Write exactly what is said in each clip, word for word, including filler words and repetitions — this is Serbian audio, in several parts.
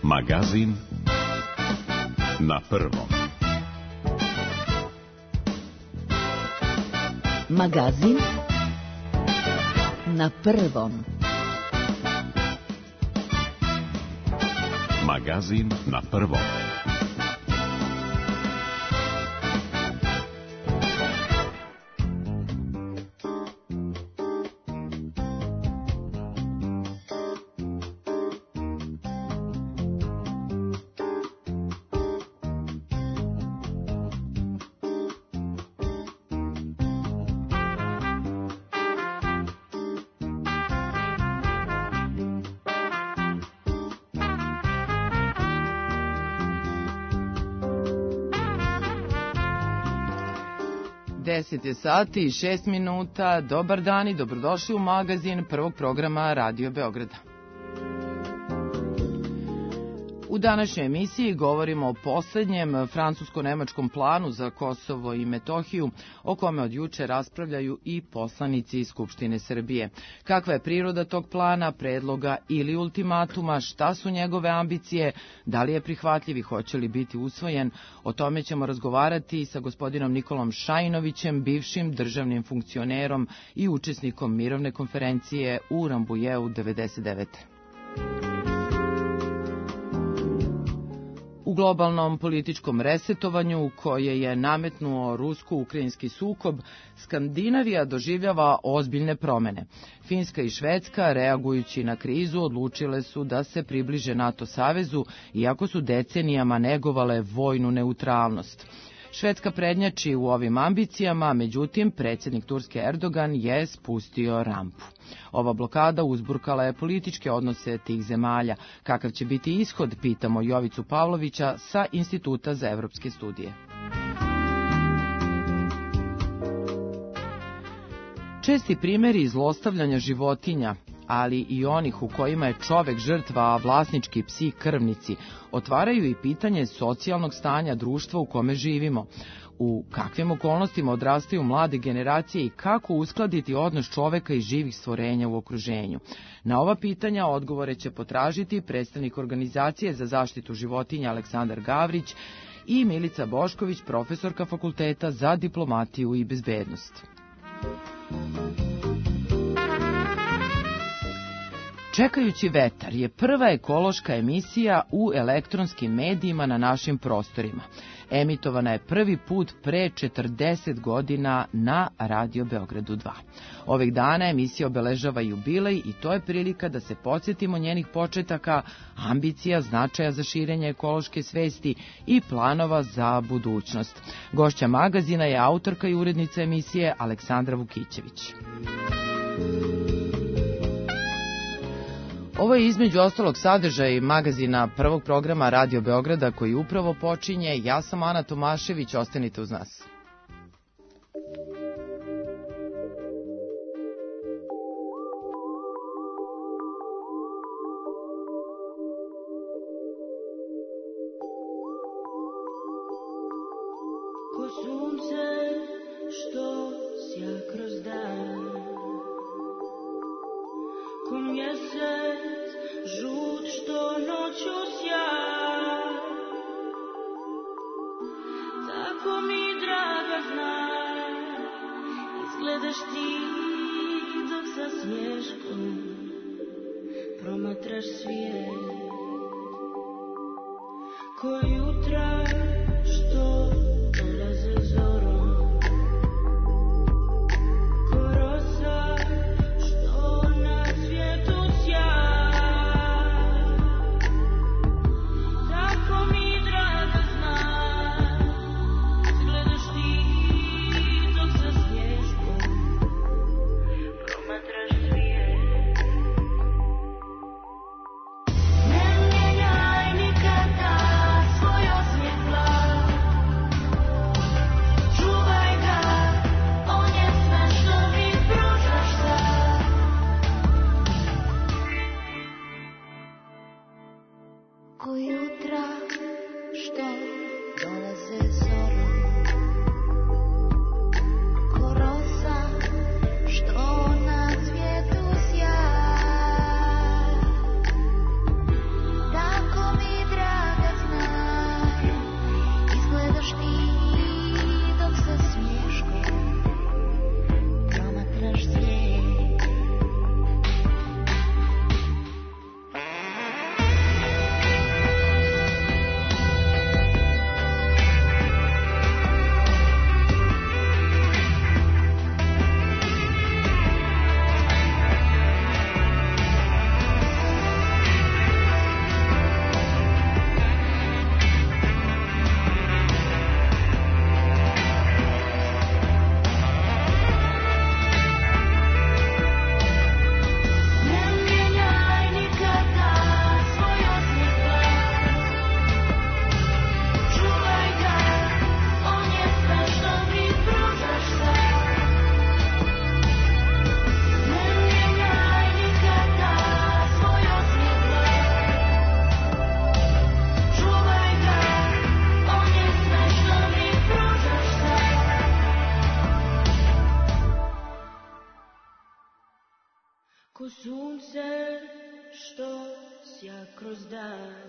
Magazin na prvom. Magazin na prvom. Magazin na prvom. deset je sati i šest minuta. Dobar dan i dobrodošli u magazin prvog programa Radio Beograda. U današnjoj emisiji govorimo o poslednjem francusko-nemačkom planu za Kosovo i Metohiju, o kome od juče raspravljaju i poslanici iz Skupštine Srbije. Kakva je priroda tog plana, predloga ili ultimatuma, šta su njegove ambicije, da li je prihvatljiv i hoće li biti usvojen, o tome ćemo razgovarati sa gospodinom Nikolom Šajinovićem, bivšim državnim funkcionerom i učesnikom mirovne konferencije u Rambujeu devedeset devete. U globalnom političkom resetovanju koje je nametnuo rusko-ukrajinski sukob, Skandinavija doživljava ozbiljne promene. Finska i Švedska, reagujući na krizu, odlučile su da se približe NATO savezu, iako su decenijama negovale vojnu neutralnost. Švedska prednjači u ovim ambicijama, međutim, predsjednik Turske Erdogan je spustio rampu. Ova blokada uzburkala je političke odnose tih zemalja. Kakav će biti ishod, pitamo Jovicu Pavlovića sa Instituta za evropske studije. Česti primjeri zlostavljanja životinja, ali i onih u kojima je čovek žrtva, a vlasnički psi krvnici, otvaraju i pitanje socijalnog stanja društva u kome živimo. U kakvim okolnostima odrastaju mlade generacije i kako uskladiti odnos čoveka i živih stvorenja u okruženju? Na ova pitanja odgovore će potražiti predstavnik Organizacije za zaštitu životinja Aleksandar Gavrić i Milica Bošković, profesorka Fakulteta za diplomatiju i bezbednost. Čekajući vetar je prva ekološka emisija u elektronskim medijima na našim prostorima. Emitovana je prvi put pre četrdeset godina na Radio Beogradu dva. Ovih dana emisija obeležava jubilej i to je prilika da se podsjetimo njenih početaka, ambicija, značaja za širenje ekološke svesti i planova za budućnost. Gošća magazina je autorka i urednica emisije Aleksandra Vukićević. Ovo je između ostalog sadržaj magazina prvog programa Radio Beograda koji upravo počinje. Ja sam Ana Tomašević, ostanite uz nas. Ko sunce što sja kroz dan, ko mjesec žut što noću sja, tako mi draga znaj, izgledaš ti dok sa smješkom promatraš svijet, ko jutra što dolaze zorom, ko rosa što na svijetu sja, tako mi draga znaj, izgledaš ti dok sa smješkom promatraš svijet. Ne mijenjaj nikada svoj osmijeh ko sunce što sja kroz dan.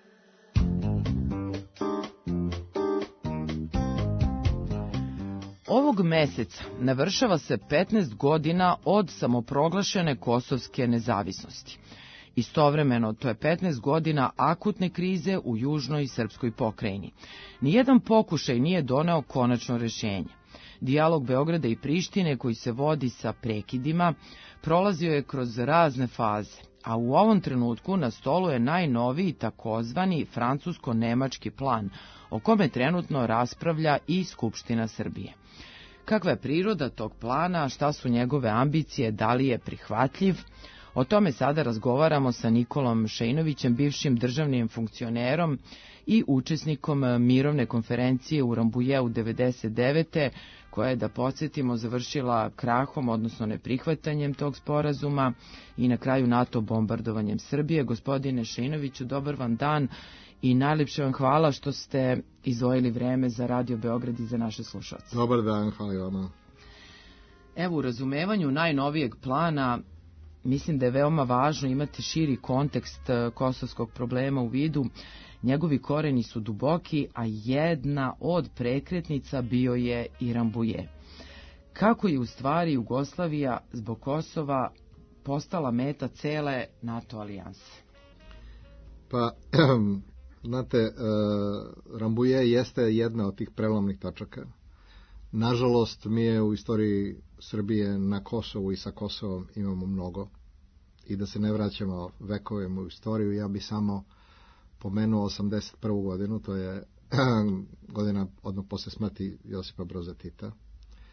Ovog meseca navršava se petnaest godina od samoproglašene kosovske nezavisnosti. Istovremeno, to je petnaest godina akutne krize u južnoj srpskoj pokrajini. Nijedan pokušaj nije doneo konačno rešenje. Dijalog Beograda i Prištine, koji se vodi sa prekidima, prolazio je kroz razne faze, a u ovom trenutku na stolu je najnoviji takozvani francusko-nemački plan, o kome trenutno raspravlja i Skupština Srbije. Kakva je priroda tog plana, šta su njegove ambicije, da li je prihvatljiv? O tome sada razgovaramo sa Nikolom Šejnovićem, bivšim državnim funkcionerom i učesnikom mirovne konferencije u Rambujeu devedeset devete. koja je, da podsjetimo, završila krahom, odnosno neprihvatanjem tog sporazuma i na kraju NATO bombardovanjem Srbije. Gospodine Šejnoviću, dobar vam dan i najlepše vam hvala što ste izdvojili vreme za Radio Beograd i za naše slušalce. Dobar dan, hvala vama. Evo, u razumevanju najnovijeg plana mislim da je veoma važno imati širi kontekst kosovskog problema u vidu. Njegovi koreni su duboki, a jedna od prekretnica bio je i Rambuje. Kako je u stvari Jugoslavija zbog Kosova postala meta cele NATO alijanse? Pa, znate, Rambuje jeste jedna od tih prelomnih tačaka. Nažalost, mi je u istoriji Srbije na Kosovu i sa Kosovom imamo mnogo. I da se ne vraćamo vekovima u istoriju, ja bi samo pomenuo osamdeset prvu godinu, to je godina odmah posle smrti Josipa Broza Tita. E,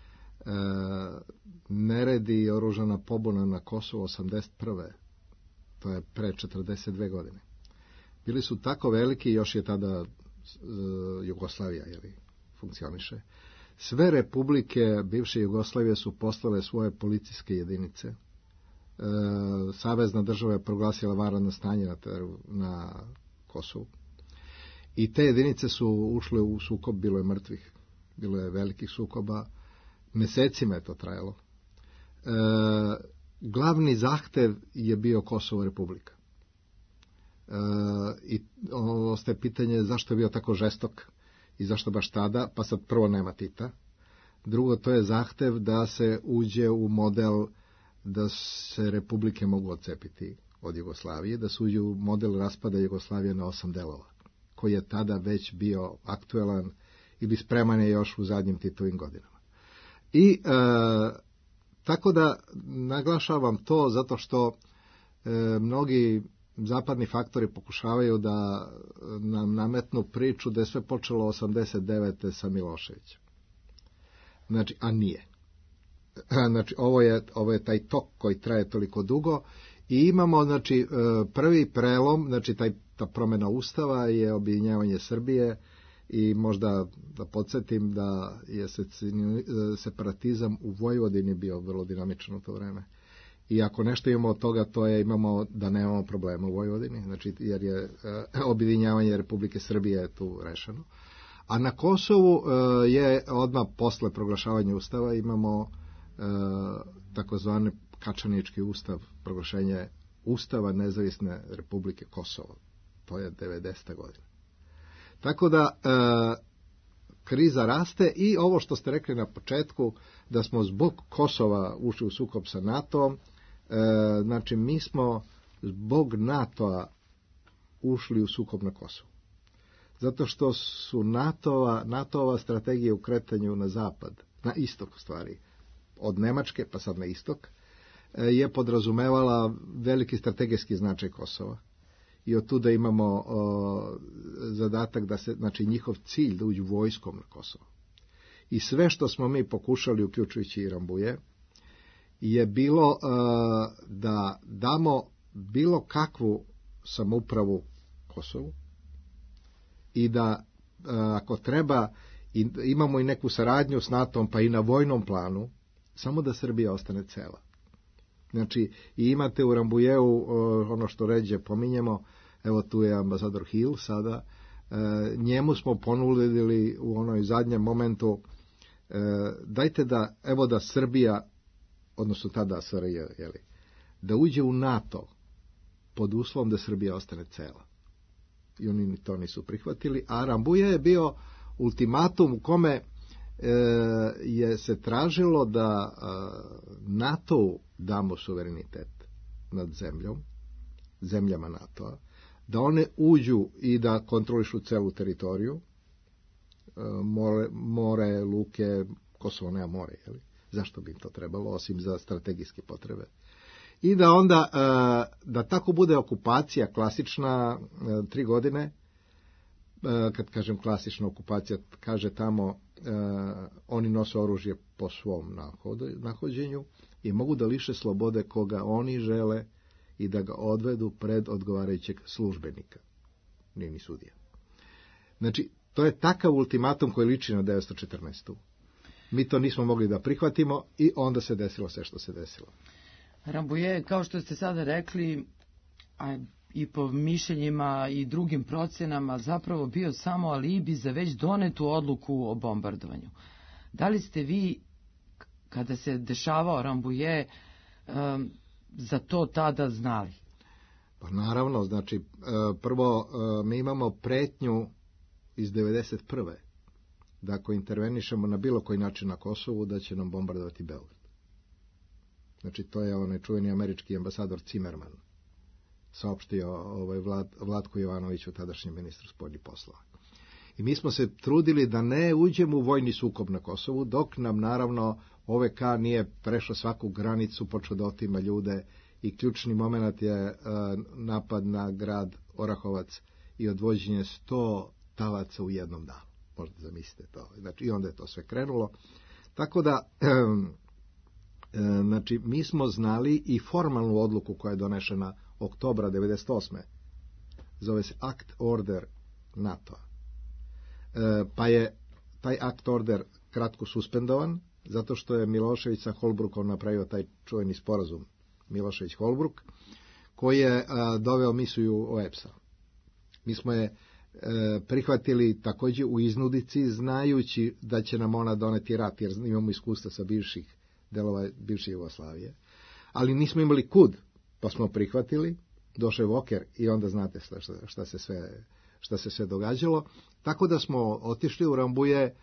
neredi i oružana pobuna na Kosovu osamdeset prve. To je pre četrdeset dve godine. Bili su tako veliki, još je tada e, Jugoslavija, jeli, funkcioniše. Sve republike bivše Jugoslavije su poslale svoje policijske jedinice. E, Savezna država je proglasila vanredno stanje na, na Kosovu. I te jedinice su ušle u sukob, bilo je mrtvih, bilo je velikih sukoba, mesecima je to trajalo. E, glavni zahtev je bio Kosovo republika. E, I ostaje pitanje zašto je bio tako žestok i zašto baš tada, pa sad prvo nema Tita. Drugo, to je zahtev da se uđe u model da se republike mogu odcepiti od Jugoslavije, da se uđe u model raspada Jugoslavije na osam delova, koji je tada već bio aktuelan ili spreman je još u zadnjim Titovim godinama. I e, tako da naglašavam to zato što e, mnogi zapadni faktori pokušavaju da nam nametnu priču da je sve počelo osamdeset devete sa Miloševićem. Znači, a nije. Znači, ovo je, ovo je taj tok koji traje toliko dugo i imamo, znači, prvi prelom, znači, taj, ta promjena Ustava je objedinjavanje Srbije i možda da podsjetim da je separatizam u Vojvodini bio vrlo dinamičan u to vreme. I ako nešto imamo od toga, to je imamo da nemamo problema u Vojvodini, znači, jer je e, objedinjavanje Republike Srbije tu rešeno. A na Kosovu e, je odmah posle proglašavanja Ustava imamo e, takozvani Kačanički ustav, proglašenje Ustava Nezavisne Republike Kosovo. To je devedeseta godina. Tako da e, kriza raste i ovo što ste rekli na početku, da smo zbog Kosova ušli u sukob sa NATO-om, e, znači mi smo zbog NATO-a ušli u sukob na Kosovu. Zato što su NATO-ova, NATO-ova strategija u kretanju na zapad, na istok u stvari, od Nemačke pa sad na istok, e, je podrazumevala veliki strategijski značaj Kosova. I od tuda imamo o, zadatak da se, znači njihov cilj da uđu vojskom na Kosovo. I sve što smo mi pokušali, uključujući i Rambuje, je bilo o, da damo bilo kakvu samoupravu Kosovu i da o, ako treba i, imamo i neku saradnju s NATO-om pa i na vojnom planu, samo da Srbija ostane cela. Znači, i imate u Rambujeu ono što ređe pominjemo, evo tu je ambasador Hill sada, e, njemu smo ponudili u onoj zadnjem momentu, e, dajte da, evo da Srbija, odnosno tada S R J, jeli, da uđe u NATO pod uslovom da Srbija ostane cela. I oni to nisu prihvatili, a Rambuje je bio ultimatum u kome e, je se tražilo da e, NATO damo suverenitet nad zemljom, zemljama NATO-a, da one uđu i da kontrolišu celu teritoriju, e, more, more, luke, Kosovo nema more, jeli? Zašto bi im to trebalo, osim za strategijske potrebe. I da onda, da tako bude okupacija klasična tri godine, kad kažem klasična okupacija, kaže tamo oni nose oružje po svom nahođenju i mogu da liše slobode koga oni žele i da ga odvedu pred odgovarajućeg službenika, nije ni sudija. Znači, to je takav ultimatum koji liči na devetsto četrnaestu. Mi to nismo mogli da prihvatimo i onda se desilo sve što se desilo. Rambuje, kao što ste sada rekli, a i po mišljenjima i drugim procenama, zapravo bio samo alibi za već donetu odluku o bombardovanju. Da li ste vi, kada se dešavao Rambuje, um, za to tada znali? Pa naravno, znači, prvo mi imamo pretnju iz devedeset prve da ako intervenišemo na bilo koji način na Kosovu, da će nam bombardovati Beograd. Znači, to je onaj čuveni američki ambasador Cimerman saopštio ovaj Vlad, Vlatku Jovanoviću, tadašnjem ministru spoljnih poslova. I mi smo se trudili da ne uđemo u vojni sukob na Kosovu, dok nam naravno O V K nije prešao svaku granicu, počeo da otima ljude i ključni moment je uh, napad na grad Orahovac i odvođenje sto talaca u jednom danu. Možda zamislite to. Znači, i onda je to sve krenulo. Tako da, um, znači, mi smo znali i formalnu odluku koja je donešena oktobra devedeset osme. Zove se Act Order NATO-a. E, pa je taj Act Order kratko suspendovan, zato što je Milošević sa Holbrookom napravio taj čuveni sporazum Milošević-Holbrook, koji je a, doveo misiju O E P S-a. Mi smo je e, prihvatili također u iznudici, znajući da će nam ona doneti rat, jer imamo iskustva sa bivših delova bivše Jugoslavije. Ali nismo imali kud, pa smo prihvatili, došao je Voker i onda znate šta, šta, se sve, šta se sve događalo. Tako da smo otišli u Rambuje e,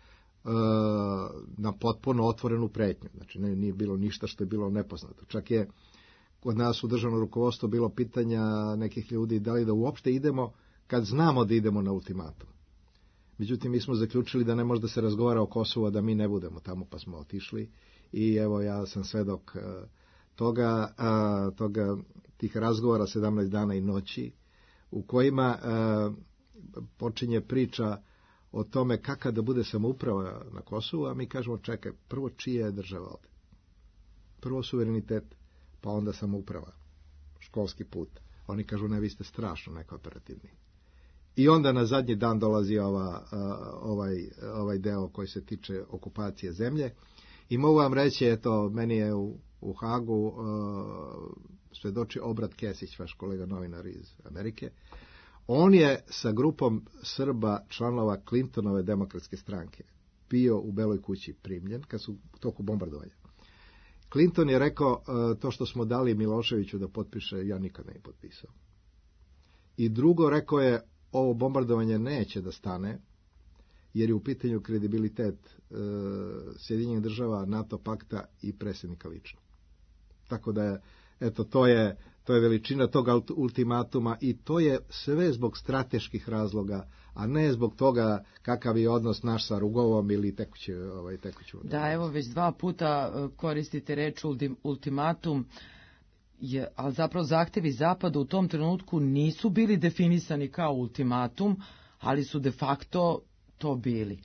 na potpuno otvorenu pretnju. Znači, ne, nije bilo ništa što je bilo nepoznato. Čak je kod nas u državnom rukovodstvu bilo pitanja nekih ljudi da li da uopšte idemo kad znamo da idemo na ultimatum. Međutim, mi smo zaključili da ne može da se razgovara o Kosovu, a da mi ne budemo tamo, pa smo otišli. I evo, ja sam svedok uh, toga, uh, toga, tih razgovora sedamnaest dana i noći, u kojima uh, počinje priča o tome kakva da bude samouprava na Kosovu, a mi kažemo, čekaj, prvo čija je država ovde? Prvo suverenitet, pa onda samouprava, školski put. Oni kažu, ne, vi ste strašno nekooperativni. I onda na zadnji dan dolazi ova, uh, ovaj, ovaj deo koji se tiče okupacije zemlje. I mogu vam reći, eto, meni je u, u Hagu uh, svedoči Obrat Kesić, vaš kolega novinar iz Amerike. On je sa grupom Srba, članova Clintonove demokratske stranke, bio u Beloj kući primljen, kad su u toku bombardovanja. Clinton je rekao, uh, to što smo dali Miloševiću da potpiše, ja nikad ne bi potpisao. I drugo, rekao je, ovo bombardovanje neće da stane, jer je u pitanju kredibilitet e, Sjedinjenih država, NATO pakta i predsjednika lično. Tako da je, eto, to je, to je veličina tog ultimatuma i to je sve zbog strateških razloga, a ne zbog toga kakav je odnos naš sa Rugovom ili tekuće, ovaj, tekuću. Da, evo, već dva puta koristite reč ultimatum, je, ali zapravo zahtevi Zapada u tom trenutku nisu bili definisani kao ultimatum, ali su de facto to bili.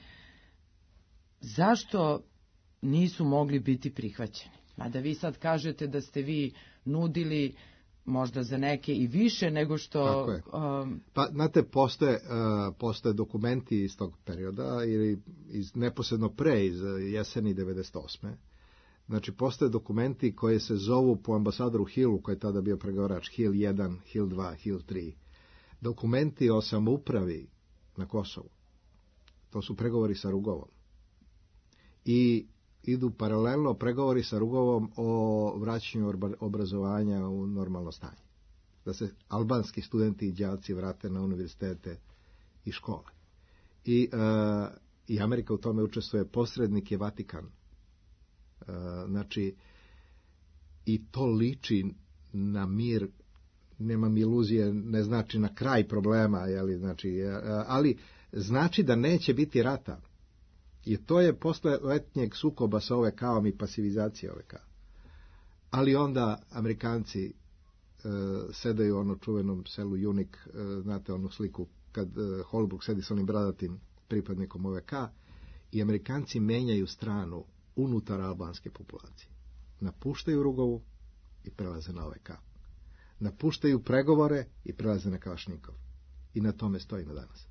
Zašto nisu mogli biti prihvaćeni? Mada vi sad kažete da ste vi nudili možda za neke i više nego što... Tako je. Um... Pa, znate, postoje, uh, postoje dokumenti iz tog perioda ili iz, neposredno pre, iz jeseni devedeset osme. Znači, postoje dokumenti koji se zovu po ambasadoru Hillu, koji je tada bio pregovarač, Hill jedan, Hill dva, Hill tri. Dokumenti o samoupravi na Kosovu. To su pregovori sa Rugovom. I idu paralelno pregovori sa Rugovom o vraćanju obrazovanja u normalno stanje. Da se albanski studenti i đaci vrate na univerzitete i škole. I, e, i Amerika u tome učestvuje, posrednik je Vatikan. E, znači, i to liči na mir, nemam iluzije, ne znači na kraj problema, jeli, znači, ali znači da neće biti rata. I to je posle letnjeg sukoba sa O V K-om i pasivizacije O V K. Ali onda Amerikanci e, sedaju u ono čuvenom selu Junik, e, znate onu sliku kad e, Holbrook sedi sa onim bradatim pripadnikom O V K, i Amerikanci menjaju stranu unutar albanske populacije. Napuštaju Rugovu i prelaze na O V K. Napuštaju pregovore i prelaze na Kalašnikov. I na tome stoji na danas.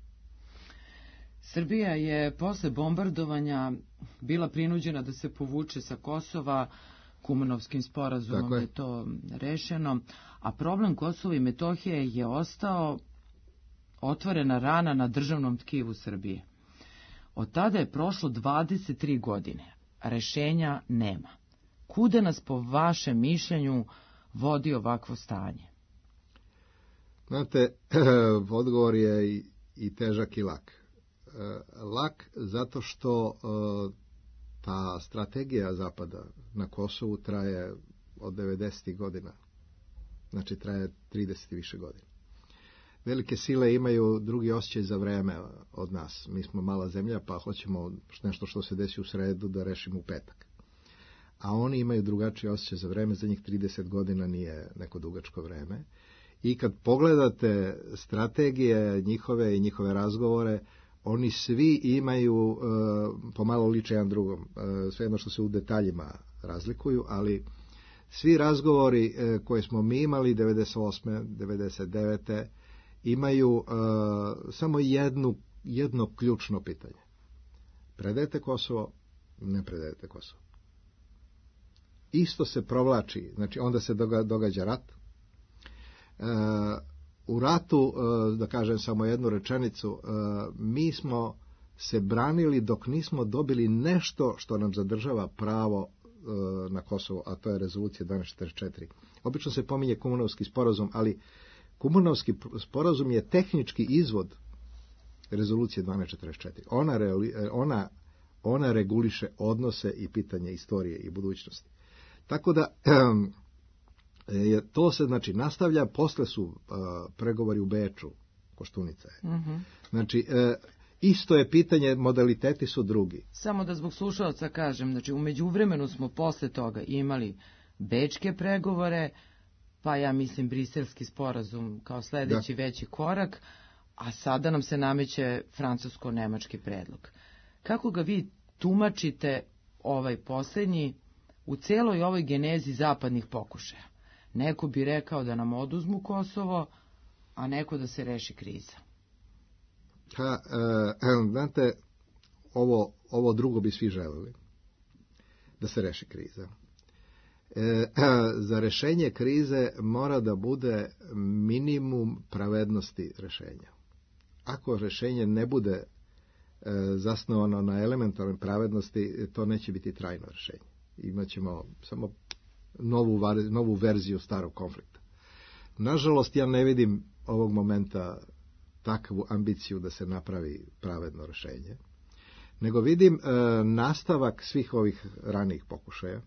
Srbija je posle bombardovanja bila prinuđena da se povuče sa Kosova, Kumanovskim sporazumom je. je to rešeno, a problem Kosova i Metohije je ostao otvorena rana na državnom tkivu Srbije. Od tada je prošlo dvadeset tri godine, a rešenja nema. Kuda nas po vašem mišljenju vodi ovakvo stanje? Znate, odgovor je i, i težak i lak. Lak zato što ta strategija Zapada na Kosovu traje od devedesetih godina. Znači traje trideset i više godina. Velike sile imaju drugi osjećaj za vreme od nas. Mi smo mala zemlja, pa hoćemo nešto što se desi u sredu da rešimo u petak. A oni imaju drugačiji osjećaj za vreme, za njih trideset godina nije neko dugačko vreme. I kad pogledate strategije njihove i njihove razgovore, oni svi imaju, uh, pomalo liče jedan drugom, uh, sve jedno što se u detaljima razlikuju, ali svi razgovori uh, koje smo mi imali devedeset osme devedeset devete imaju uh, samo jednu, jedno ključno pitanje. Predajete Kosovo, ne predajete Kosovo. Isto se provlači, znači onda se doga, događa rat. Uh, U ratu, da kažem samo jednu rečenicu, mi smo se branili dok nismo dobili nešto što nam zadržava pravo na Kosovo, a to je rezolucija dvanaest četrdeset četiri. Obično se pominje Kumanovski sporazum, ali Kumanovski sporazum je tehnički izvod rezolucije dvanaest četrdeset četiri. Ona, ona, ona reguliše odnose i pitanje istorije i budućnosti. Tako da... Je, to se znači nastavlja, posle su uh, pregovori u Beču, Koštunica je. Mm-hmm. Znači, uh, isto je pitanje, modaliteti su drugi. Samo da zbog slušalca kažem, znači u međuvremenu smo posle toga imali bečke pregovore, pa ja mislim briselski sporazum kao sledeći da. veći korak, a sada nam se nameće francusko-nemački predlog. Kako ga vi tumačite ovaj poslednji u celoj ovoj genezi zapadnih pokušaja? Neko bi rekao da nam oduzmu Kosovo, a neko da se reši kriza. Ha, e, znate, ovo, ovo drugo bi svi želeli, da se reši kriza. E, za rešenje krize mora da bude minimum pravednosti rešenja. Ako rešenje ne bude e, zasnovano na elementarnoj pravednosti, to neće biti trajno rešenje. Imaćemo samo Novu, novu verziju starog konflikta. Nažalost, ja ne vidim ovog momenta takvu ambiciju da se napravi pravedno rešenje, nego vidim e, nastavak svih ovih ranijih pokušaja.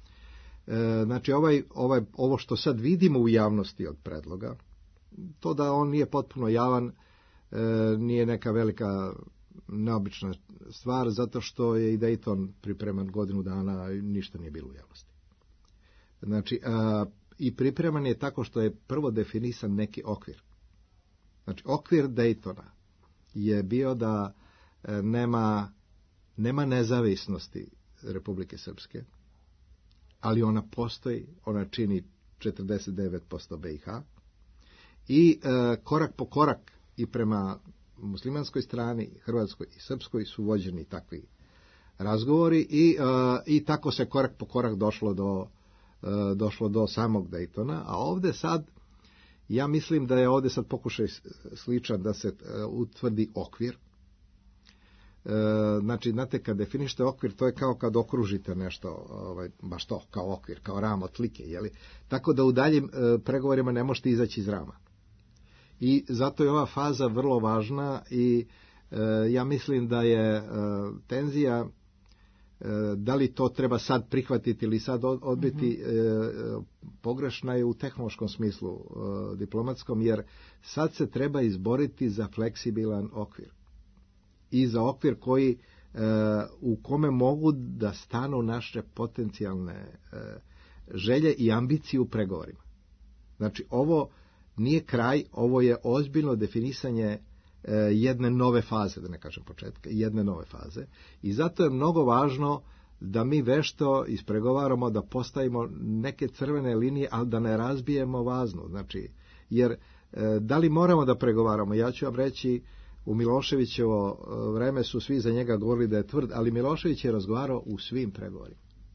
E, znači, ovaj, ovaj, ovo što sad vidimo u javnosti od predloga, to da on nije potpuno javan, e, nije neka velika neobična stvar, zato što je i Dayton pripreman godinu dana i ništa nije bilo u javnosti. Znači, a, i pripreman je tako što je prvo definisan neki okvir. Znači, okvir Daytona je bio da e, nema, nema nezavisnosti Republike Srpske, ali ona postoji, ona čini četrdeset devet posto B i H i e, korak po korak i prema muslimanskoj strani, hrvatskoj i srpskoj su vođeni takvi razgovori i, e, i tako se korak po korak došlo do došlo do samog Daytona, a ovde sad, ja mislim da je ovde sad pokušaj sličan da se utvrdi okvir, znači, znate, kad definišete okvir, to je kao kad okružite nešto, ovaj, baš to, kao okvir, kao ram od slike, jeli? Tako da u daljim e, pregovorima ne možete izaći iz rama. I zato je ova faza vrlo važna i e, ja mislim da je e, tenzija, e, da li to treba sad prihvatiti ili sad odbiti, mm-hmm. e, pogrešna je u tehnološkom smislu, e, diplomatskom, jer sad se treba izboriti za fleksibilan okvir. I za okvir koji, e, u kome mogu da stanu naše potencijalne e, želje i ambicije u pregovorima. Znači, ovo nije kraj, ovo je ozbiljno definisanje e, jedne nove faze, da ne kažem početka, jedne nove faze. I zato je mnogo važno da mi vešto ispregovaramo, da postavimo neke crvene linije, ali da ne razbijemo vaznu. Znači, jer e, da li moramo da pregovaramo? Ja ću vam reći, u Miloševićevo vreme su svi za njega govorili da je tvrd, ali Milošević je razgovarao u svim pregovorima.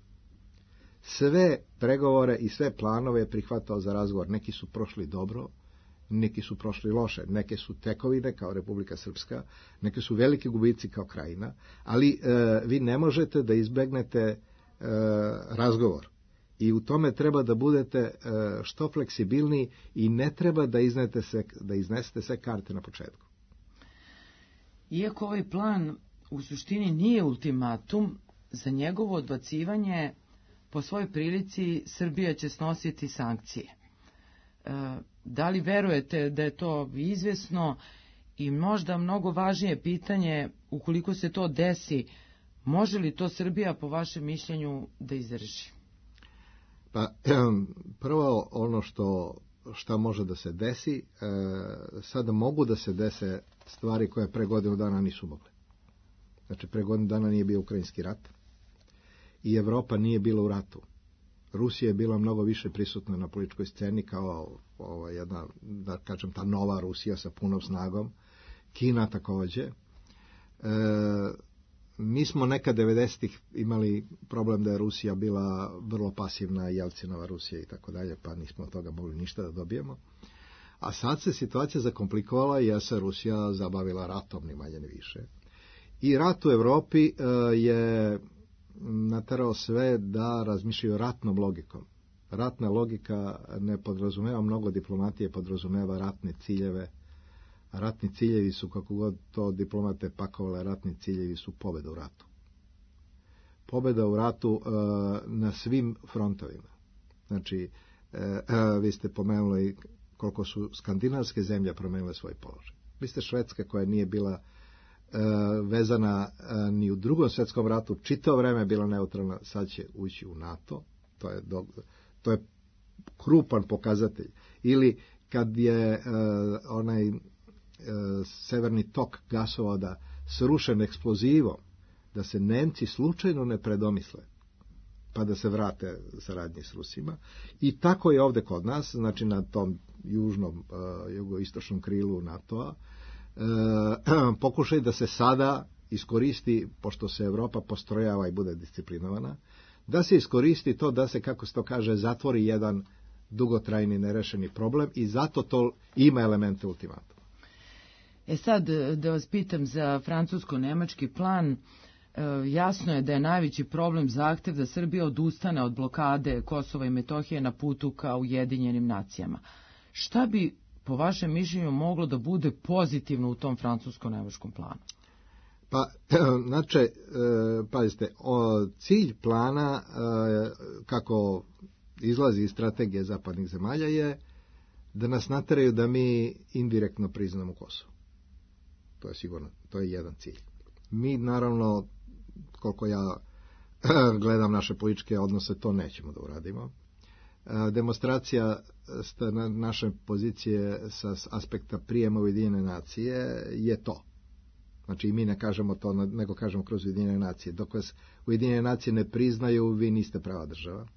Sve pregovore i sve planove je prihvatao za razgovor. Neki su prošli dobro, neki su prošli loše, neke su tekovine kao Republika Srpska, neke su veliki gubici kao Krajina, ali e, vi ne možete da izbegnete e, razgovor. I u tome treba da budete e, što fleksibilniji i ne treba da, iznete se, da iznesete sve karte na početku. Iako ovaj plan u suštini nije ultimatum, za njegovo odbacivanje po svojoj prilici Srbija će snositi sankcije. E, da li verujete da je to izvjesno i možda mnogo važnije pitanje, ukoliko se to desi, može li to Srbija po vašem mišljenju da izdrži? Pa prvo ono što šta može da se desi, e, sada mogu da se dese stvari koje pre godinu dana nisu mogle. Znači, pre godinu dana nije bio ukrajinski rat i Evropa nije bila u ratu. Rusija je bila mnogo više prisutna na političkoj sceni kao ova jedna, da kažem, ta nova Rusija sa punom snagom. Kina takođe. E, mi smo nekad devedesetih imali problem da je Rusija bila vrlo pasivna, Jelcinova Rusija i tako dalje, pa nismo od toga mogli ništa da dobijemo. A sad se situacija zakomplikovala i ja se Rusija zabavila ratom, ni manje ni više. I rat u Evropi e, je naterao sve da razmišljaju ratnom logikom. Ratna logika ne podrazumeva mnogo diplomatije, podrazumeva ratne ciljeve. A ratni ciljevi su, kako god to diplomate pakovale, ratni ciljevi su pobjeda u ratu. Pobjeda u ratu e, na svim frontovima. Znači, e, e, vi ste pomenuli koliko su skandinavske zemlje promenile svoj položaj. Vi ste Švedska koja nije bila e, vezana e, ni u drugom svjetskom ratu, čitavo vreme je bila neutralna, sad će ući u NATO. To je, do, to je krupan pokazatelj. Ili kad je e, onaj severni tok gasovoda srušen eksplozivom, da se Nemci slučajno ne predomisle, pa da se vrate saradnji s Rusima. I tako je ovde kod nas, znači na tom južnom, uh, jugoistočnom krilu NATO-a, uh, pokušaj da se sada iskoristi, pošto se Evropa postrojava i bude disciplinovana, da se iskoristi to da se, kako se to kaže, zatvori jedan dugotrajni nerešeni problem i zato to ima elemente ultimatuma. E sad, da vas pitam za francusko-nemački plan, jasno je da je najveći problem zahtev da Srbija odustane od blokade Kosova i Metohije na putu ka Ujedinjenim nacijama. Šta bi, po vašem mišljenju, moglo da bude pozitivno u tom francusko-nemačkom planu? Pa, znači, pazite, cilj plana, kako izlazi iz strategije zapadnih zemalja, je da nas nateraju da mi indirektno priznamo Kosovo. To je sigurno, to je jedan cilj. Mi, naravno, koliko ja gledam naše političke odnose, to nećemo da uradimo. Demonstracija na naše pozicije sa aspekta prijema Ujedinjene nacije je to. Znači, i mi ne kažemo to, nego kažemo kroz Ujedinjene nacije. Dok vas Ujedinjene nacije ne priznaju, vi niste prava država.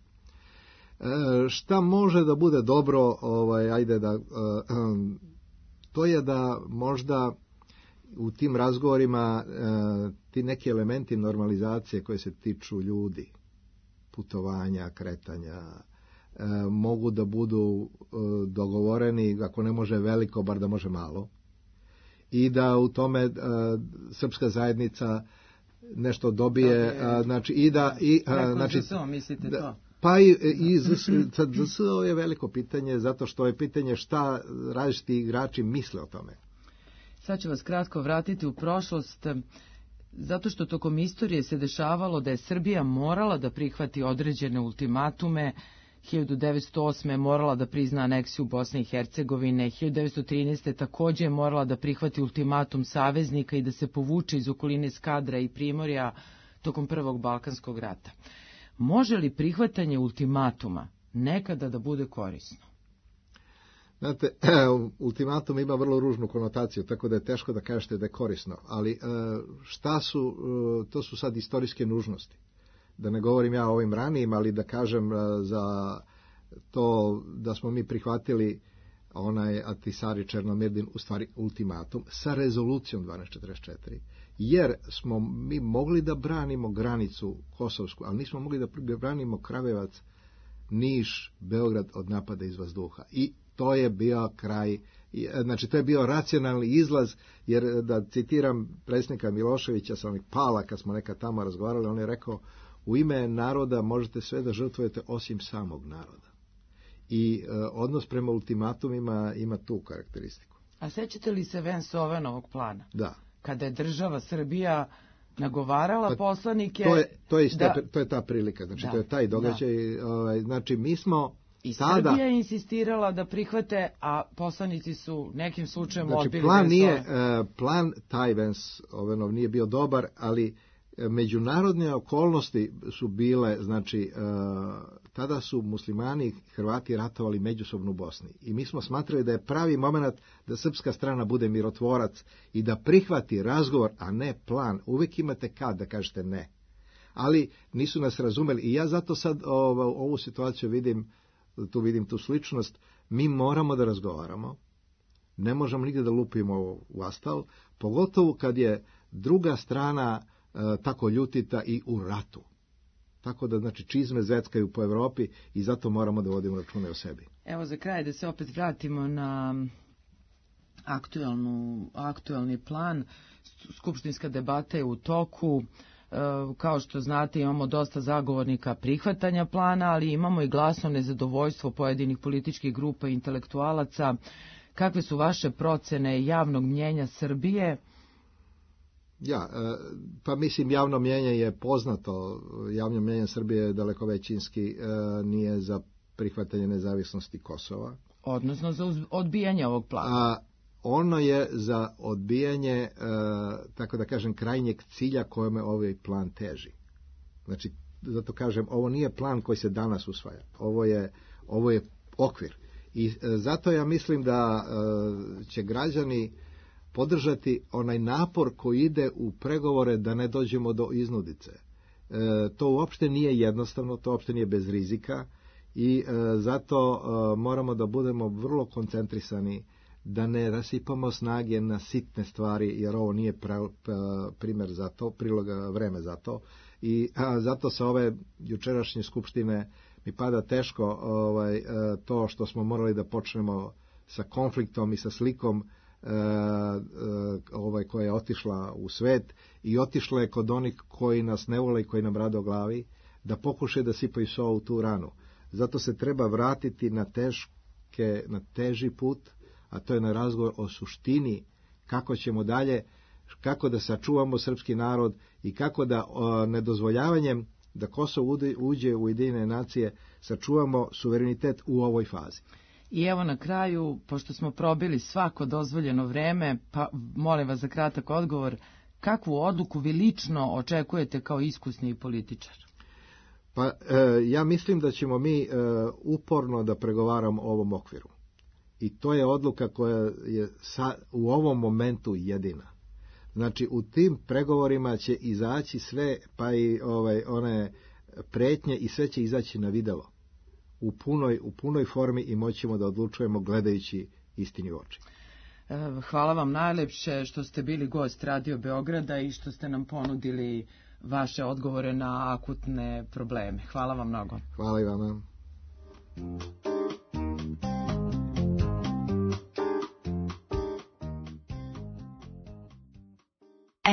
E, šta može da bude dobro, ovaj, ajde da, e, to je da možda u tim razgovorima e, ti neki elementi normalizacije koje se tiču ljudi, putovanja, kretanja, e, mogu da budu e, dogovoreni, ako ne može veliko, bar da može malo. i da u tome uh, srpska zajednica nešto dobije, uh, znači i da i uh, znači Z S O, mislite da, to? Pa i, i Z S O je veliko pitanje, zato što je pitanje šta različiti igrači misle o tome. Sad ću vas kratko vratiti u prošlost, zato što tokom istorije se dešavalo da je Srbija morala da prihvati određene ultimatume. hiljadu devetsto osme je morala da prizna aneksiju Bosne i Hercegovine, hiljadu devetsto trinaeste takođe je morala da prihvati ultimatum saveznika i da se povuče iz okoline Skadra i Primorja tokom Prvog Balkanskog rata. Može li prihvatanje ultimatuma nekada da bude korisno? Znate, ultimatum ima vrlo ružnu konotaciju, tako da je teško da kažete da je korisno, ali šta su, to su sad istorijske nužnosti. Da ne govorim ja o ovim ranijim, ali da kažem za to da smo mi prihvatili onaj Ahtisaari Černomirdin, u stvari ultimatum, sa rezolucijom dvanaest četrdeset četiri, jer smo mi mogli da branimo granicu kosovsku, ali nismo mogli da branimo Kragujevac, Niš, Beograd od napada iz vazduha. I to je bio kraj, znači to je bio racionalni izlaz, jer da citiram predsjednika Miloševića sa onih Pala, kad smo nekad tamo razgovarali, on je rekao: u ime naroda možete sve da žrtvujete osim samog naroda. I e, odnos prema ultimatumima ima tu karakteristiku. A sećate li se Vance-Owenovog plana? Da. Kada je država Srbija nagovarala pa, poslanike... To je, to, je da, ta, to je ta prilika, znači da, to je taj događaj. Da. Ovaj, znači mi smo... I tada, Srbija je insistirala da prihvate, a poslanici su nekim slučajem znači, odbili. Plan, nije, uh, plan taj Vance-Owenov nije bio dobar, ali međunarodne okolnosti su bile, znači, uh, tada su muslimani i Hrvati ratovali međusobno u Bosni. I mi smo smatrali da je pravi moment da srpska strana bude mirotvorac i da prihvati razgovor, a ne plan. Uvijek imate kad da kažete ne. Ali nisu nas razumeli. I ja zato sad ovo, ovu situaciju vidim, tu vidim tu sličnost. Mi moramo da razgovaramo. Ne možemo nigdje da lupimo u astal, pogotovo kad je druga strana tako ljutita i u ratu. Tako da, znači, čizme zveckaju po Evropi i zato moramo da vodimo račune o sebi. Evo za kraj da se opet vratimo na aktuelnu, aktuelni plan. Skupštinska debata je u toku. Kao što znate, imamo dosta zagovornika prihvatanja plana, ali imamo i glasno nezadovoljstvo pojedinih političkih grupa i intelektualaca. Kakve su vaše procene javnog mnjenja Srbije? Ja, pa mislim javno mnjenje je poznato, javno mnjenje Srbije je daleko većinski, nije za prihvatanje nezavisnosti Kosova. Odnosno za odbijanje ovog plana. A ono je za odbijanje, tako da kažem, krajnjeg cilja kojome ovaj plan teži. Znači, zato kažem, ovo nije plan koji se danas usvaja, ovo je, ovo je okvir. I zato ja mislim da će građani podržati onaj napor koji ide u pregovore da ne dođemo do iznudice. E, to uopšte nije jednostavno, to uopšte nije bez rizika i e, zato e, moramo da budemo vrlo koncentrisani, da ne rasipamo snage na sitne stvari, jer ovo nije pra, pra, primjer za to, priloga vreme za to. I a, zato sa ove jučerašnje skupštine mi pada teško ovaj, e, to što smo morali da počnemo sa konfliktom i sa slikom Uh, uh, ovaj koja je otišla u svet i otišla je kod onih koji nas ne vole i koji nam rade o glavi, da pokušaju da sipaju so u tu ranu. Zato se treba vratiti na teške, na teži put, a to je na razgovor o suštini, kako ćemo dalje, kako da sačuvamo srpski narod i kako da uh, nedozvoljavanjem da Kosovo uđe u Ujedinjene nacije sačuvamo suverenitet u ovoj fazi. I evo na kraju, pošto smo probili svako dozvoljeno vreme, pa molim vas za kratak odgovor, kakvu odluku vi lično očekujete kao iskusni političar? Pa e, ja mislim da ćemo mi e, uporno da pregovaramo o ovom okviru. I to je odluka koja je sa, u ovom momentu jedina. Znači u tim pregovorima će izaći sve, pa i ovaj, one pretnje i sve će izaći na videlo. U punoj, u punoj formi i moćemo da odlučujemo gledajući istini u oči. Hvala vam najlepše što ste bili gost Radio Beograda i što ste nam ponudili vaše odgovore na akutne probleme. Hvala vam mnogo. Hvala i vama.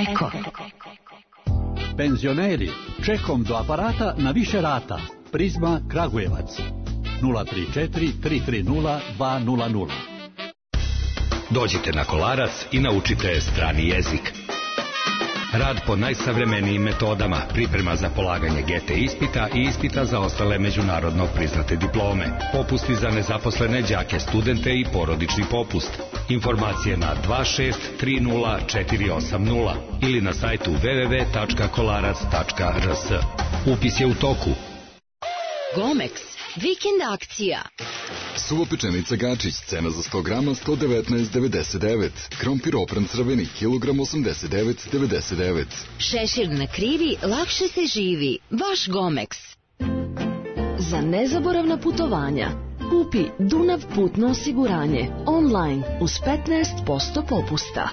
Eko. Penzioneri, čekom do aparata na više rata. Prizma Kragujevac. nula tri četiri tri tri nula dva nula nula. Dođite na Kolarac i naučite strani jezik. Rad po najsavremenijim metodama, priprema za polaganje G T ispita i ispita za ostale međunarodno priznate diplome, popusti za nezaposlene đake, studente i porodični popust. Informacije na dva šest tri nula četiri osam nula ili na sajtu w w w tačka kolarac tačka r s. Upis je u toku. Gomex, vikend akcija. Suvo pečenica Gačić, cena za sto grama sto devetnaest devedeset devet. Krompir opran crveni, kilogram osamdeset devet devedeset devet. Šešir na krivi, lakše se živi. Vaš Gomex. Za nezaboravna putovanja kupi Dunav putno osiguranje online uz petnaest posto popusta.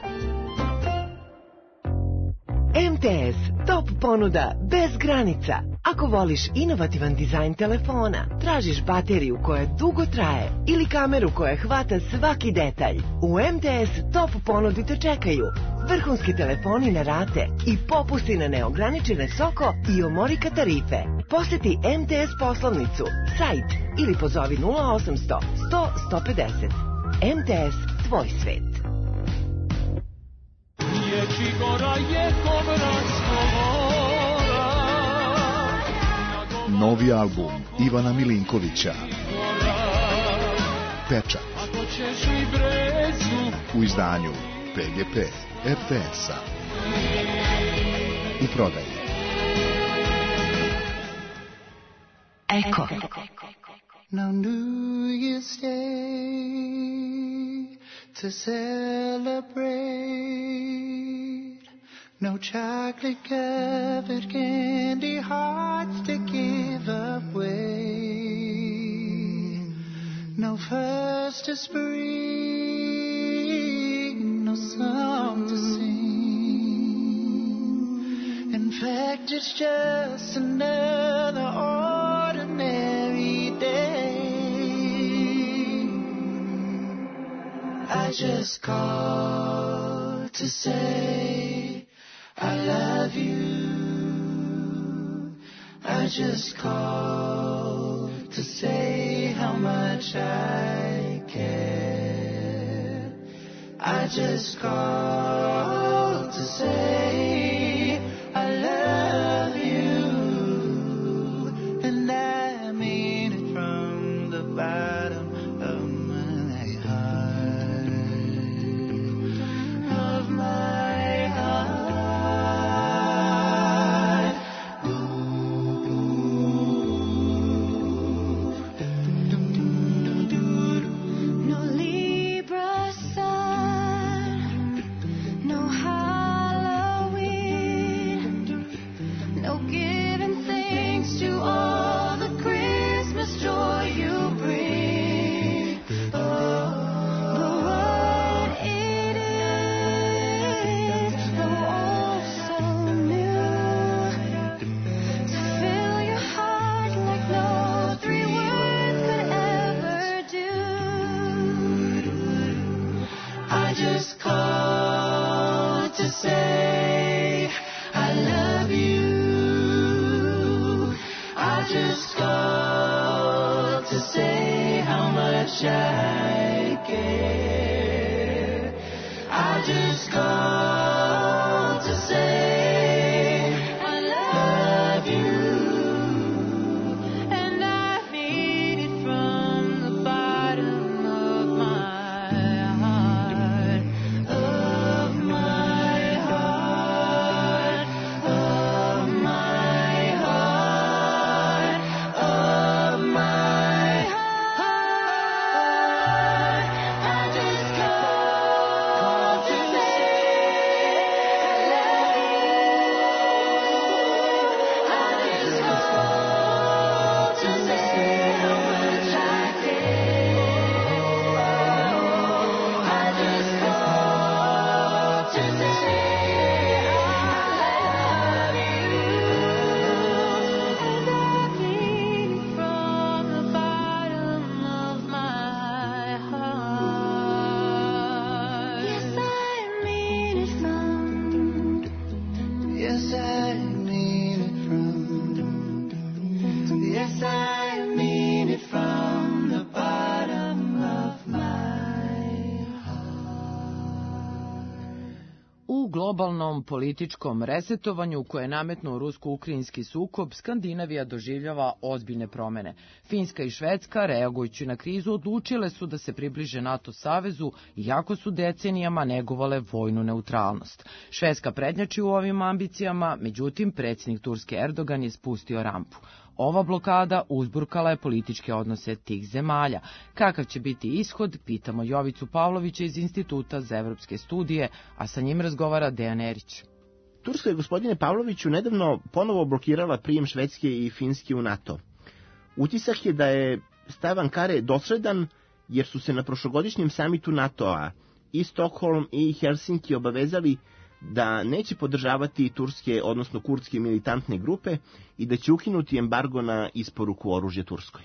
M T S, top ponuda bez granica. Ako voliš inovativan dizajn telefona, tražiš bateriju koja dugo traje ili kameru koja hvata svaki detalj, u M T S top ponudi te čekaju. Vrhunski telefoni na rate i popusti na neograničene soko i omorika tarife. Posjeti M T S poslovnicu, sajt ili pozovi nula osamsto sto sto pedeset. M T S, tvoj svet. Novi album Ivana Milinkovića Pečat u izdanju P G P R T S-a u prodaji. Eko. No New Year's Day to celebrate, no chocolate covered candy hearts to give away, no first of spring, no song to sing. In fact, it's just another ordinary day. I just called to say I love you. I just called to say how much I care. I just called to say I love you, and I mean it from the bottom of my heart, of my heart. No Libra sun, no Halloween, no giving thanks to all the Christmas joy you bring. Oh, but what it is, though all so new, to fill your heart like no three words could ever do. I just called to say I love you. I just called to say how much I care. I just called to say I love you, and I mean it from the bottom of my heart, of my heart, of my heart, of my heart. I just called to say globalnom političkom resetovanju koje je nametnuo rusko-ukrajinski sukob, Skandinavija doživljava ozbiljne promene. Finska i Švedska, reagujući na krizu, odlučile su da se približe NATO savezu, iako su decenijama negovale vojnu neutralnost. Švedska prednjači u ovim ambicijama, međutim, predsjednik Turske Erdogan je spustio rampu. Ova blokada uzburkala je političke odnose tih zemalja. Kakav će biti ishod, pitamo Jovicu Pavlovića iz Instituta za evropske studije, a sa njim razgovara Dejan Erić. Turska je, gospodine Pavloviću, nedavno ponovo blokirala prijem Švedske i Finske u NATO. Utisak je da je stav Ankare dosledan, jer su se na prošlogodišnjem samitu NATO-a i Stockholm i Helsinki obavezali da neće podržavati turske, odnosno kurdske militantne grupe i da će ukinuti embargo na isporuku oružja Turskoj.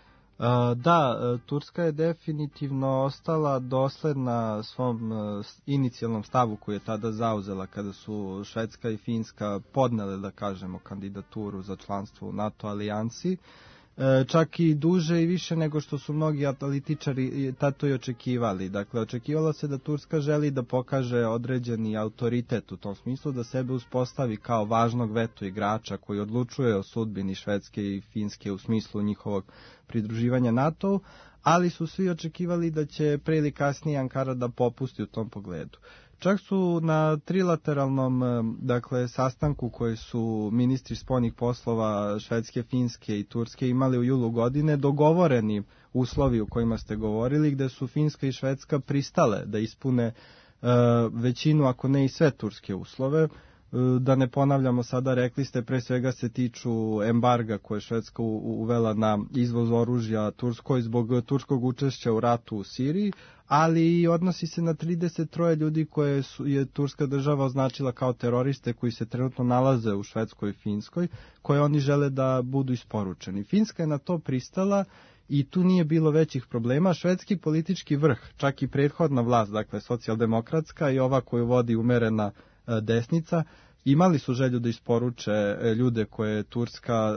Da, Turska je definitivno ostala dosledna svom inicijalnom stavu koji je tada zauzela kada su Švedska i Finska podnele, da kažemo, kandidaturu za članstvo u NATO alijansi. Čak i duže i više nego što su mnogi analitičari tato i očekivali. Dakle, očekivalo se da Turska želi da pokaže određeni autoritet u tom smislu, da sebe uspostavi kao važnog veto igrača koji odlučuje o sudbini Švedske i Finske u smislu njihovog pridruživanja NATO-u, ali su svi očekivali da će pre ili kasnije Ankara da popusti u tom pogledu. Čak su na trilateralnom, dakle, sastanku koji su ministri spoljnih poslova Švedske, Finske i Turske imali u julu godine dogovoreni uslovi u kojima ste govorili, gde su Finska i Švedska pristale da ispune e, većinu, ako ne i sve turske uslove. Da ne ponavljamo sada, rekli ste, pre svega se tiču embarga koje je Švedska uvela na izvoz oružja Turskoj zbog turskog učešća u ratu u Siriji, ali i odnosi se na trideset tri ljudi koje su, je turska država označila kao teroriste koji se trenutno nalaze u Švedskoj i Finskoj, koje oni žele da budu isporučeni. Finska je na to pristala i tu nije bilo većih problema. Švedski politički vrh, čak i prethodna vlast, dakle socijaldemokratska i ova koju vodi umerena desnica, imali su želju da isporuče ljude koje je Turska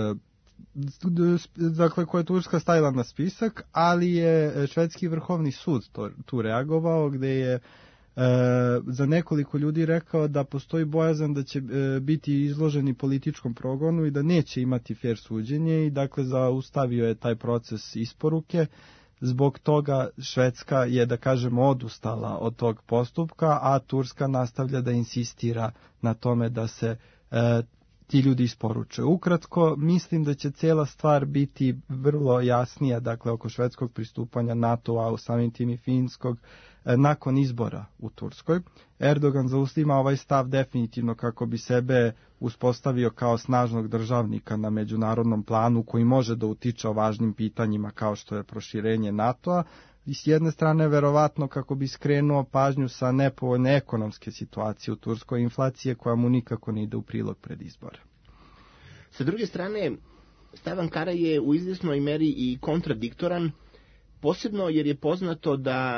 dakle koje je Turska stavila na spisak, ali je švedski vrhovni sud to, tu reagovao, gde je e, za nekoliko ljudi rekao da postoji bojazan da će e, biti izloženi političkom progonu i da neće imati fer suđenje i dakle zaustavio je taj proces isporuke. Zbog toga Švedska je, da kažemo, odustala od tog postupka, a Turska nastavlja da insistira na tome da se e, ti ljudi isporuče. Ukratko, mislim da će cijela stvar biti vrlo jasnija, dakle, oko švedskog pristupanja NATO-a, u samim tim i finskog, e, nakon izbora u Turskoj. Erdogan zauzima ovaj stav definitivno kako bi sebe uspostavio kao snažnog državnika na međunarodnom planu koji može da utiče o važnim pitanjima kao što je proširenje NATO-a, i s jedne strane verovatno kako bi skrenuo pažnju sa nepovoljne ekonomske situacije u Turskoj, inflacije koja mu nikako ne ide u prilog pred izbore. Sa druge strane, stav Ankara je u izvjesnoj meri i kontradiktoran, posebno jer je poznato da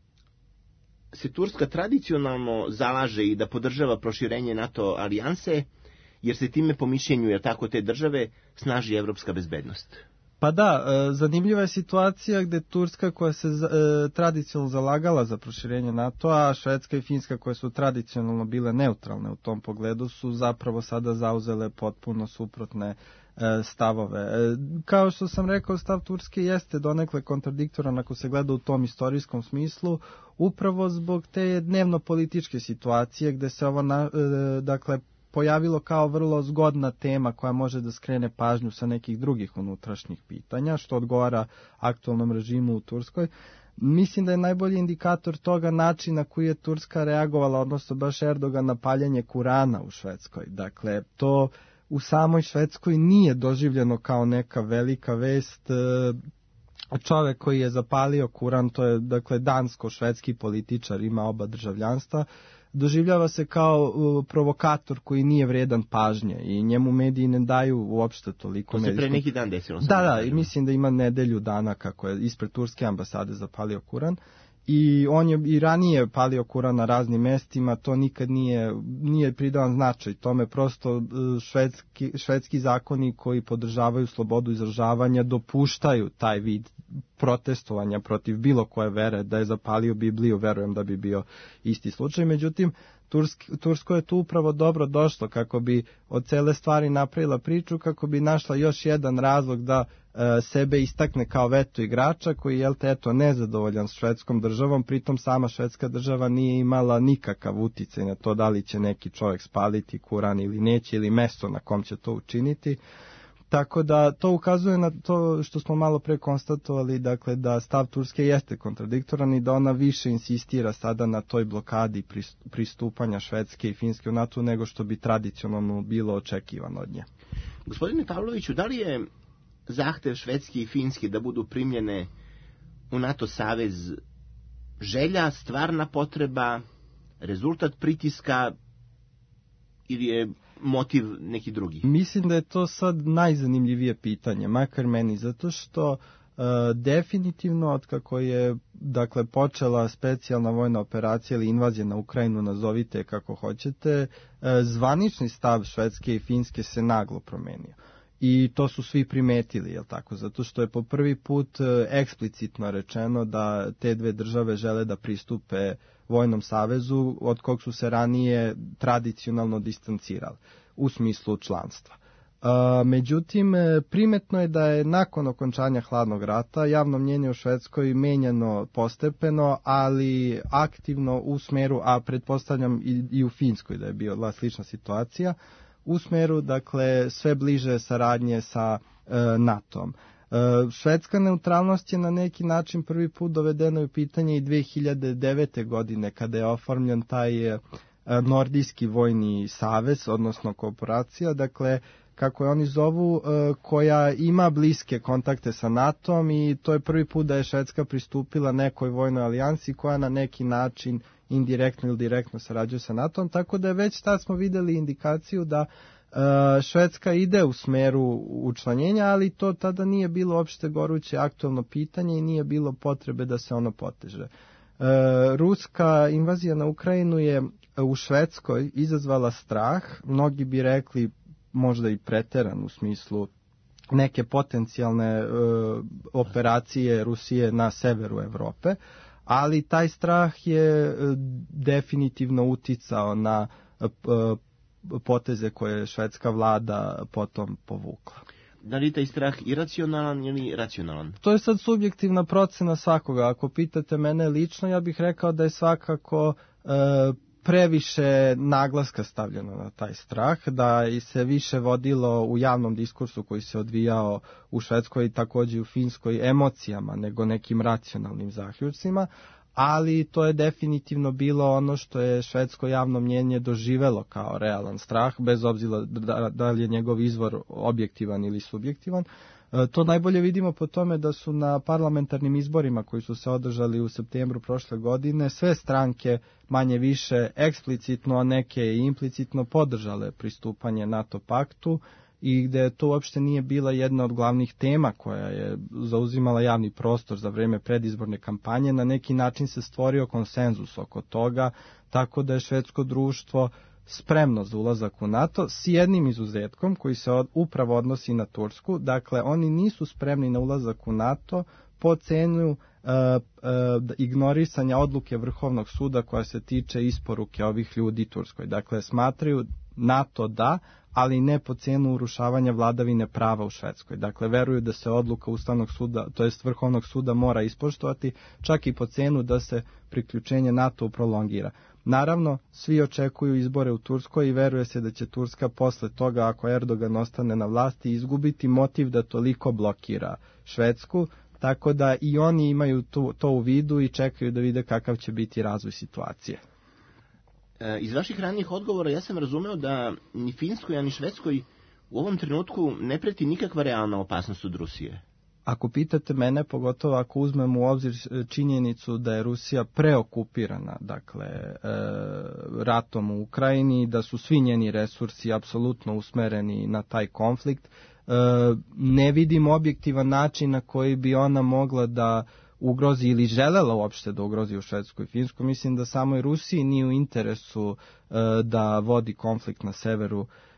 se Turska tradicionalno zalaže i da podržava proširenje NATO alijanse, jer se time po mišljenju, jer tako te države, snaži evropska bezbednost. Pa da, zanimljiva je situacija gde Turska koja se e, tradicionalno zalagala za proširenje NATO-a, a Švedska i Finska koje su tradicionalno bile neutralne u tom pogledu su zapravo sada zauzele potpuno suprotne e, stavove. E, kao što sam rekao, stav Turske jeste donekle kontradiktoran ako se gleda u tom istorijskom smislu, upravo zbog te dnevno-političke situacije gde se ovo, na, e, dakle, pojavilo kao vrlo zgodna tema koja može da skrene pažnju sa nekih drugih unutrašnjih pitanja, što odgovara aktualnom režimu u Turskoj. Mislim da je najbolji indikator toga način na koji je Turska reagovala, odnosno baš Erdogan, na paljenje Kurana u Švedskoj. Dakle, to u samoj Švedskoj nije doživljeno kao neka velika vest. Čovek koji je zapalio Kuran, to je, dakle, dansko-švedski političar, ima oba državljanstva, doživljava se kao uh, provokator koji nije vredan pažnje i njemu mediji ne daju uopšte toliko. To se medijsku... pre neki dan desilo. Da, da, i mislim da ima nedelju dana kako je ispred turske ambasade zapalio Kuran. I on je i ranije palio Kuran na raznim mestima, to nikad nije, nije pridavan značaj tome, prosto švedski, švedski zakoni koji podržavaju slobodu izražavanja dopuštaju taj vid protestovanja protiv bilo koje vere, da je zapalio Bibliju, verujem da bi bio isti slučaj. Međutim, Tursk, Tursko je tu upravo dobro došlo kako bi od cele stvari napravila priču, kako bi našla još jedan razlog da e, sebe istakne kao veto igrača koji je, jel te, eto, nezadovoljan s švedskom državom, pritom sama švedska država nije imala nikakav uticaj na to da li će neki čovjek spaliti Kuran ili neće, ili mesto na kom će to učiniti. Tako da to ukazuje na to što smo malo pre konstatovali, dakle da stav Turske jeste kontradiktoran i da ona više insistira sada na toj blokadi pristupanja Švedske i Finske u NATO nego što bi tradicionalno bilo očekivano od nje. Gospodine Pavloviću, da li je zahtev Švedske i Finske da budu primljene u NATO savez želja, stvarna potreba, rezultat pritiska ili je motiv neki drugi? Mislim da je to sad najzanimljivije pitanje, makar meni, zato što e, definitivno od kako je, dakle, počela specijalna vojna operacija ili invazija na Ukrajinu, nazovite kako hoćete, e, zvanični stav Švedske i Finske se naglo promenio. I to su svi primetili, jel tako? Zato što je po prvi put eksplicitno rečeno da te dve države žele da pristupe vojnom savezu od kog su se ranije tradicionalno distancirali u smislu članstva. E, međutim, primetno je da je nakon okončanja hladnog rata javno mnjenje u Švedskoj menjano postepeno, ali aktivno u smeru, a pretpostavljam i, i u Finskoj da je bila slična situacija, u smeru, dakle, sve bliže saradnje sa e, NATO-om. E, švedska neutralnost je na neki način prvi put dovedena u pitanje i dve hiljade devete. godine, kada je oformljen taj e, nordijski vojni savez, odnosno korporacija, dakle, kako je oni zovu, e, koja ima bliske kontakte sa NATO-om, i to je prvi put da je Švedska pristupila nekoj vojnoj alijansi koja na neki način indirektno ili direktno sarađuje sa NATO-om, tako da je već tad smo videli indikaciju da e, Švedska ide u smeru učlanjenja, ali to tada nije bilo opšte goruće aktualno pitanje i nije bilo potrebe da se ono poteže. E, ruska invazija na Ukrajinu je u Švedskoj izazvala strah, mnogi bi rekli možda i preteran u smislu neke potencijalne e, operacije Rusije na severu Evrope, ali taj strah je definitivno uticao na poteze koje je švedska vlada potom povukla. Da li je taj strah iracionalan ili racionalan? To je sad subjektivna procena svakoga. Ako pitate mene lično, ja bih rekao da je svakako e, previše naglaska stavljeno na taj strah, da se više vodilo u javnom diskursu koji se odvijao u Švedskoj i također u Finskoj emocijama nego nekim racionalnim zaključcima, ali to je definitivno bilo ono što je švedsko javno mnjenje doživelo kao realan strah, bez obzira da, da li je njegov izvor objektivan ili subjektivan. To najbolje vidimo po tome da su na parlamentarnim izborima koji su se održali u septembru prošle godine sve stranke manje više eksplicitno, a neke i implicitno podržale pristupanje NATO paktu, i gde to uopšte nije bila jedna od glavnih tema koja je zauzimala javni prostor za vreme predizborne kampanje. Na neki način se stvorio konsenzus oko toga, tako da je švedsko društvo spremno za ulazak u NATO, s jednim izuzetkom koji se od, upravo odnosi na Tursku. Dakle, oni nisu spremni na ulazak u NATO po cenu e, e, ignorisanja odluke Vrhovnog suda koja se tiče isporuke ovih ljudi Turskoj. Dakle, smatraju NATO da, ali ne po cenu urušavanja vladavine prava u Švedskoj. Dakle, veruju da se odluka Ustavnog suda, to jest Vrhovnog suda, mora ispoštovati, čak i po cenu da se priključenje NATO prolongira. Naravno, svi očekuju izbore u Turskoj i veruje se da će Turska posle toga, ako Erdogan ostane na vlasti, izgubiti motiv da toliko blokira Švedsku, tako da i oni imaju to, to u vidu i čekaju da vide kakav će biti razvoj situacije. Iz vaših ranijih odgovora ja sam razumeo da ni Finskoj, ani Švedskoj u ovom trenutku ne preti nikakva realna opasnost od Rusije. Ako pitate mene, pogotovo ako uzmemo u obzir činjenicu da je Rusija preokupirana, dakle, e, ratom u Ukrajini, da su svi njeni resursi apsolutno usmereni na taj konflikt, e, ne vidim objektivan način na koji bi ona mogla da ugrozi ili želela uopšte da ugrozi u Švedsku i Finsku. Mislim da samoj Rusiji nije u interesu e, da vodi konflikt na severu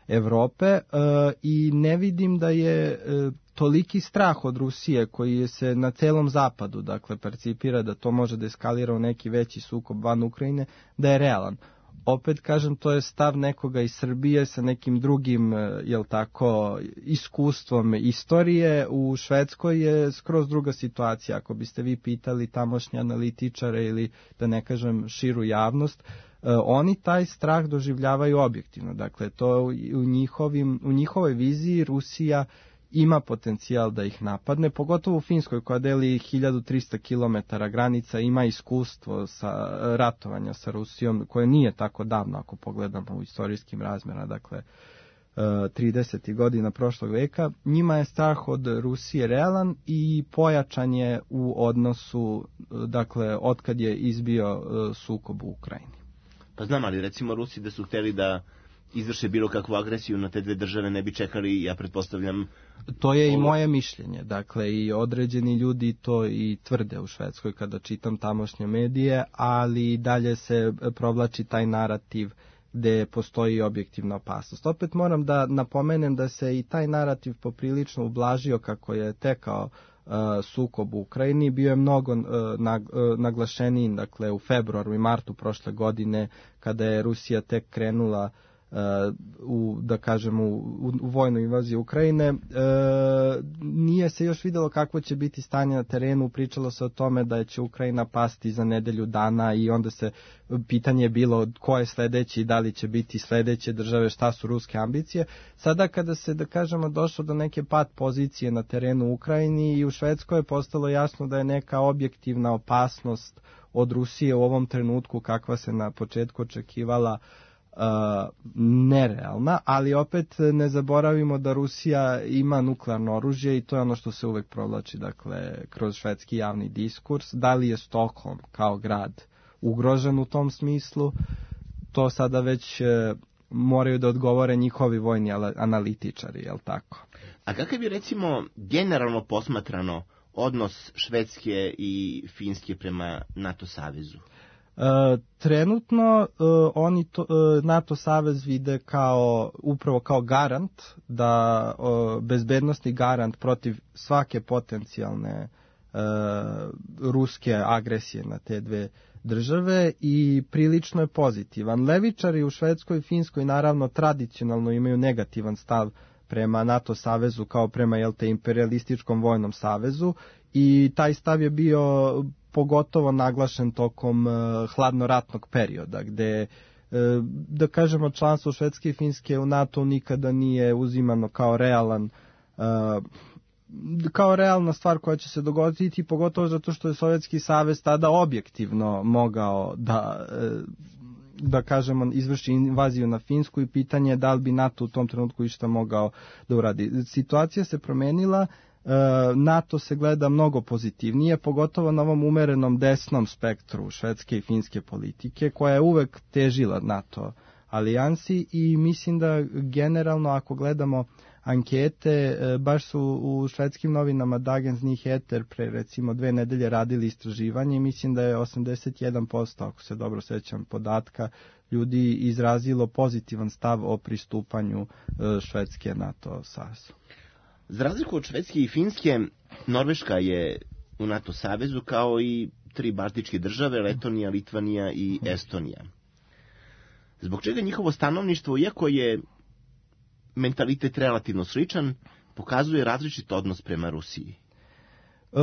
Evrope e, i ne vidim da je e, toliki strah od Rusije koji se na celom zapadu, dakle, percipira da to može da eskalira u neki veći sukob van Ukrajine, da je realan. Opet kažem, to je stav nekoga iz Srbije sa nekim drugim, jel tako, iskustvom istorije. U Švedskoj je skroz druga situacija. Ako biste vi pitali tamošnje analitičare ili, da ne kažem, širu javnost, oni taj strah doživljavaju objektivno. Dakle, to u, njihovim, u njihovoj viziji Rusija ima potencijal da ih napadne, pogotovo u Finskoj koja deli hiljadu trista kilometara granica, ima iskustvo sa ratovanja sa Rusijom koje nije tako davno ako pogledamo u istorijskim razmjerama, dakle tridesetih godina prošlog veka. Njima je strah od Rusije realan i pojačan je u odnosu, dakle, otkad je izbio sukob u Ukrajini. Pa znam, ali recimo Rusi da su hteli da izvrše bilo kakvu agresiju na te dve države, ne bi čekali, ja pretpostavljam... To je ovo... i moje mišljenje, dakle, i određeni ljudi to i tvrde u Švedskoj kada čitam tamošnje medije, ali dalje se provlači taj narativ gde postoji objektivna opasnost. Opet moram da napomenem da se i taj narativ poprilično ublažio kako je tekao uh, sukob u Ukrajini, bio je mnogo uh, nag, uh, naglašeniji, dakle, u februaru i martu prošle godine, kada je Rusija tek krenula u, da kažemo, u, u vojnu invaziju Ukrajine. E, nije se još videlo kako će biti stanje na terenu, pričalo se o tome da će Ukrajina pasti za nedelju dana i onda se pitanje je bilo ko je sledeći, da li će biti sledeće države, šta su ruske ambicije. Sada kada se, da kažemo, došlo do neke pat pozicije na terenu u Ukrajini i u Švedskoj je postalo jasno da je neka objektivna opasnost od Rusije u ovom trenutku kakva se na početku očekivala Uh, nerealna, ali opet ne zaboravimo da Rusija ima nuklearno oružje i to je ono što se uvek provlači, dakle, kroz švedski javni diskurs. Da li je Stockholm kao grad ugrožen u tom smislu, to sada već uh, moraju da odgovore njihovi vojni analitičari, jel tako? A kakav je, recimo, generalno posmatrano odnos Švedske i Finske prema NATO savezu? Uh, trenutno uh, oni to, uh, NATO savez vide kao upravo kao garant da uh, bezbednosni garant protiv svake potencijalne uh, ruske agresije na te dve države i prilično je pozitivan. Levičari u Švedskoj i Finskoj naravno tradicionalno imaju negativan stav prema NATO savezu kao prema, jel te, imperialističkom vojnom savezu i taj stav je bio pogotovo naglašen tokom uh, hladnoratnog perioda, gde, uh, da kažemo, članstvo Švedske i Finske u NATO nikada nije uzimano kao realan, uh, kao realna stvar koja će se dogoditi, pogotovo zato što je Sovjetski savez tada objektivno mogao da, uh, da kažemo, izvrši invaziju na Finsku i pitanje je da li bi NATO u tom trenutku išta mogao da uradi. Situacija se promenila. NATO se gleda mnogo pozitivnije, pogotovo na ovom umerenom desnom spektru švedske i finske politike, koja je uvek težila NATO alijansi i mislim da generalno ako gledamo ankete, baš su u švedskim novinama Dagens Nyheter pre recimo dve nedelje radili istraživanje i mislim da je osamdeset jedan posto, ako se dobro sećam podatka, ljudi izrazilo pozitivan stav o pristupanju Švedske NATO savezu. Za razliku od Švedske i Finske, Norveška je u NATO savezu kao i tri baltičke države, Letonija, Litvanija i Estonija. Zbog čega njihovo stanovništvo, iako je mentalitet relativno sličan, pokazuje različit odnos prema Rusiji? E,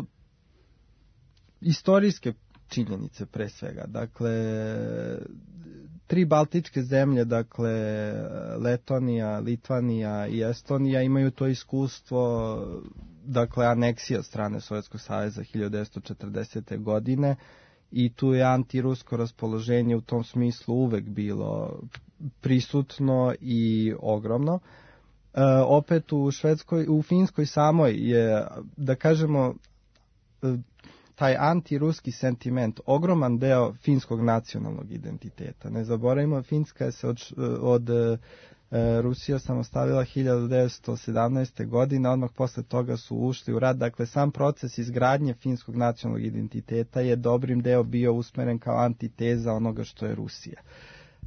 istorijske činjenice pre svega. Dakle, tri baltičke zemlje, dakle Letonija, Litvanija i Estonija imaju to iskustvo, dakle aneksija od strane Sovjetskog saveza hiljadu devetsto četrdesete. godine i tu je antirusko raspoloženje u tom smislu uvek bilo prisutno i ogromno. E, opet u Švedskoj, u Finskoj samoj je, da kažemo, taj antiruski sentiment ogroman deo finskog nacionalnog identiteta. Ne zaboravimo, Finska se od, od e, Rusija samostavila hiljadu devetsto sedamnaeste. godine, odmah posle toga su ušli u rat. Dakle, sam proces izgradnje finskog nacionalnog identiteta je dobrim deo bio usmeren kao antiteza onoga što je Rusija.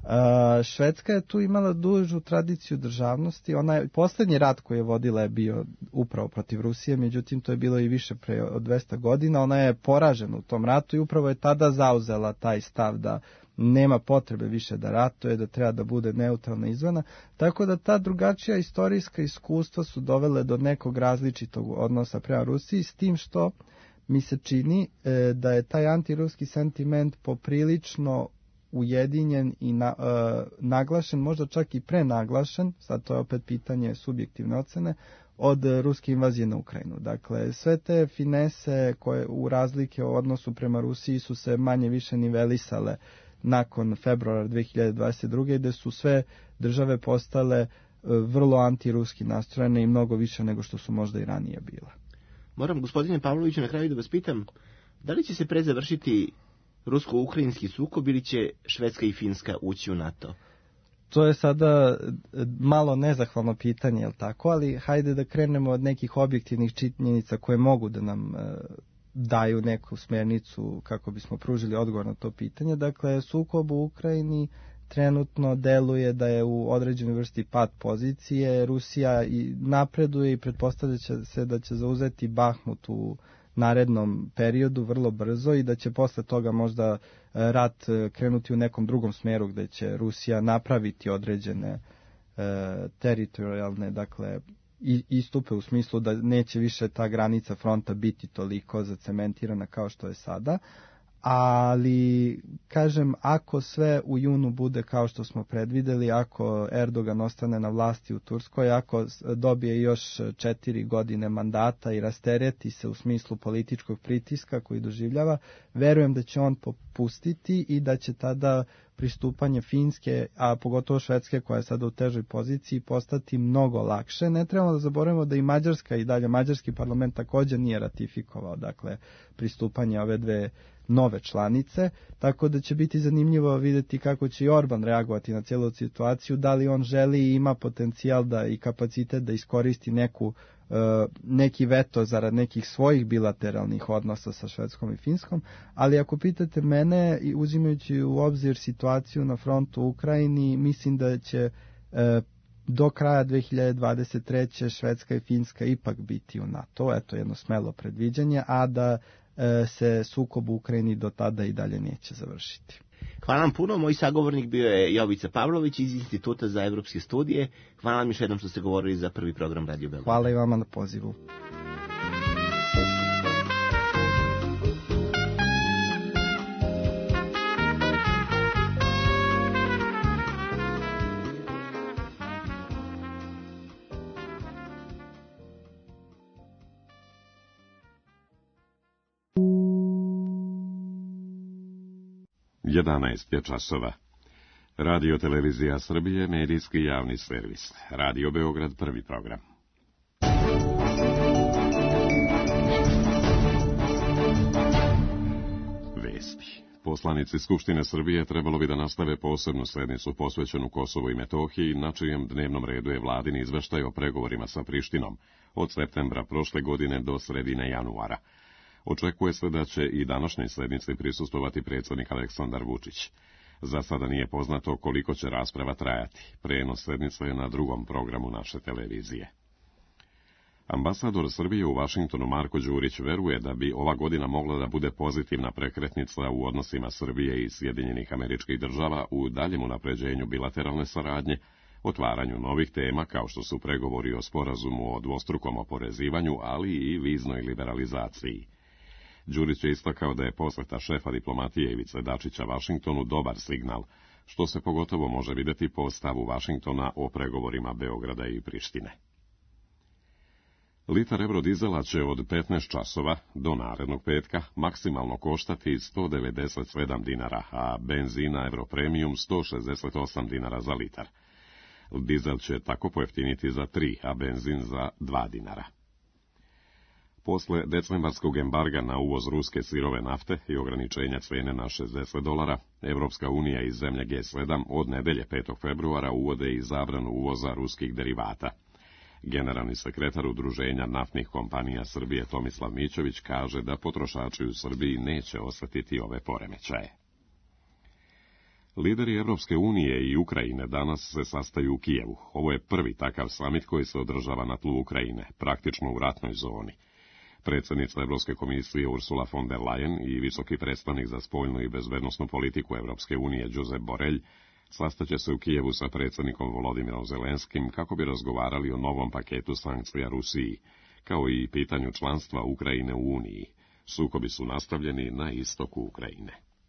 Švedska je tu imala dužu tradiciju državnosti. Ona je, posljednji rat koji je vodila je bio upravo protiv Rusije, međutim to je bilo i više pre od dvesta godina. Ona je poražena u tom ratu i upravo je tada zauzela taj stav da nema potrebe više da ratuje, da treba da bude neutralna izvana. Tako da ta drugačija istorijska iskustva su dovele do nekog različitog odnosa prema Rusiji, s tim što mi se čini e, da je taj antiruski sentiment poprilično ujedinjen i na, e, naglašen, možda čak i prenaglašen, sad to je opet pitanje subjektivne ocene, od ruske invazije na Ukrajinu. Dakle, sve te finese koje u razlike u odnosu prema Rusiji su se manje više nivelisale nakon februara dve hiljade dvadeset druge. gde su sve države postale vrlo antiruski nastrojene i mnogo više nego što su možda i ranije bile. Moram, gospodine Pavloviću, na kraju da vas pitam, da li će se pre završiti rusko-ukrajinski sukob ili će Švedska i Finska ući u NATO? To je sada malo nezahvalno pitanje, je li tako? Ali hajde da krenemo od nekih objektivnih činjenica koje mogu da nam daju neku smjernicu kako bismo pružili odgovor na to pitanje. Dakle, sukob u Ukrajini trenutno deluje da je u određenoj vrsti pad pozicije. Rusija i napreduje i pretpostavlja se da će zauzeti Bahmut u narednom periodu vrlo brzo i da će posle toga možda rat krenuti u nekom drugom smjeru gdje će Rusija napraviti određene e, teritorijalne, dakle, istupe u smislu da neće više ta granica fronta biti toliko zacementirana kao što je sada. Ali, kažem, ako sve u junu bude kao što smo predvideli, ako Erdogan ostane na vlasti u Turskoj, ako dobije još četiri godine mandata i rastereti se u smislu političkog pritiska koji doživljava, verujem da će on popustiti i da će tada pristupanje Finske, a pogotovo Švedske koja je sada u težoj poziciji, postati mnogo lakše. Ne trebamo da zaboravimo da i Mađarska i dalje, Mađarski parlament također nije ratifikovao, dakle, pristupanje ove dve nove članice, tako da će biti zanimljivo vidjeti kako će i Orban reagovati na cijelu situaciju, da li on želi i ima potencijal da i kapacitet da iskoristi neku, neki veto zarad nekih svojih bilateralnih odnosa sa Švedskom i Finskom, ali ako pitate mene, uzimajući u obzir situaciju na frontu u Ukrajini, mislim da će do kraja dve hiljade dvadeset treće Švedska i Finska ipak biti u NATO, eto jedno smelo predviđanje, a da se sukob u Ukrajini do tada i dalje neće završiti. Hvala vam puno, moj sagovornik bio je Jovica Pavlović iz Instituta za evropske studije. Hvala vam još jednom što ste govorili za prvi program Radio Beograd. Hvala i vama na pozivu. jedanaest je časova. Radio Televizija Srbije, medijski javni servis. Radio Beograd, prvi program. Vesti. Poslanici Skupštine Srbije trebalo bi da nastave posebnu sednicu posvećenu Kosovu i Metohiji, na čijem dnevnom redu je vladin izveštaj o pregovorima sa Prištinom od septembra prošle godine do sredine januara. Očekuje se da će i današnjoj sednici prisustvovati predsjednik Aleksandar Vučić. Za sada nije poznato koliko će rasprava trajati. Prenos sednice je na drugom programu naše televizije. Ambasador Srbije u Vašingtonu Marko Đurić veruje da bi ova godina mogla da bude pozitivna prekretnica u odnosima Srbije i Sjedinjenih Američkih Država u daljem unapređenju bilateralne saradnje, otvaranju novih tema kao što su pregovori o sporazumu o dvostrukom oporezivanju, ali i viznoj liberalizaciji. Đurić je istakao da je posjeta šefa diplomatije Ivice Dačića Vašingtonu dobar signal, što se pogotovo može vidjeti po stavu Vašingtona o pregovorima Beograda i Prištine. Litar eurodizela će od petnaest časova do narednog petka maksimalno koštati sto devedeset sedam dinara, a benzina Europremium sto šezdeset osam dinara za litar. Dizel će tako pojeftiniti za tri, a benzin za dva dinara. Posle decembarskog embarga na uvoz ruske sirove nafte i ograničenja cene na šezdeset dolara, Evropska unija i zemlje G sedam od nedelje petog februara uvode i zabranu uvoza ruskih derivata. Generalni sekretar Udruženja naftnih kompanija Srbije Tomislav Mićović kaže da potrošači u Srbiji neće osjetiti ove poremećaje. Lideri Evropske unije i Ukrajine danas se sastaju u Kijevu. Ovo je prvi takav samit koji se održava na tlu Ukrajine, praktično u ratnoj zoni. Predsjednica Evropske komisije Ursula von der Leyen i visoki predstavnik za spoljnu i bezbednosnu politiku Evropske unije Josep Borrell sastaće se u Kijevu sa predsjednikom Volodimirom Zelenskim kako bi razgovarali o novom paketu sankcija Rusiji, kao i pitanju članstva Ukrajine u Uniji. Sukobi su nastavljeni na istoku Ukrajine.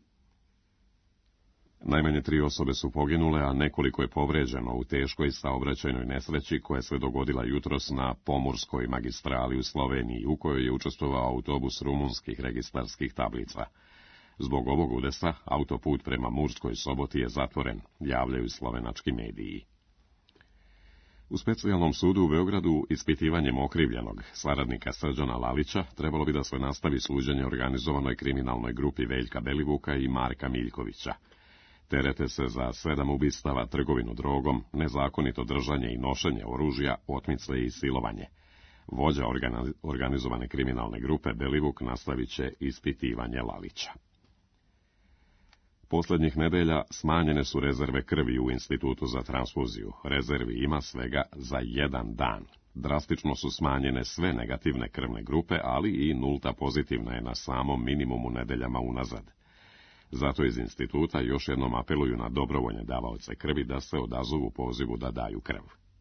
Najmanje tri osobe su poginule, a nekoliko je povređeno u teškoj saobraćajnoj nesreći koja se dogodila jutros na Pomurskoj magistrali u Sloveniji, u kojoj je učestvovao autobus rumunskih registarskih tablica. Zbog ovog udesa, autoput prema Murskoj Soboti je zatvoren, javljaju slovenački mediji. U specijalnom sudu u Beogradu ispitivanjem okrivljenog, saradnika Srđana Lalića, trebalo bi da se nastavi suđenje organizovanoj kriminalnoj grupi Veljka Belivuka i Marka Miljkovića. Terete se za sedam ubistava, trgovinu drogom, nezakonito držanje i nošenje oružja, otmice i silovanje. Vođa organizovane kriminalne grupe Belivuk nastavit će ispitivanje Lalića. Posljednjih nedelja smanjene su rezerve krvi u Institutu za transfuziju. Rezervi ima svega za jedan dan. Drastično su smanjene sve negativne krvne grupe, ali i nulta pozitivna je na samom minimumu nedeljama unazad. Zato iz instituta još jednom apeluju na dobrovoljne davaoce krvi da se odazovu pozivu da daju krv.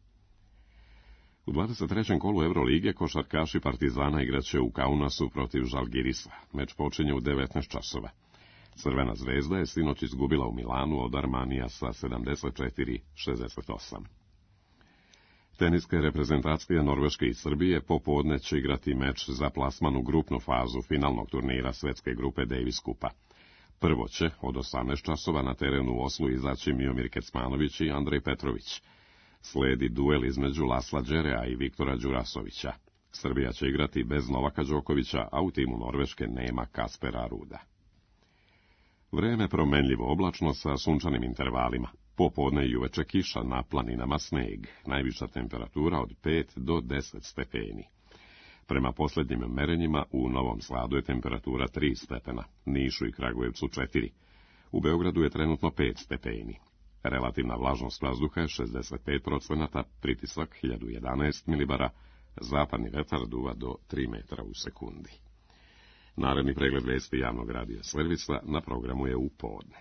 U dvadeset trećem kolu Eurolige košarkaši Partizana igraće u Kaunasu protiv Žalgirisa. Meč počinje u devetnaest časova. Crvena zvezda je sinoć izgubila u Milanu od Armanija sa sedamdeset četiri šezdeset osam. Teniske reprezentacije Norveške i Srbije popodne će igrati meč za plasman u grupnu fazu finalnog turnira svetske grupe Davis Kupa. Prvo će od osamnaest časova na terenu u Oslu izaći Miomir Kecmanović i Andrej Petrović. Sledi duel između Lasla Đerea i Viktora Đurasovića. Srbija će igrati bez Novaka Đokovića, a u timu Norveške nema Kaspera Ruda. Vreme promenljivo oblačno sa sunčanim intervalima. Popodne i uveče kiša, na planinama sneg. Najviša temperatura od pet do deset stepeni. Prema posljednjim merenjima u Novom Sadu je temperatura tri stepena, Nišu i Kragujevcu četiri. U Beogradu je trenutno pet stepeni. Relativna vlažnost vazduha je šezdeset pet procenata, pritisak hiljadu jedanaest milibara, zapadni vetar duva do tri metra u sekundi. Naredni pregled vesti javnog radija servisa na programu je u podne.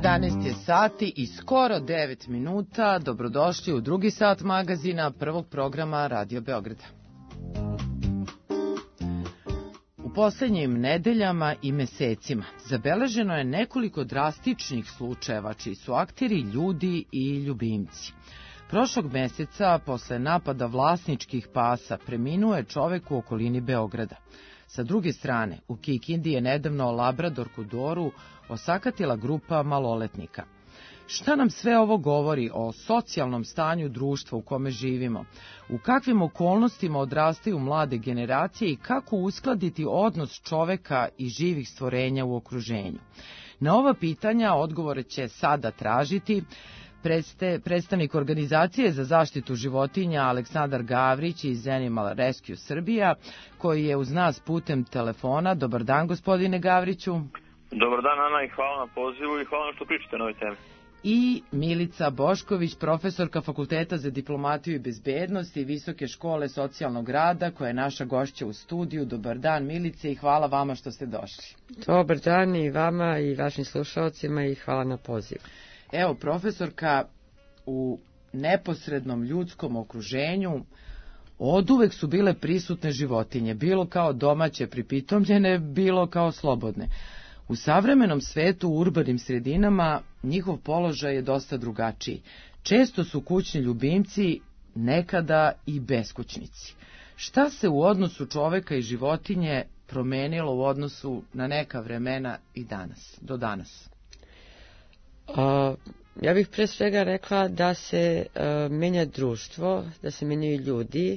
jedanaest je sati i skoro devet minuta. Dobrodošli u drugi sat magazina prvog programa Radio Beograda. U poslednjim nedeljama i mesecima zabeleženo je nekoliko drastičnih slučajeva čiji su akteri ljudi i ljubimci. Prošlog meseca, posle napada vlasničkih pasa, preminuo je čovek u okolini Beograda. Sa druge strane, u Kikindi je nedavno Labradorku Doru osakatila grupa maloletnika. Šta nam sve ovo govori o socijalnom stanju društva u kome živimo? U kakvim okolnostima odrastaju mlade generacije i kako uskladiti odnos čoveka i živih stvorenja u okruženju? Na ova pitanja odgovore će sada tražiti Predste, predstavnik organizacije za zaštitu životinja Aleksandar Gavrić iz Animal Rescue Srbija, koji je uz nas putem telefona. Dobar dan, gospodine Gavriću. Dobar dan, Ana, i hvala na pozivu i hvala na što pričate na ovoj temi. I Milica Bošković, profesorka Fakulteta za diplomatiju i bezbednost i Visoke škole socijalnog rada, koja je naša gošća u studiju. Dobar dan, Milice, i hvala vama što ste došli. Dobar dan i vama i vašim slušalcima i hvala na pozivu. Evo, profesorka, u neposrednom ljudskom okruženju oduvek su bile prisutne životinje, bilo kao domaće pripitomljene, bilo kao slobodne. U savremenom svetu, u urbanim sredinama, njihov položaj je dosta drugačiji. Često su kućni ljubimci, nekada i beskućnici. Šta se u odnosu čoveka i životinje promenilo u odnosu na neka vremena i danas, do danas? Uh, ja bih pre svega rekla da se uh, menja društvo, da se menjaju ljudi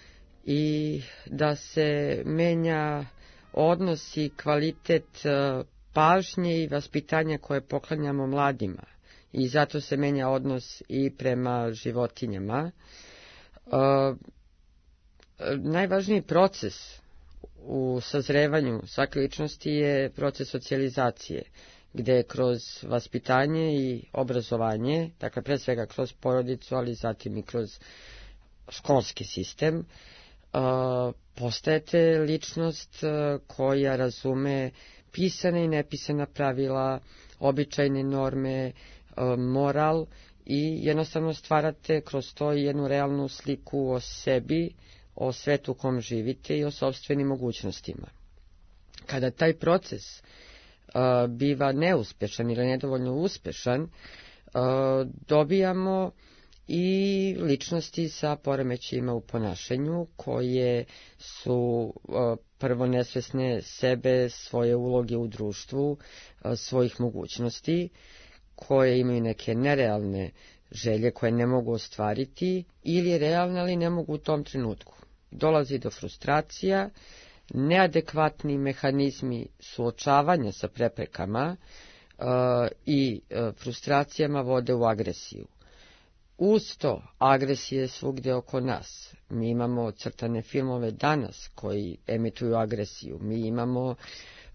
i da se menja odnos i kvalitet uh, pažnje i vaspitanja koje poklanjamo mladima. I zato se menja odnos i prema životinjama. Uh, najvažniji proces u sazrevanju svake ličnosti je proces socijalizacije, gde kroz vaspitanje i obrazovanje, dakle pre svega kroz porodicu, ali zatim i kroz školski sistem, uh, postajete ličnost uh, koja razume pisane i nepisana pravila, običajne norme, uh, moral i jednostavno stvarate kroz to jednu realnu sliku o sebi, o svetu u kom živite i o sopstvenim mogućnostima. Kada taj proces Uh, biva neuspešan ili nedovoljno uspešan, uh, dobijamo i ličnosti sa poremećajima u ponašanju koje su uh, prvo nesvesne sebe, svoje uloge u društvu, uh, svojih mogućnosti, koje imaju neke nerealne želje koje ne mogu ostvariti ili realne, ali ne mogu u tom trenutku. Dolazi do frustracija, neadekvatni mehanizmi suočavanja sa preprekama uh, i uh, frustracijama vode u agresiju. Uz to, agresija je svugde oko nas. Mi imamo crtane filmove danas koji emituju agresiju. Mi imamo, uh,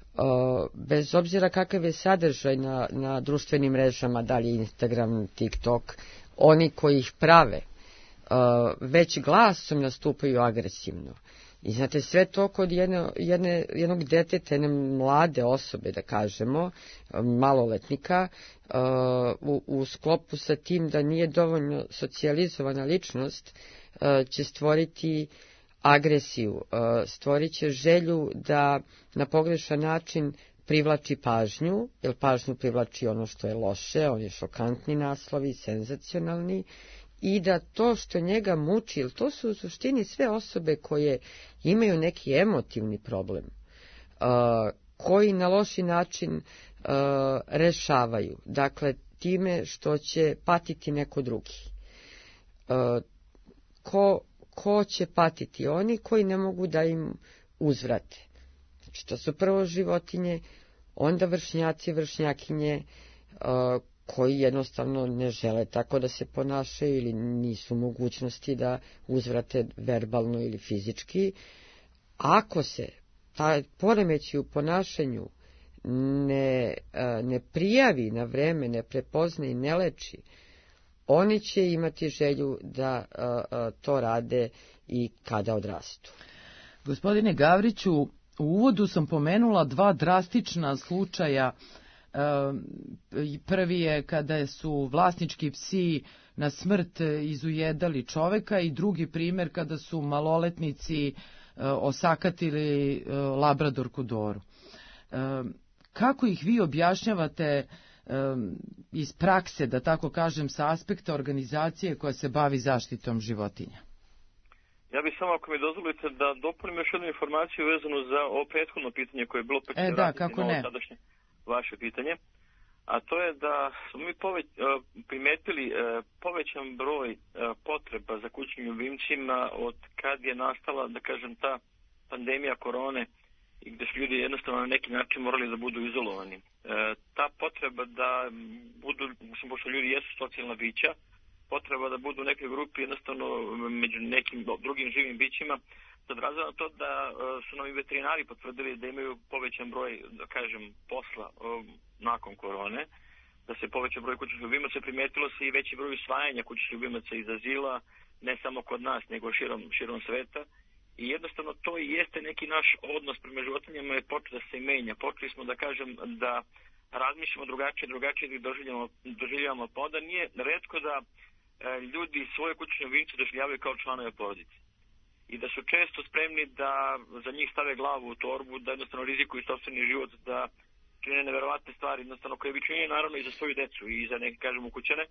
bez obzira kakav je sadržaj na, na društvenim mrežama, da li Instagram, TikTok, oni koji ih prave, uh, već glasom nastupaju agresivno. I znate, sve to kod jedne, jedne, jednog deteta, jedne mlade osobe, da kažemo, maloletnika, uh, u, u sklopu sa tim da nije dovoljno socijalizovana ličnost, uh, će stvoriti agresiju, uh, stvorit će želju da na pogrešan način privlači pažnju, jer pažnju privlači ono što je loše, oni šokantni naslovi, senzacionalni, i da to što njega muči, jer to su u suštini sve osobe koje imaju neki emotivni problem, uh, koji na loši način uh, rešavaju, dakle time što će patiti neko drugi. Uh, ko, ko će patiti? Oni koji ne mogu da im uzvrate. Znači, to su prvo životinje, onda vršnjaci, vršnjakinje, uh, koji jednostavno ne žele tako da se ponašaju ili nisu mogućnosti da uzvrate verbalno ili fizički. Ako se taj poremećaj u ponašanju ne, ne prijavi na vreme, ne prepozna i ne leči, oni će imati želju da to rade i kada odrastu. Gospodine Gavriću, u uvodu sam pomenula dva drastična slučaja Prvi je kada su vlasnički psi na smrt izujedali čoveka i drugi primer kada su maloletnici osakatili labradorku Doru. Kako ih vi objašnjavate iz prakse, da tako kažem, sa aspekta organizacije koja se bavi zaštitom životinja? Ja bih samo, ako mi dozvolite, da dopunim još jednu informaciju vezanu za ovo prethodno pitanje koje je bilo pa ću e, da, kako ne. Sadašnje vaše pitanje. A to je da smo mi poveć, primetili povećan broj potreba za kućnim ljubimcima od kad je nastala, da kažem, ta pandemija korone i gde su ljudi jednostavno na neki način morali da budu izolovani. E, ta potreba da budu, mislim, pošto ljudi jesu socijalna bića, potreba da budu u nekoj grupi jednostavno među nekim drugim živim bićima, se odrazava na to da e, su nam i veterinari potvrdili da imaju povećan broj, da kažem, posla e, nakon korone, da se povećan broj kućnih ljubimaca, primetilo se i veći broj usvajanja kućnih ljubimaca iz azila, ne samo kod nas, nego širom, širom sveta. I jednostavno to i jeste neki naš odnos prema životinjama je počeo da se menja. Počeli smo da kažem da razmišljamo drugačije, drugačije da doživljamo, doživljamo pa onda nije retko da e, ljudi svoje kućne ljubimce doživljavaju kao članove porodice. I da su često spremni da za njih stave glavu u torbu, da jednostavno rizikuju sopstveni život, da čine neverovatne stvari, jednostavno koje bi činili naravno i za svoju decu i za neke, kažem, ukućane.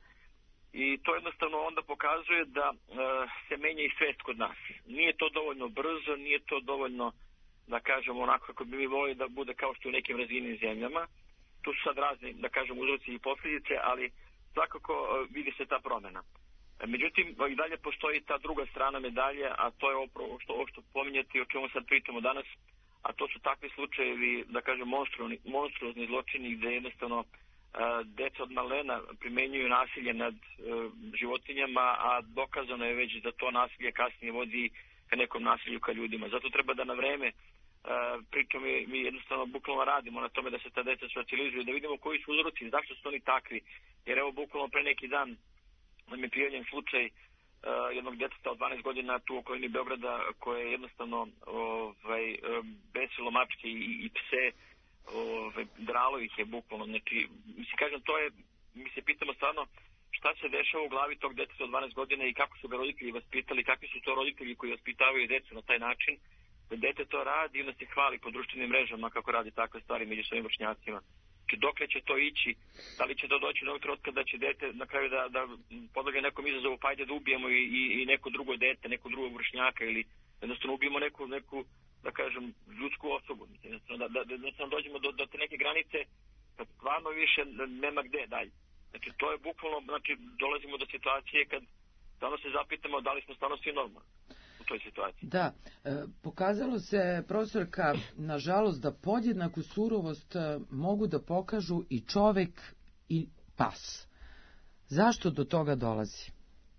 I to jednostavno onda pokazuje da e, se menja i svest kod nas. Nije to dovoljno brzo, nije to dovoljno, da kažemo, onako kako bi mi volili da bude kao što u nekim razvijenim zemljama. Tu su sad razni, da kažem, uzroci i posljedice, ali svakako e, vidi se ta promjena. E, međutim, i dalje postoji ta druga strana medalje, a to je ovo što, ovo što pominjate i o čemu sad pričamo danas, a to su takvi slučajevi, da kažem, monstruozni, monstruozni zločini gde jednostavno deca od malena primenjuju nasilje nad e, životinjama, a dokazano je već da to nasilje kasnije vodi ka nekom nasilju ka ljudima. Zato treba da na vreme e, pritom mi, mi jednostavno bukvalno radimo na tome da se ta deca socijalizuju, da vidimo koji su uzroci, zašto su oni takvi. Jer evo bukvalno pre neki dan nam je prijavljen slučaj e, jednog djeteta od dvanaest godina tu u okolini Beograda koje je jednostavno ovaj, besilo mačke i, i pse. Ove, dralo ih je bukvalno, znači, mislim, kažem, to je, mi se pitamo stvarno šta se dešava u glavi tog deteta od dvanaest godina i kako su ga roditelji vaspitali, kakvi su to roditelji koji vaspitavaju decu na taj način, da dete to radi i onda se hvali po društvenim mrežama kako radi takve stvari među svojim vršnjacima. Znači, dokle će to ići, da li će to doći do trenutka da će dete na kraju da, da podloge nekom izazovu, pa ajde da ubijemo i, i, i neko drugo dete, neko drugog vršnjaka ili jednostavno ubijemo neku, neku da kažem, ljudsku osobu. Da, da, da, da dođemo do, do te neke granice kad stvarno više nema gde dalje. Znači, to je bukvalno, znači, dolazimo do situacije kad stvarno se zapitamo da li smo stvarno svi normalni u toj situaciji. Da, e, pokazalo se, profesorka, nažalost, da podjednaku surovost mogu da pokažu i čovek i pas. Zašto do toga dolazi?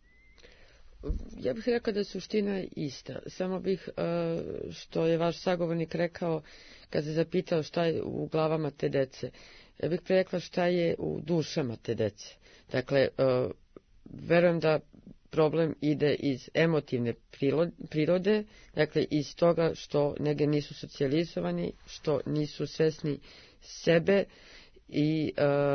Ja bih rekao da je suština ista. Samo bih, što je vaš sagovornik rekao, kad se zapitao šta je u glavama te dece, ja bih rekla šta je u dušama te dece. Dakle, verujem da problem ide iz emotivne prirode, dakle iz toga što negdje nisu socijalizovani, što nisu svesni sebe i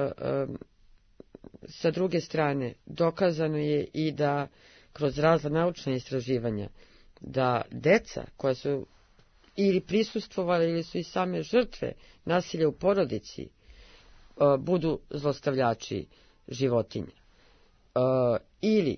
sa druge strane dokazano je i da kroz razna naučna istraživanja, da deca koja su ili prisustvovali ili su i same žrtve nasilja u porodici budu zlostavljači životinja. Ili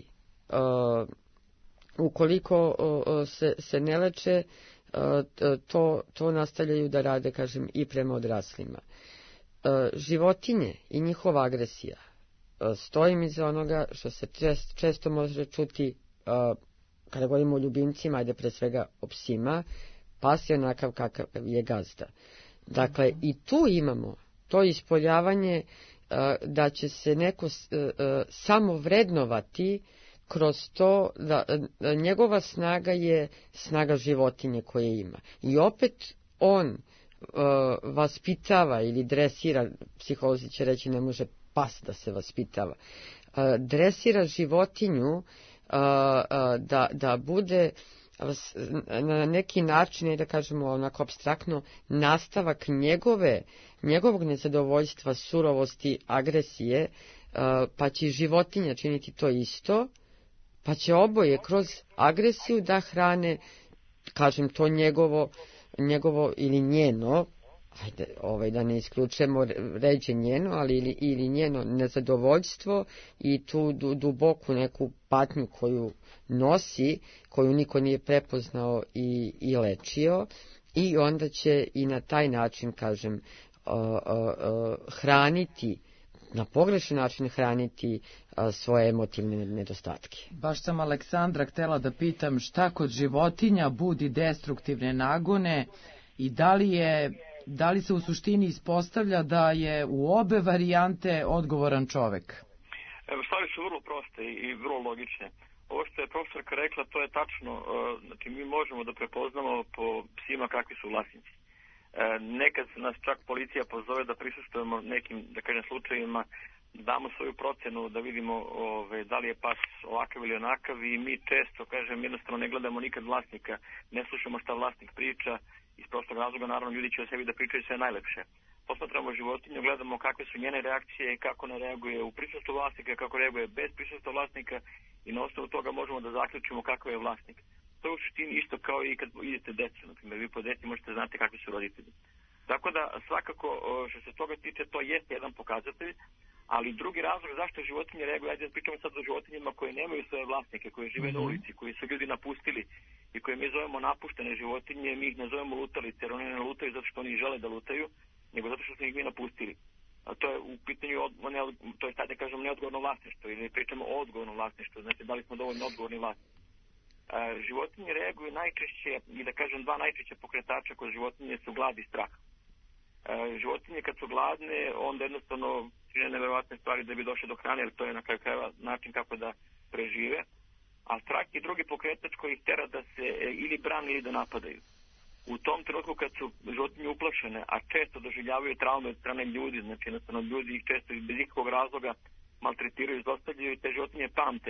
ukoliko se, se ne leče, to, to nastavljaju da rade, kažem, i prema odraslima. Životinje i njihova agresija, stojim iza onoga što se čest, često može čuti uh, kada govorimo o ljubimcima, ajde pre svega o psima, pas je onakav kakav je gazda. Dakle, i tu imamo to ispoljavanje uh, da će se neko uh, samo vrednovati kroz to da uh, njegova snaga je snaga životinje koje ima. I opet on uh, vaspitava ili dresira, psiholozi će reći ne može pas da se vaspitava, dresira životinju da, da bude na neki način, da kažemo onako apstraktno, nastavak njegove, njegovog nezadovoljstva, surovosti, agresije, pa će i životinja činiti to isto, pa će oboje kroz agresiju da hrane, kažem, to njegovo, njegovo ili njeno, ajde, ovaj, da ne isključujemo ređe njeno, ali ili, ili njeno nezadovoljstvo i tu du, duboku neku patnju koju nosi, koju niko nije prepoznao i, i lečio, i onda će i na taj način, kažem, uh, uh, uh, hraniti, na pogrešan način hraniti uh, svoje emotivne nedostatke. Baš sam Aleksandra htela da pitam šta kod životinja budi destruktivne nagone i da li je Da li se u suštini ispostavlja da je u obe varijante odgovoran čovek? Evo, stvari su vrlo proste i vrlo logične. Ovo što je profesorka rekla, to je tačno. Znači, mi možemo da prepoznamo po psima kakvi su vlasnici. Nekad nas čak policija pozove da prisustvujemo nekim, da kažem, slučajima, damo svoju procenu da vidimo ove, da li je pas ovakav ili onakav, i mi često, kažem, jednostavno ne gledamo nikad vlasnika, ne slušamo šta vlasnik priča. Iz prostog razloga, naravno, ljudi će o sebi da pričaju sve najlepše. Posmatramo životinju, gledamo kakve su njene reakcije, kako ona reaguje u prisustvu vlasnika, kako reaguje bez prisustva vlasnika, i na osnovu toga možemo da zaključimo kakav je vlasnik. To je u suštini isto kao i kad idete decu, na primjer, vi po deci možete znati kakvi su roditelji. Tako da, svakako, što se toga tiče, to jeste jedan pokazatelj, ali drugi razlog zašto životinje reaguju, ajde da pričamo sad o životinjama koje nemaju svoje vlasnike, koje žive mm-hmm. na ulici, koji su ljudi napustili i koje mi zovemo napuštene životinje, mi ih ne zovemo lutalice, jer one ne lutaju zato što oni žele da lutaju, nego zato što smo ih mi napustili. A to je u pitanju, ne, to je sad da kažem neodgovorno vlasništvo, ili pričamo o odgovornom vlasništvu, znači da li smo dovoljno odgovorni vlasnici. E, životinje reaguju najčešće, i da kažem dva najčešće pokretača kod životinje su glad i strah. E, životinje kad su gladne, onda jednostavno čine neverovatne stvari da bi došle do hrane, jer to je na kraju krajeva način kako da prežive. A strah je drugi pokretač koji ih tera da se ili brane ili da napadaju. U tom trenutku kad su životinje uplašene, a često doživljavaju traume od strane ljudi, znači jednostavno ljudi ih često bez ikakvog razloga maltretiraju, zlostavljaju, i te životinje pamte,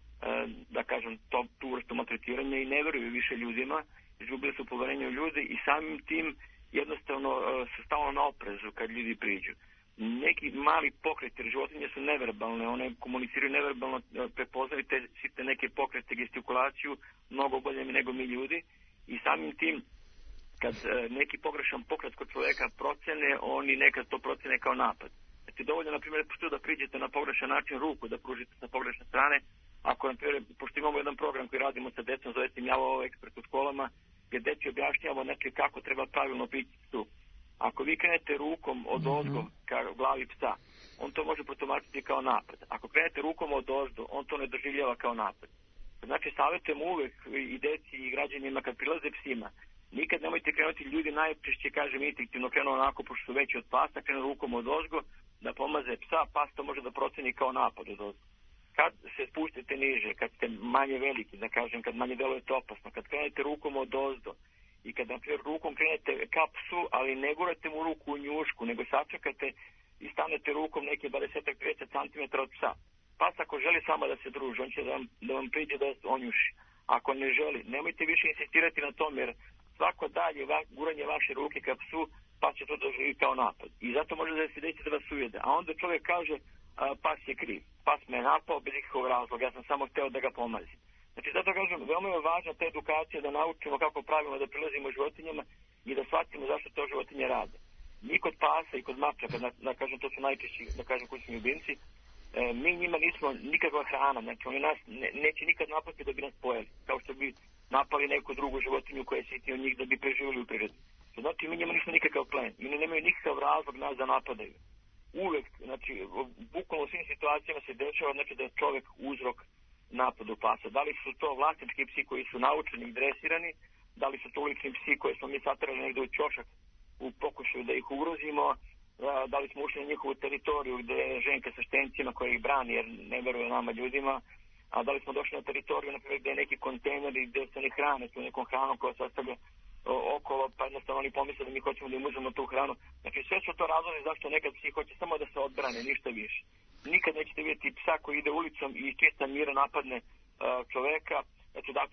da kažem, to, tu vrstu maltretiranja i ne veruju više ljudima, izgubili su poverenje u ljudi i samim tim jednostavno su stalno na oprezu kad ljudi priđu. Neki mali pokreti, jer životinje su neverbalne, one komuniciraju neverbalno, prepoznaju te, te neke pokrete, gestikulaciju mnogo bolje nego mi ljudi, i samim tim kad neki pogrešan pokret kod čoveka procene, oni nekad to procene kao napad. Znači dovoljno, na primjer, da priđete na pogrešan način ruku, da pružite sa pogrešne strane. Ako, na primjer, pošto imamo jedan program koji radimo sa decom, zove se Mjavo ekspert u školama, gdje deci objašnjavamo znači kako treba pravilno prići psu. Ako vi krenete rukom od ozgo ka glavi psa, on to može protumačiti kao napad. Ako krenete rukom od ozdo, on to ne doživljava kao napad. Znači, savjetujem uvek i deci i građanima kad prilaze psima, nikad nemojte krenuti, ljudi najčešće, kažem, instinktivno krenu onako, pošto su veći od pasa, krenu rukom od ozgo da pomaze psa, pas to može da proceni kao napad od ozgo. Kad se spustite niže, kad ste manje veliki, da kažem, kad manje delujete opasno, kad krenete rukom od ozdo i kad, na primjer, rukom krenete ka psu, ali ne gurate mu ruku u njušku, nego sačekate i stanete rukom neke dvadeset do trideset centimetara od psa. Pas ako želi samo da se druži, on će da vam, da vam priđe da on njuši. Ako ne želi, nemojte više insistirati na tom, jer svako dalje va, guranje vaše ruke ka psu, pa će to doživiti kao napad. I zato može da se desi da vas ujede. A onda čovjek kaže, a, pas je kriv. Pas me je napao bez ikakvog razloga, ja sam samo hteo da ga pomazim. Znači, zato kažem, veoma je važna ta edukacija da naučimo kako pravilno da prilazimo životinjama i da shvatimo zašto to životinje rade. Ni kod pasa i kod mačaka, da, da kažem, to su najčešći, da kažem, kućni ljubimci, e, mi njima nismo nikakva hrana, znači oni nas ne, neće nikad napasti da bi nas pojeli, kao što bi napali neku drugu životinju koja je sitnija od njih da bi preživjeli u prirodi. Znači, mi njima nismo nikakav plen, oni nemaju nikakav razlog nas da napadaju. Uvek, znači, bukvalno u svim situacijama se dešava, znači, da je čovjek uzrok napadu pasa. Da li su to vlasnički psi koji su naučeni i dresirani, da li su to ulični psi koje smo mi satrali negdje u ćošak u pokušaju da ih ugrozimo, da li smo ušli na njihovu teritoriju gdje je ženka sa štencima koja ih brani jer ne veruje nama ljudima, a da li smo došli na teritoriju na primjer gdje je neki kontejner i gdje se ne hrane su nekom hranom koja sastavlja okolo, pa jednostavno oni pomisle da mi hoćemo da im uzmemo tu hranu. Znači sve su to razlozi zašto nekad psi hoće samo da se odbrane, ništa više. Nikad nećete vidjeti psa koji ide ulicom i čista mira napadne uh, čoveka, znači dakle što mu se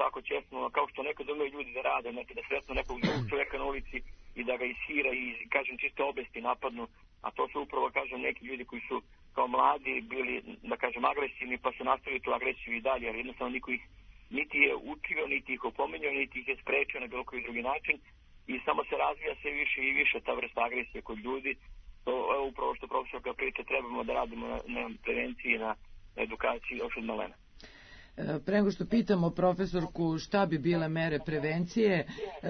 tako česno, kao što nekad umeju ljudi da rade, znači da sretnu nekog drugog čovjeka na ulici i da ga ishira i, kažem, čiste obesti napadnu, a to su upravo, kažem, neki ljudi koji su kao mladi bili, da kažem, agresivni, pa su nastavili tu agresiju i dalje, jer jednostavno niko ih niti je učio, niti ih opominjao, niti ih je sprečio na bilo koji drugi način i samo se razvija sve više i više ta vrsta agresije kod ljudi. To je upravo što profesorka priča, trebamo da radimo na, na prevenciji, na, na edukaciji još od malena. Pre nego što pitamo profesorku šta bi bile mere prevencije,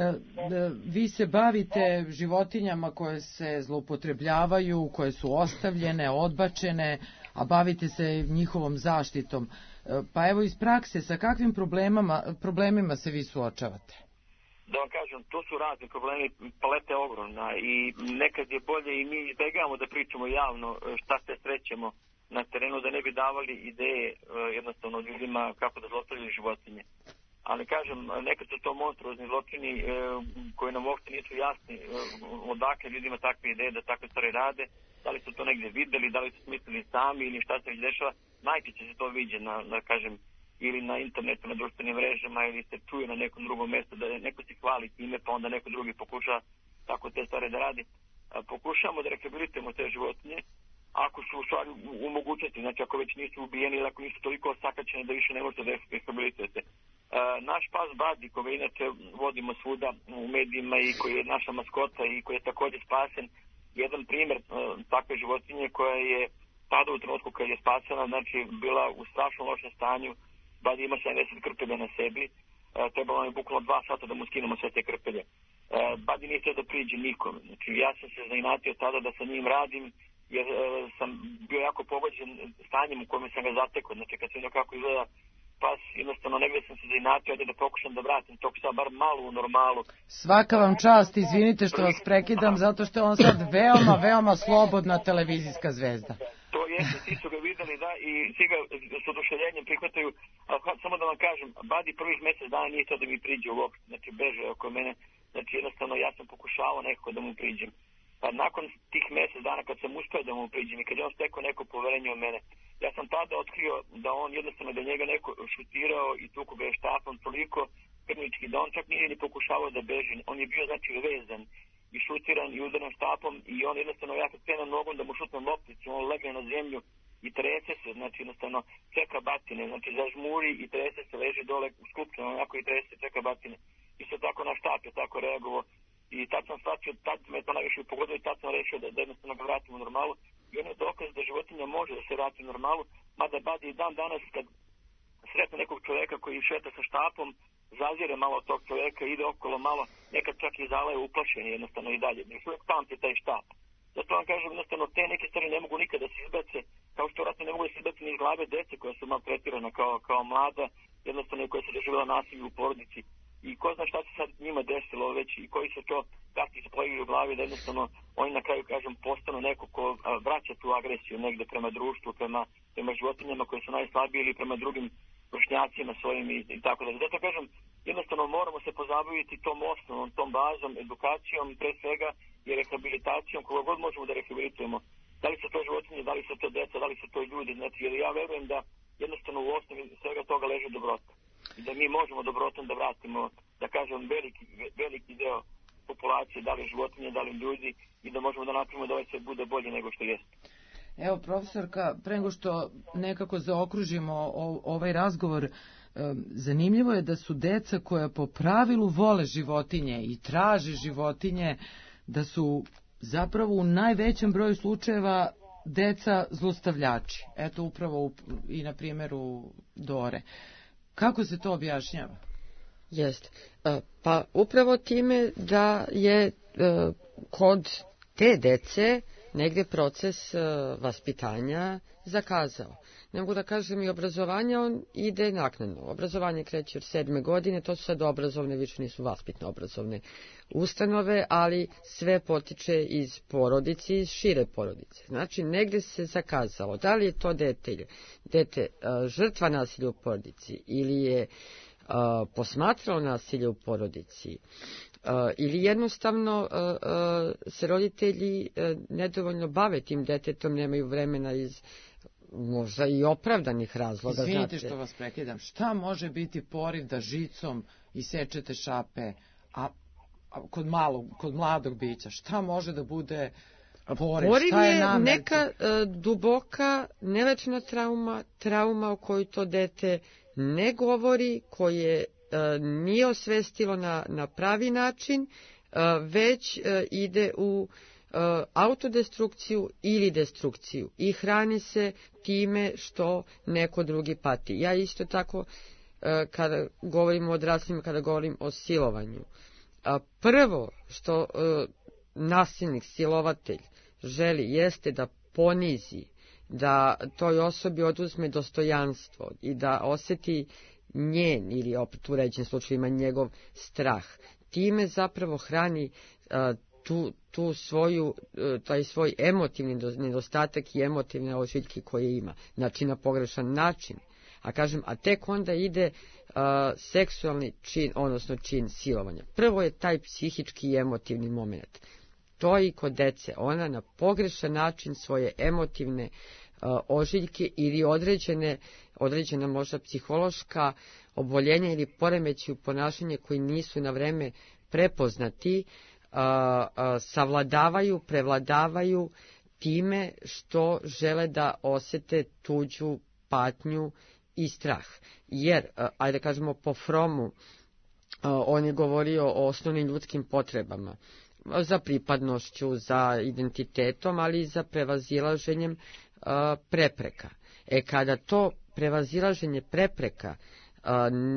vi se bavite životinjama koje se zloupotrebljavaju, koje su ostavljene, odbačene, a bavite se njihovom zaštitom. Pa evo iz prakse, sa kakvim problemama, problemima se vi suočavate? Da vam kažem, to su razni problemi, paleta je ogromna i nekad je bolje i mi izbegavamo da pričamo javno šta se srećemo na terenu, da ne bi davali ideje jednostavno ljudima kako da zlostavljaju životinje. Ali kažem, nekad su to monstruozni zločini koji nam uopšte nisu jasni odakle ljudima takve ideje da takve stvari rade, da li su to negdje videli, da li su smislili sami ili šta se već dešava. Najčešće se to viđe na, na, kažem, ili na internetu, na društvenim mrežama, ili se čuje na nekom drugom mjestu da neko se hvali time, pa onda neko drugi pokuša tako te stvari da radi. Pokušamo da rehabilitujemo te životinje, ako su u stvari u mogućnosti, znači ako već nisu ubijeni ili ako nisu toliko osakaćeni da više ne možete da rehabilitujete. Naš pas Badi, koga inače vodimo svuda u medijima i koji je naša maskota i koji je također spasen, jedan primjer takve životinje koja je tada u trenutku kad je spasena, znači bila u strašno lošem stanju. Badi ima sedamdeset krpelja na sebi, trebalo nam je bukvalno dva sata da mu skinemo sve te krpelje. Badi nije htio da priđe nikom, znači ja sam se zainatio tada da sa njim radim, jer e, sam bio jako pogođen stanjem u kojem sam ga zatekao, znači kad sam vidio kako izgleda pas, jednostavno negdje sam se zainatio da pokušam da vratim tog psa bar malo u normalu. Svaka vam čast, izvinite što vas prekidam, zato što je on sad veoma, veoma slobodna televizijska zvezda. To jeste, svi su ga videli, da, i svi ga s oduševljenjem prihvataju, ali samo da vam kažem, Badi prvih mjesec dana nije to da mi priđe uopšte, znači beže oko mene, znači jednostavno ja sam pokušavao nekako da mu priđem. Pa nakon tih mjesec dana kad sam uspio da mu priđem i kad je on stekao neko poverenje u mene, ja sam tada otkrio da on jednostavno da njega neko šutirao i tuku ga je štapom toliko krvnički da on čak nije ni pokušavao da beži. On je bio znači vezan i šutiran i udaran štapom i on jednostavno, ja kad krenem nogom da mu šutnem lopticu, on legne na zemlju i trese se, znači jednostavno čeka batine, znači zažmuri i trese se, leži dole u skupčinu, onako i trese, čeka batine. Isto tako na štap je tako reagovao. I tad sam shvatio, tad me to najviše pogodilo i tad sam rešio da, da jednostavno ga vratim u normalu. I on je dokaz da životinja može da se vrati u normalu, mada Badi i dan danas kad sretne nekog čovjeka koji šeta sa štapom, zazire malo tog čovjeka, ide okolo malo, nekad čak i zalaje uplašen jednostavno i dalje. Još uvijek pamti taj štap. Zato vam kažem, jednostavno te neke stvari ne mogu nikada da se izbace, kao što vratno ne mogu da se izbace ni iz glave dece koja su maltretirana kao, kao mlada, jednostavno i koja se doživjela nasilje u porodici. I ko zna šta se sad njima desilo već i koji se to kakvi se pojavili u glavi da jednostavno oni na kraju, kažem, postanu neko ko a, vraća tu agresiju negde prema društvu, prema, prema životinjama koje su najslabije ili prema drugim vršnjacima svojim i, i tako da. Zato kažem, jednostavno moramo se pozabaviti tom osnovom, tom bazom, edukacijom pre svega i rehabilitacijom, koga god možemo da rehabilitujemo. Da li su to životinje, da li su to deca, da li su to ljudi, znači jer ja verujem da jednostavno u osnovi svega toga leži dobrota. I da mi možemo dobrotom da vratimo, da kažem, veliki, veliki deo populacije, da li životinje, da li ljudi, i da možemo da napravimo da ovaj sve bude bolje nego što jeste. Evo, profesorka, pre nego što nekako zaokružimo ovaj razgovor, zanimljivo je da su deca koja po pravilu vole životinje i traže životinje, da su zapravo u najvećem broju slučajeva deca zlostavljači. Eto upravo i na primjeru Dore. Kako se to objašnjava? Jest. Pa upravo time da je kod te dece negdje proces vaspitanja zakazao. Ne mogu da kažem i obrazovanje, on ide naknadno. Obrazovanje kreće od sedme godine, to su sad obrazovne, više nisu vaspitno obrazovne ustanove, ali sve potiče iz porodice, iz šire porodice. Znači, negdje se zakazalo. Da li je to dete, dete žrtva nasilja u porodici ili je posmatralo nasilje u porodici, ili jednostavno se roditelji nedovoljno bave tim detetom, nemaju vremena iz možda i opravdanih razloga. Izvinite znate. što vas prekidam. Šta može biti poriv da žicom isečete šape, a, a kod, malog, kod mladog bića? Šta može da bude poriv? Poriv Šta je, je namet? neka uh, duboka, nelečna trauma, trauma o kojoj to dete ne govori, koje uh, nije osvestilo na, na pravi način, uh, već uh, ide u uh, autodestrukciju ili destrukciju i hrani se time što neko drugi pati. Ja isto tako, uh, kada govorim o odraslima, kada govorim o silovanju, uh, prvo što uh, nasilnik, silovatelj želi jeste da ponizi, da toj osobi oduzme dostojanstvo i da oseti njen, ili opet u ređenim slučajima njegov strah. Time zapravo hrani uh, tu, tu svoju, uh, taj svoj emotivni nedostatak i emotivne ožiljke koje ima. Znači na pogrešan način. A kažem, a tek onda ide uh, seksualni čin, odnosno čin silovanja. Prvo je taj psihički i emotivni moment. To je i kod dece. Ona na pogrešan način svoje emotivne uh, ožiljke ili određene, određena možda psihološka oboljenja ili poremeći u ponašanju koji nisu na vreme prepoznati, uh, uh, savladavaju, prevladavaju time što žele da osete tuđu patnju i strah. Jer, uh, ajde kažemo po Fromu, uh, on je govorio o osnovnim ljudskim potrebama, za pripadnošću, za identitetom, ali i za prevazilaženjem uh, prepreka. E kada to prevazilaženje prepreka uh,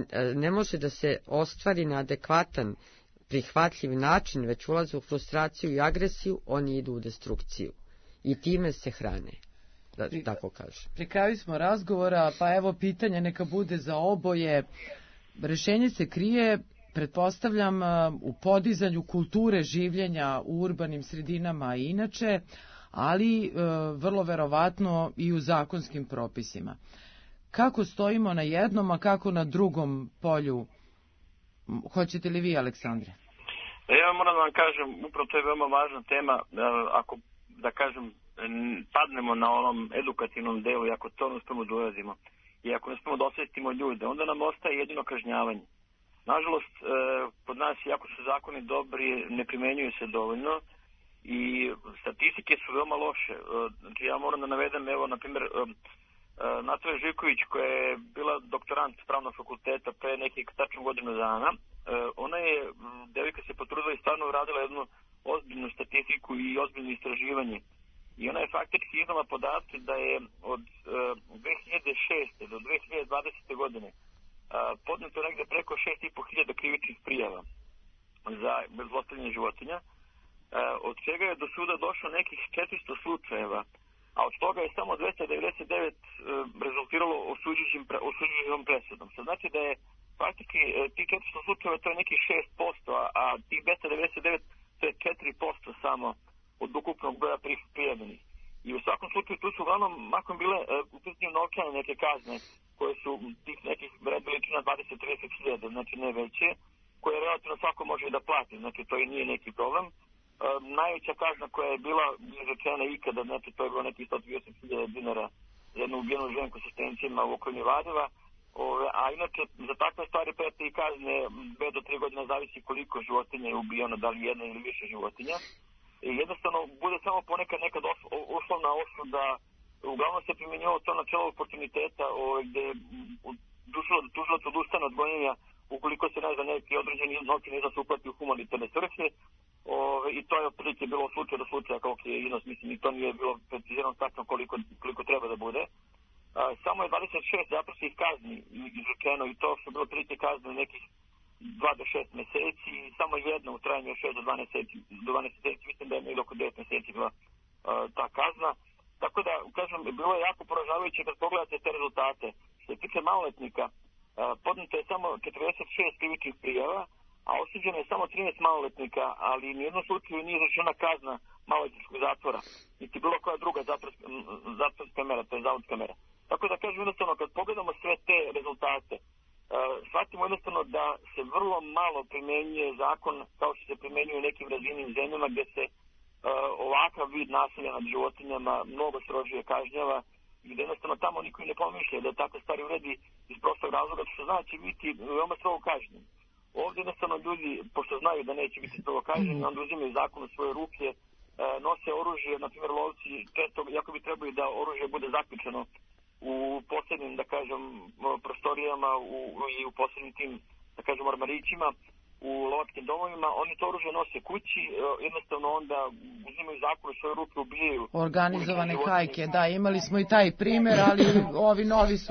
ne može da se ostvari na adekvatan, prihvatljiv način, već ulaze u frustraciju i agresiju, oni idu u destrukciju. I time se hrane, da pri, tako kažem. Pri kraju smo razgovora, pa evo pitanje neka bude za oboje. Rešenje se krije, pretpostavljam, u podizanju kulture življenja u urbanim sredinama i inače, ali vrlo verovatno i u zakonskim propisima. Kako stojimo na jednom, a kako na drugom polju? Hoćete li vi, Aleksandre? Ja moram da vam kažem, upravo to je veoma važna tema. Ako, da kažem, padnemo na onom edukativnom delu i ako to ne uspemo da uradimo i ako ne uspemo da osvetimo ljude, onda nam ostaje jedino kažnjavanje. Nažalost, kod nas, iako su zakoni dobri, ne primenjuju se dovoljno i statistike su veoma loše. Znači, ja moram da navedem, evo, na primjer, Natalia Živković, koja je bila doktorant pravnog fakulteta pre nekih tačno godinu dana, ona je, devojka se potrudila i stvarno uradila jednu ozbiljnu statistiku i ozbiljno istraživanje. I ona je faktički iznala podatke da je od dve hiljade šeste do dve hiljade dvadesete godine podneto negde preko šest i po hiljada krivičnih prijava za zlostavljanje životinja, od čega je do suda došlo nekih četiristo slučajeva, a od toga je samo dvesta devedeset devet rezultiralo osuđujućom presudom. Što znači da je faktički ti četiristo slučajeva, to je nekih šest posto, a ti dvesta devedeset devet to je četiri posto samo od ukupnog broja prijavljenih. I u svakom slučaju tu su uglavnom makom bile u pitanju novčane neke kazne koje su tih nekih red veličina dvadeset do trideset hiljada, znači ne veće, koje relativno svako može da plati, znači to i nije neki problem. E, najveća kazna koja je bila izrečena ikada, znači to je bilo nekih sto trideset hiljada dinara za jednu ubijenu ženu sa stenicima u okolini Valjeva, a inače za takve stvari prete i kazne dve do tri godine, zavisi koliko životinja je ubijeno, da li jedna ili više životinja. I jednostavno bude samo ponekad nekad uslovna osuda, uglavnom se primjenjivalo to načelo oportuniteta, gde tužilac odustane od gonjenja ukoliko se ne zna neki određeni novčani iznos uplati u humanitarne svrhe, i to je otprilike bilo slučaj do slučaja koliko je iznos, mislim, i to nije bilo precizirano tačno koliko, koliko treba da bude. Samo je dvadeset šest zaprosnih kazni izrečeno i to su bilo otprilike kazne nekih dva do šest meseci i samo jedna u trajanju šest do dvanaest meseci, mislim da je negdje oko devet meseci bila ta kazna. Tako da, kažem, bilo je jako poražavajuće kad pogledate te rezultate. Što se tiče maloletnika, podneto je samo četrdeset šest krivičnih prijava, a osuđeno je samo trinaest maloletnika, ali u jednom slučaju nije izrečena kazna maloletničkog zatvora, niti bilo koja druga zatvorska, zatvorska mera, to je zavodska mera. Tako da, kažem, jednostavno, kad pogledamo sve te rezultate, shvatimo jednostavno da se vrlo malo primenjuje zakon kao što se primenjuje u nekim razvijenim zemljama gdje se ovakav vid nasilja nad životinjama mnogo strožije kažnjava i da jednostavno tamo niko i ne pomišlja da takve stvari uredi iz prostog razloga, što zna će biti veoma strogo kažnjen. Ovdje jednostavno ljudi, pošto znaju da neće biti strogo kažnjeni, onda uzimaju zakon u svoje ruke, nose oružje, na primjer lovci, često, jako bi trebali da oružje bude zaključeno u posebnim, da kažem, prostorijama u, i u posebnim tim, da kažem, ormarićima, u lovačkim domovima, oni to oružje nose kući, jednostavno onda uzimaju zakon u svoje ruke, ubijaju. Organizovane hajke, da, imali smo i taj primjer, ali ovi novi su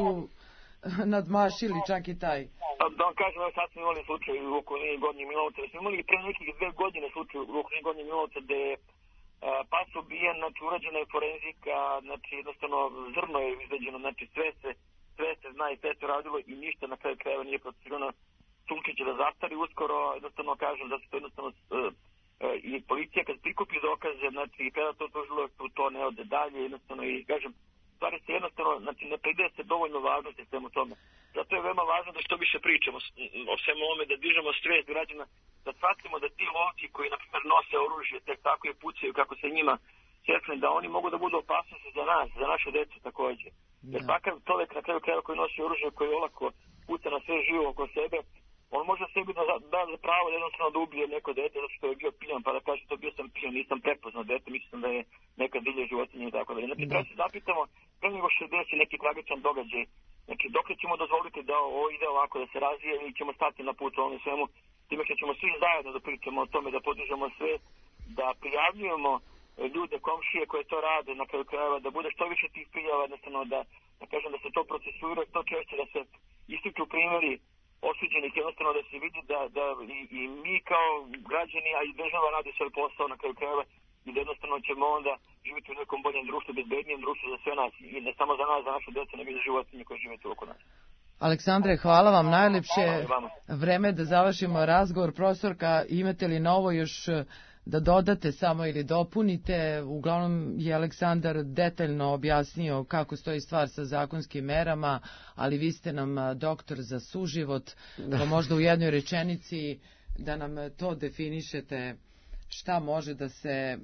nadmašili čak i taj. Da vam kažem, evo sad smo imali slučaj u okolini Gornjeg Milanovca, smo imali pre nekih dve godine slučaj u okolini Gornjeg Milanovca gde je pas ubijen, znači urađena je forenzika, znači jednostavno zrno je izveđeno, znači sve se, sve se zna i sve se radilo i ništa na kraju krajeva nije procesuirano. Sumnjiče će da zastari uskoro, jednostavno kažem da se to jednostavno uh, uh, i policija kad prikupi dokaze, znači i kada to tužilaštvo to ne ode dalje, jednostavno i kažem, stvari se jednostavno, znači ne pridaje se dovoljno važnosti svemu tome. Zato je veoma važno da što više pričamo o svemu ovome, da dižemo svijest građana, da shvatimo da ti lovci koji, na primjer, nose oružje, tek tako je pucaju kako se njima sjekne, da oni mogu da budu opasnosti za nas, za našu decu također. Jer takav čovjek na kraju krajeva koji nosi oružje, koji olako puca na sve živo oko sebe, on može sebi da da za pravo jednostavno da ubije neko dete zato što je bio pijan, pa da kaže to bio sam pijan, nisam prepoznao dete, mislim da je neka divlja životinja i tako dalje. Znači, treba se zapitamo, pre nego što se desi neki tragičan događaj, znači dok ćemo dozvoliti da ovo ide ovako, da se razvije i ćemo stati na put ovome svemu, time što ćemo svi zajedno da pričamo o tome, da podižemo sve, da prijavljujemo ljude, komšije koje to rade na kraju krajeva, da bude što više tih prijava, jednostavno da, da kažem da se to procesuira, što češće da se ističu primjeri osuđenih, jednostavno da se vidi da, da i, i mi kao građani, a i država radi svoj posao na kraju krajeva i da jednostavno ćemo onda živjeti u nekom boljem društvu, bezbednijem društvu za sve nas i ne samo za nas, za našu djecu, nego i za životinje koje žive tu oko nas. Aleksandre, hvala vam najlepše. Hvala vreme da završimo razgovor. Profesorka, imate li novo još da dodate samo ili dopunite? Uglavnom je Aleksandar detaljno objasnio kako stoji stvar sa zakonskim merama, ali vi ste nam doktor za suživot, pa možda u jednoj rečenici da nam to definišete šta može da se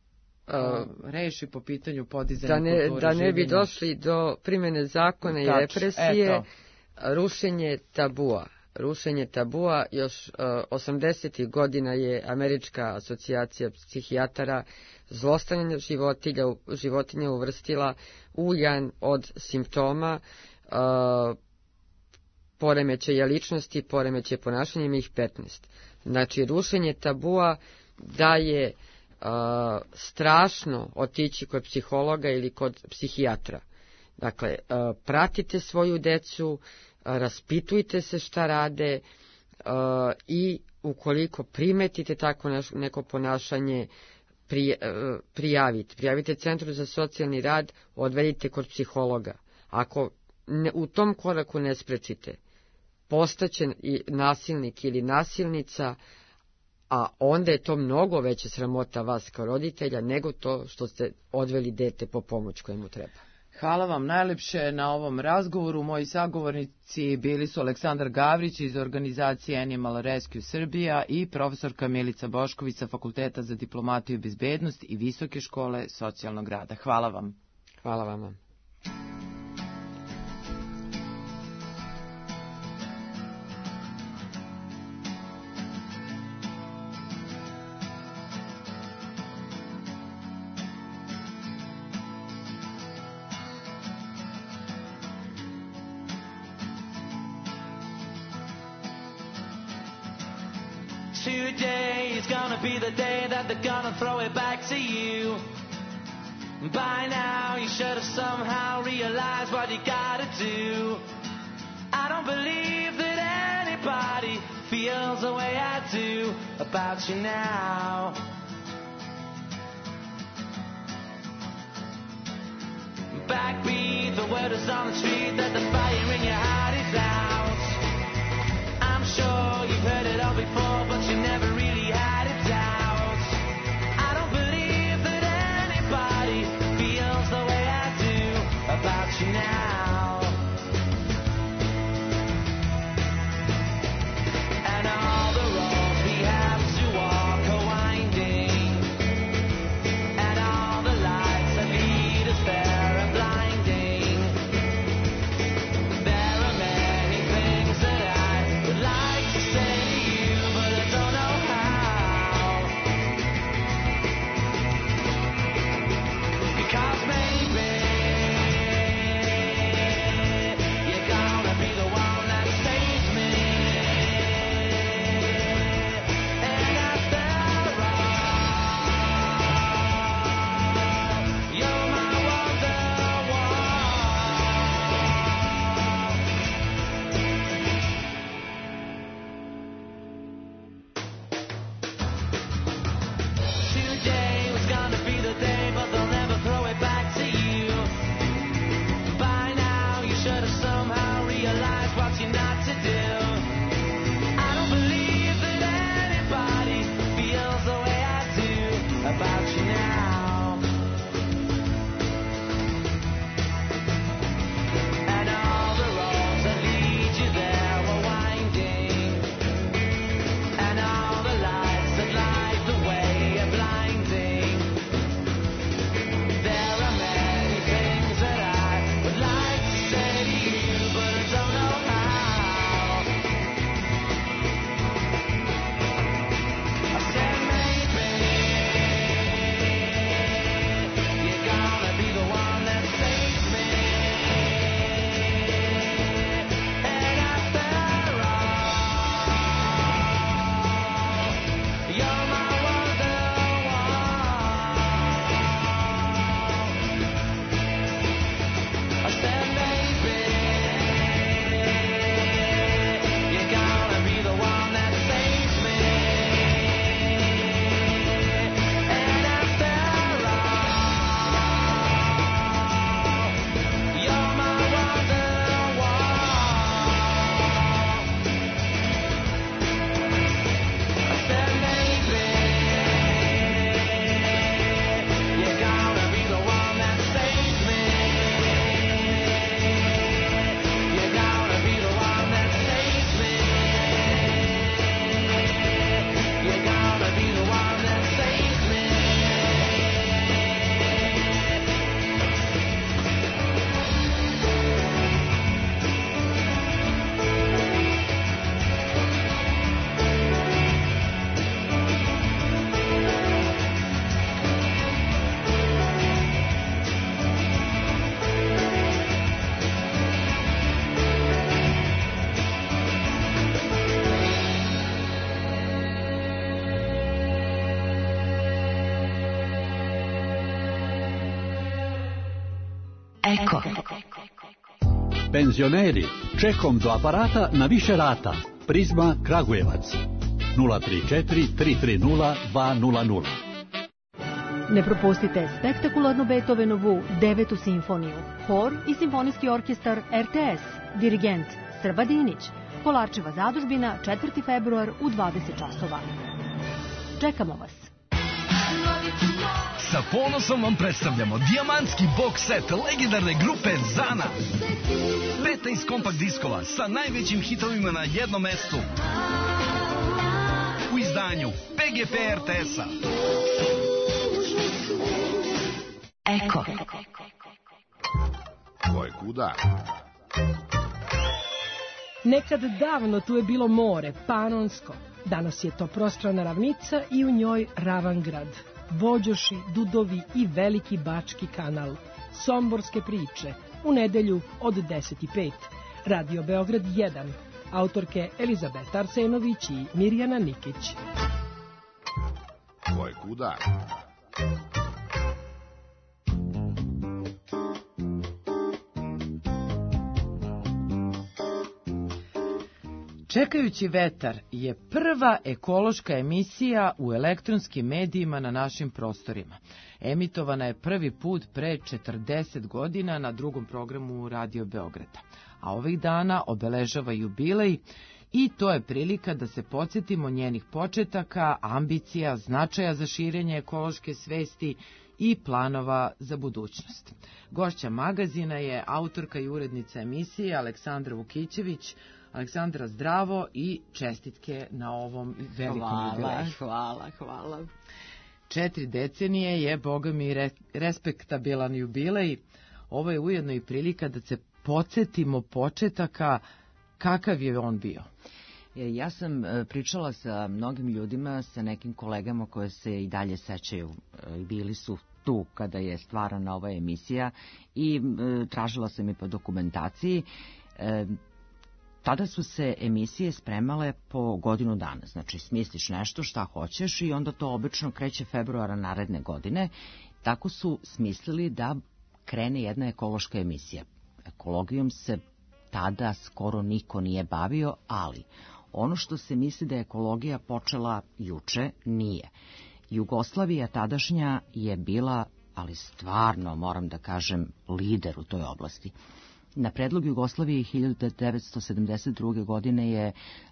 uh, reši po pitanju podizanja da ne, kulture da ne bi življenja. došli do primjene zakona i represije. Eto. Rušenje tabua. Rušenje tabua, još uh, osamdesetih godina je Američka asocijacija psihijatara zlostavljanje životinja, životinja uvrstila u jedan od simptoma uh, poremećaja ličnosti, poremećaja ponašanja, ima ih petnaest. Znači, rušenje tabua da je uh, strašno otići kod psihologa ili kod psihijatra. Dakle, uh, pratite svoju decu, raspitujte se šta rade uh, i ukoliko primetite tako neko ponašanje, pri, uh, prijavite. Prijavite Centru za socijalni rad, odvedite kod psihologa. Ako ne, u tom koraku ne sprečite, postaće i nasilnik ili nasilnica, a onda je to mnogo veća sramota vas kao roditelja nego to što ste odveli dete po pomoć kojemu treba. Hvala vam najlepše na ovom razgovoru. Moji sagovornici bili su Aleksandar Gavrić iz organizacije Animal Rescue Srbija i profesorka Milica Bošković sa Fakulteta za diplomatiju i bezbednost i Visoke škole socijalnog rada. Hvala vam. Hvala vama. Today is gonna be the day that they're gonna throw it back to you. By now you should have somehow realized what you gotta do. I don't believe that anybody feels the way I do about you now. Backbeat, the word is on the street that the fire in your heart is out. I'm sure you've heard it all before, but you never really had a doubt. I don't believe that anybody feels the way I do about you now. And all the roads we have to walk are winding, and all the lights that lead us there are blinding. Eko. Penzioneri, čekom do aparata na više rata. Prizma Kragujevac. nula tri četiri tri tri nula dva nula nula. Ne propustite spektakularnu Beethovenovu devetu simfoniju. Hor i simfonijski orkestar R T S. Dirigent Srba Dinić. Kolarčeva zadužbina, četvrti februar u dvadeset časova. Čekamo vas. Sa ponosom vam predstavljamo dijamantski box set legendarne grupe Zana. petnaest kompakt diskova sa najvećim hitovima na jednom mestu. U izdanju P G P R T S-a. Eko. Ko je kuda? Nekad davno tu je bilo more, Panonsko. Danas je to prostrana ravnica i u njoj ravan grad. Vođoši, dudovi i veliki bački kanal. Somborske priče. U nedelju od deset i pet. Radio Beograd jedan. Autorke Elizabeta Arsenović i Mirjana Nikić. Ko je kuda? Čekajući vetar je prva ekološka emisija u elektronskim medijima na našim prostorima. Emitovana je prvi put pre četrdeset godina na drugom programu Radio Beograda. A ovih dana obeležava jubilej i to je prilika da se podsjetimo njenih početaka, ambicija, značaja za širenje ekološke svesti i planova za budućnost. Gošća magazina je autorka i urednica emisije Aleksandra Vukićević. Aleksandra, zdravo i čestitke na ovom velikom hvala, jubileju. Hvala, hvala. Četiri decenije je, boga mi, re, respektabilan jubilej. Ovo je ujedno i prilika da se podsjetimo početaka, kakav je on bio. Ja sam pričala sa mnogim ljudima, sa nekim kolegama koje se i dalje sećaju, bili su tu kada je stvarana ova emisija i tražila sam i po dokumentaciji. Tada su se emisije spremale po godinu dana, znači smisliš nešto šta hoćeš i onda to obično kreće februara naredne godine. Tako su smislili da krene jedna ekološka emisija. Ekologijom se tada skoro niko nije bavio, ali ono što se misli da je ekologija počela juče, nije. Jugoslavija tadašnja je bila, ali stvarno moram da kažem, lider u toj oblasti. Na predlog Jugoslavije hiljadu devetsto sedamdeset druge. godine je e,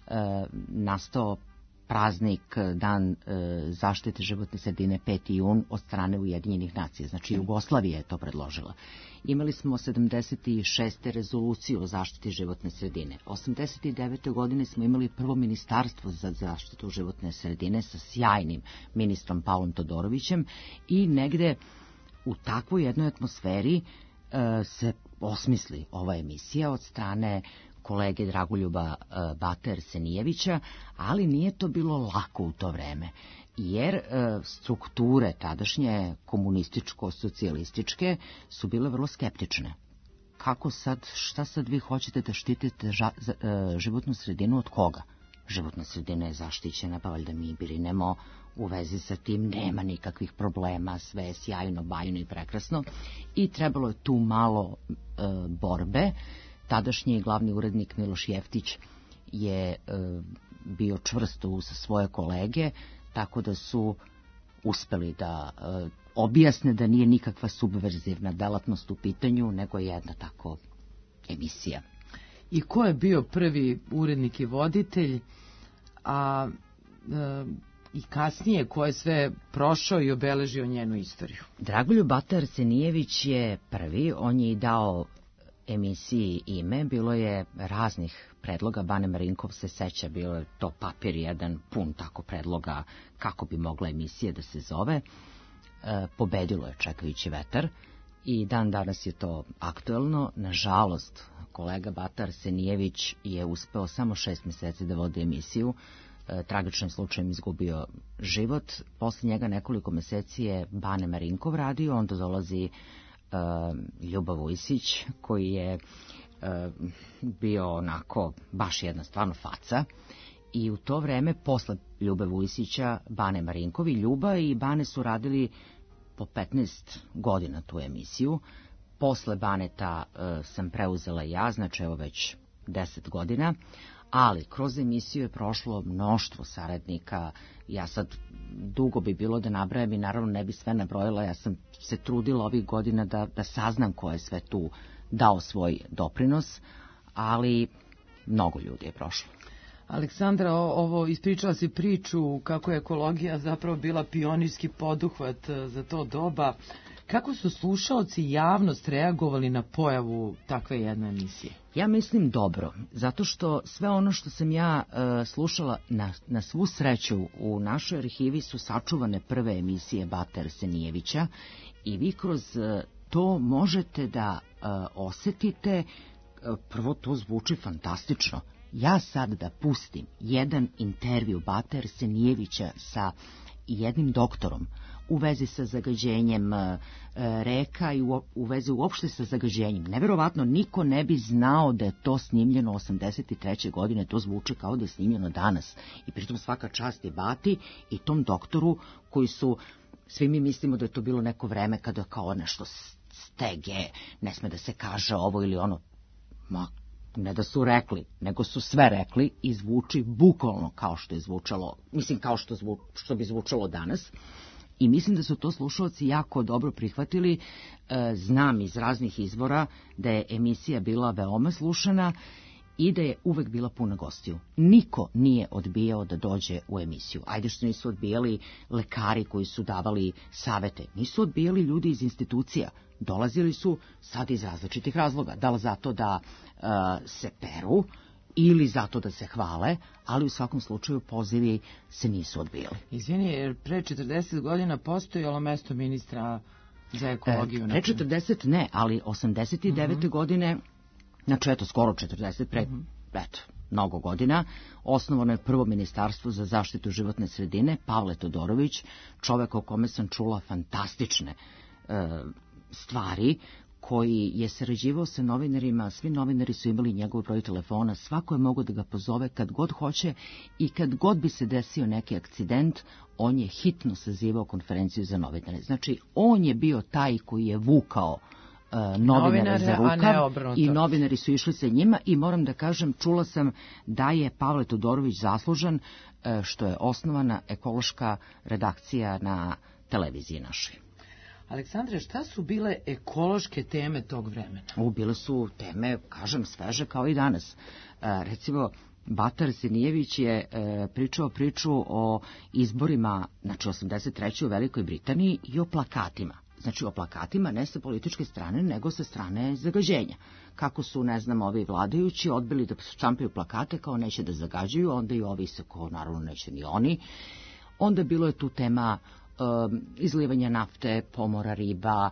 nastao praznik, dan e, zaštite životne sredine peti jun od strane Ujedinjenih nacija. Znači Jugoslavija je to predložila. Imali smo sedamdeset šeste rezoluciju o zaštiti životne sredine. osamdeset devete. godine smo imali prvo ministarstvo za zaštitu životne sredine sa sjajnim ministrom Pavlom Todorovićem i negde u takvoj jednoj atmosferi e, se osmisli ova emisija od strane kolege Dragoljuba Bate Arsenijevića, ali nije to bilo lako u to vreme, jer strukture tadašnje komunističko-socijalističke su bile vrlo skeptične. Kako sad, šta sad vi hoćete da štitite ža, životnu sredinu od koga? Životna sredina je zaštićena, pa valjda mi brinemo u vezi sa tim, nema nikakvih problema, sve je sjajno, bajno i prekrasno. I trebalo je tu malo e, borbe. Tadašnji glavni urednik Miloš Jeftić je e, bio čvrsto uz svoje kolege, tako da su uspeli da e, objasne da nije nikakva subverzivna delatnost u pitanju, nego jedna tako emisija. I ko je bio prvi urednik i voditelj, a e, i kasnije ko je sve prošao i obeležio njenu istoriju? Dragoljub Bata Arsenijević je prvi, on je i dao emisiji ime, bilo je raznih predloga, Bane Marinkov se seća, bilo je to papir jedan pun tako predloga kako bi mogla emisija da se zove. E, pobedilo je Čekajući vetar i dan danas je to aktuelno. Nažalost, kolega Bata Arsenijević je uspeo samo šest meseci da vodi emisiju, e, tragičnim slučajem izgubio život. Posle njega nekoliko meseci je Bane Marinkov radio, onda dolazi Uh, Ljuba Vujsić, koji je uh, bio onako baš jedna stvarno faca, i u to vreme posle Ljube Vujsića Bane Marinkov i Ljuba i Bane su radili po petnaest godina tu emisiju, posle Baneta e, sam preuzela ja, znači evo već deset godina, ali kroz emisiju je prošlo mnoštvo saradnika. Ja sad dugo bi bilo da nabrajam i naravno ne bi sve nabrojila, ja sam se trudila ovih godina da, da saznam ko je sve tu dao svoj doprinos, ali mnogo ljudi je prošlo. Aleksandra, ovo ispričala si priču kako je ekologija zapravo bila pionirski poduhvat za to doba. Kako su slušaoci i javnost reagovali na pojavu takve jedne emisije? Ja mislim dobro, zato što sve ono što sam ja e, slušala na, na svu sreću u našoj arhivi su sačuvane prve emisije Bate Arsenijevića i vi kroz e, to možete da e, osetite, e, prvo to zvuči fantastično. Ja sad da pustim jedan intervju Bate Arsenijevića sa jednim doktorom u vezi sa zagađenjem e, reka i u, u vezi uopšte sa zagađenjem. Neverovatno, niko ne bi znao da je to snimljeno osamdeset treće godine, to zvuči kao da je snimljeno danas. I pritom svaka čast je Bati i tom doktoru koji su, svi mi mislimo da je to bilo neko vreme kada kao nešto stege, ne sme da se kaže ovo ili ono. Ma, ne da su rekli, nego su sve rekli i zvuči bukvalno kao što je zvučalo, mislim kao što, zvu, što bi zvučalo danas. I mislim da su to slušalci jako dobro prihvatili. E, znam iz raznih izvora da je emisija bila veoma slušana i da je uvek bila puna gostiju. Niko nije odbijao da dođe u emisiju. Ajde što nisu odbijali lekari koji su davali savete. Nisu odbijali ljudi iz institucija. Dolazili su sad iz različitih razloga. Da li zato da e, se peru ili zato da se hvale, ali u svakom slučaju pozivi se nisu odbijali. Izvini, jer pre četrdeset godina postojalo mesto ministra za ekologiju? E, pre četrdeset ne, ali osamdeset devete Uh-huh. godine, znači eto skoro četrdeset, pre, uh-huh. eto, mnogo godina, osnovano je prvo ministarstvo za zaštitu životne sredine, Pavle Todorović, čovek o kome sam čula fantastične e, stvari, koji je sarađivao sa novinarima, svi novinari su imali njegov broj telefona, svako je mogao da ga pozove kad god hoće i kad god bi se desio neki akcident, on je hitno sazivao konferenciju za novinare. Znači, on je bio taj koji je vukao uh, novinare, novinare za rukav i novinari su išli sa njima i moram da kažem, čula sam da je Pavle Todorović zaslužan uh, što je osnovana ekološka redakcija na televiziji našoj. Aleksandre, šta su bile ekološke teme tog vremena? U, bile su teme, kažem, sveže kao i danas. E, recimo, Bata Arsenijević je e, pričao priču o izborima, znači osamdeset treće u Velikoj Britaniji i o plakatima. Znači o plakatima ne sa političke strane, nego sa strane zagađenja. Kako su, ne znam, ovi vladajući odbili da štampaju plakate kao neće da zagađuju, onda i ovi se kao naravno neće ni oni. Onda bilo je tu tema izlivanja nafte, pomora riba,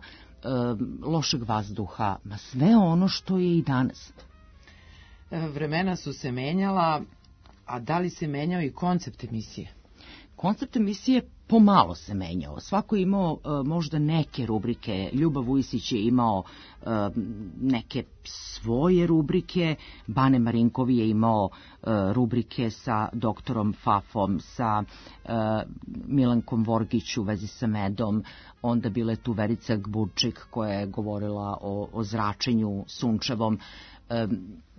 lošeg vazduha, ma sve ono što je i danas. Vremena su se menjala, a da li se menjao i koncept emisije? Koncept emisije pomalo se menjao. Svako je imao uh, možda neke rubrike. Ljubav Ujsić je imao uh, neke svoje rubrike. Bane Marinkov je imao uh, rubrike sa doktorom Fafom, sa uh, Milankom Vorgić u vezi sa medom. Onda bila je tu Verica Gburčik koja je govorila o, o zračenju sunčevom. Um,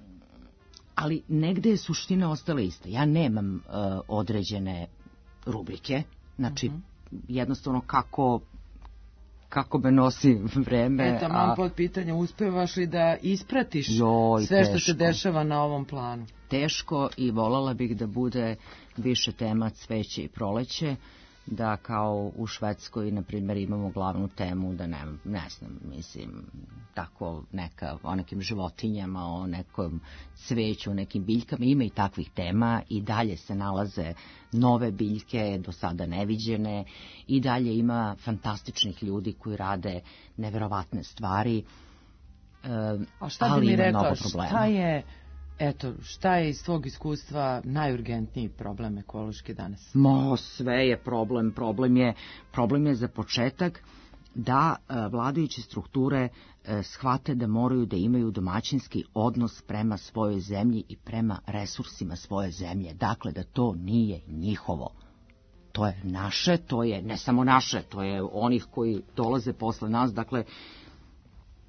ali negde je suština ostala ista. Ja nemam uh, određene rubrike, znači uh-huh. jednostavno kako kako me nosi vreme. Eto, mam pod pitanje, uspevaš li da ispratiš joj, sve teško. Što se dešava na ovom planu? Teško i voljela bih da bude više tema cveće i proleće, da kao u Švedskoj, na primjer, imamo glavnu temu, da ne, ne znam, mislim, tako neka, o nekim životinjama, o nekom cveću, o nekim biljkama, ima i takvih tema i dalje se nalaze nove biljke, do sada neviđene, i dalje ima fantastičnih ljudi koji rade neverovatne stvari, e, A šta ali bi mi ima rekla, mnogo problema. Šta je, eto, šta je iz tvog iskustva najurgentniji problem ekološki danas? Mo, sve je problem. Problem je, problem je za početak da e, vladajuće strukture e, shvate da moraju da imaju domaćinski odnos prema svojoj zemlji i prema resursima svoje zemlje. Dakle, da to nije njihovo. To je naše, to je ne samo naše, to je onih koji dolaze posle nas. Dakle,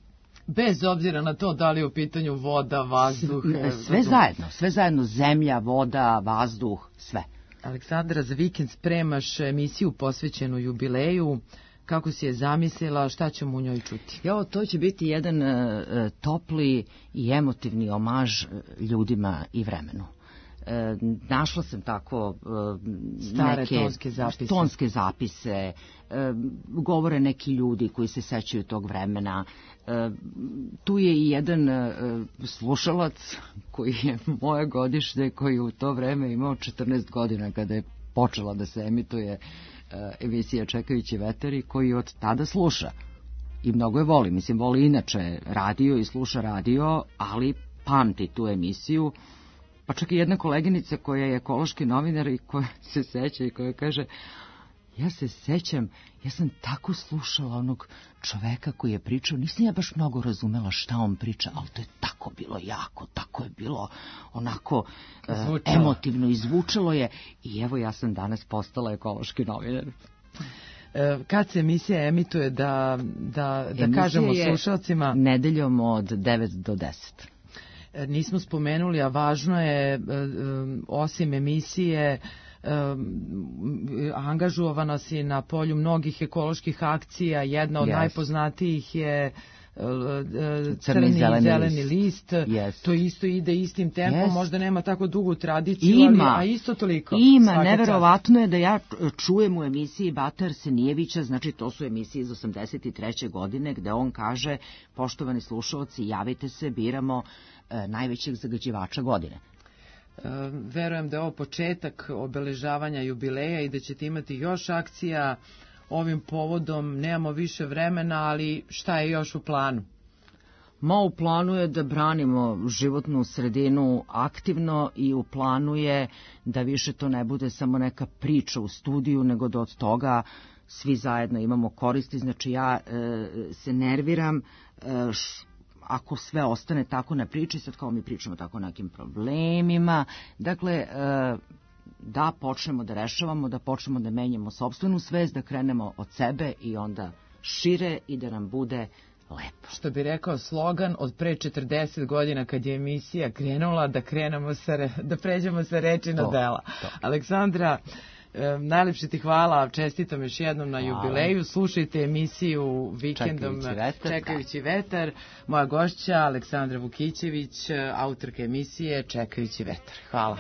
Bez obzira na to da li je u pitanju voda, vazduh... Sve zajedno, sve zajedno, zemlja, voda, vazduh, sve. Aleksandra, za vikend spremaš emisiju posvećenu jubileju. Kako si je zamislila, šta ćemo u njoj čuti? Evo, to će biti jedan uh, topli i emotivni omaž ljudima i vremenu. E, našla sam tako e, stare neke tonske zapise, tonske zapise e, govore neki ljudi koji se sećaju tog vremena. E, tu je i jedan e, slušalac koji je moje godište, koji je u to vreme imao četrnaest godina kada je počela da se emituje e, emisija Čekajući vetar i koji od tada sluša i mnogo je voli, mislim voli inače radio i sluša radio, ali pamti tu emisiju. Pa čak i jedna koleginica koja je ekološki novinar i koja se seća i koja kaže, ja se sećam, ja sam tako slušala onog čoveka koji je pričao, nisam ja baš mnogo razumela šta on priča, ali to je tako bilo jako, tako je bilo onako uh, emotivno, izvučalo je i evo ja sam danas postala ekološki novinar. Kad se emisija emituje, da, da, da kažemo slušalcima? Nedeljom od devet do deset. Nismo spomenuli, a važno je, osim emisije, angažovana si na polju mnogih ekoloških akcija. Jedna od yes. najpoznatijih je crni i zeleni, zeleni list. Yes. To isto ide istim tempom, yes. možda nema tako dugu tradiciju, ima, ali, a isto toliko. Ima, neverovatno je da ja čujem u emisiji Bata Arsenijevića, znači to su emisije iz osamdeset treće godine, gde on kaže, poštovani slušalci, javite se, biramo e, najvećeg zagađivača godine. E, verujem da je ovo početak obeležavanja jubileja i da ćete imati još akcija. Ovim povodom nemamo više vremena, ali šta je još u planu? Ma u planu je da branimo životnu sredinu aktivno i u planu je da više to ne bude samo neka priča u studiju, nego da od toga svi zajedno imamo koristi. Znači ja e, se nerviram e, š, ako sve ostane tako na priči, sad kao mi pričamo tako o nekim problemima. Dakle, e, da počnemo da rešavamo, da počnemo da menjamo sopstvenu svest, da krenemo od sebe i onda šire i da nam bude lepo. Što bi rekao slogan od pre četrdeset godina kad je emisija krenula, da krenemo sa re, da pređemo sa reči na dela. To. Aleksandra, e, najlepše ti hvala, čestitam još jednom na hvala. Jubileju. Slušajte emisiju vikendom Čekajući vetar. Čekajući vetar. Moja gošća Aleksandra Vukićević, autorka emisije Čekajući vetar. Hvala.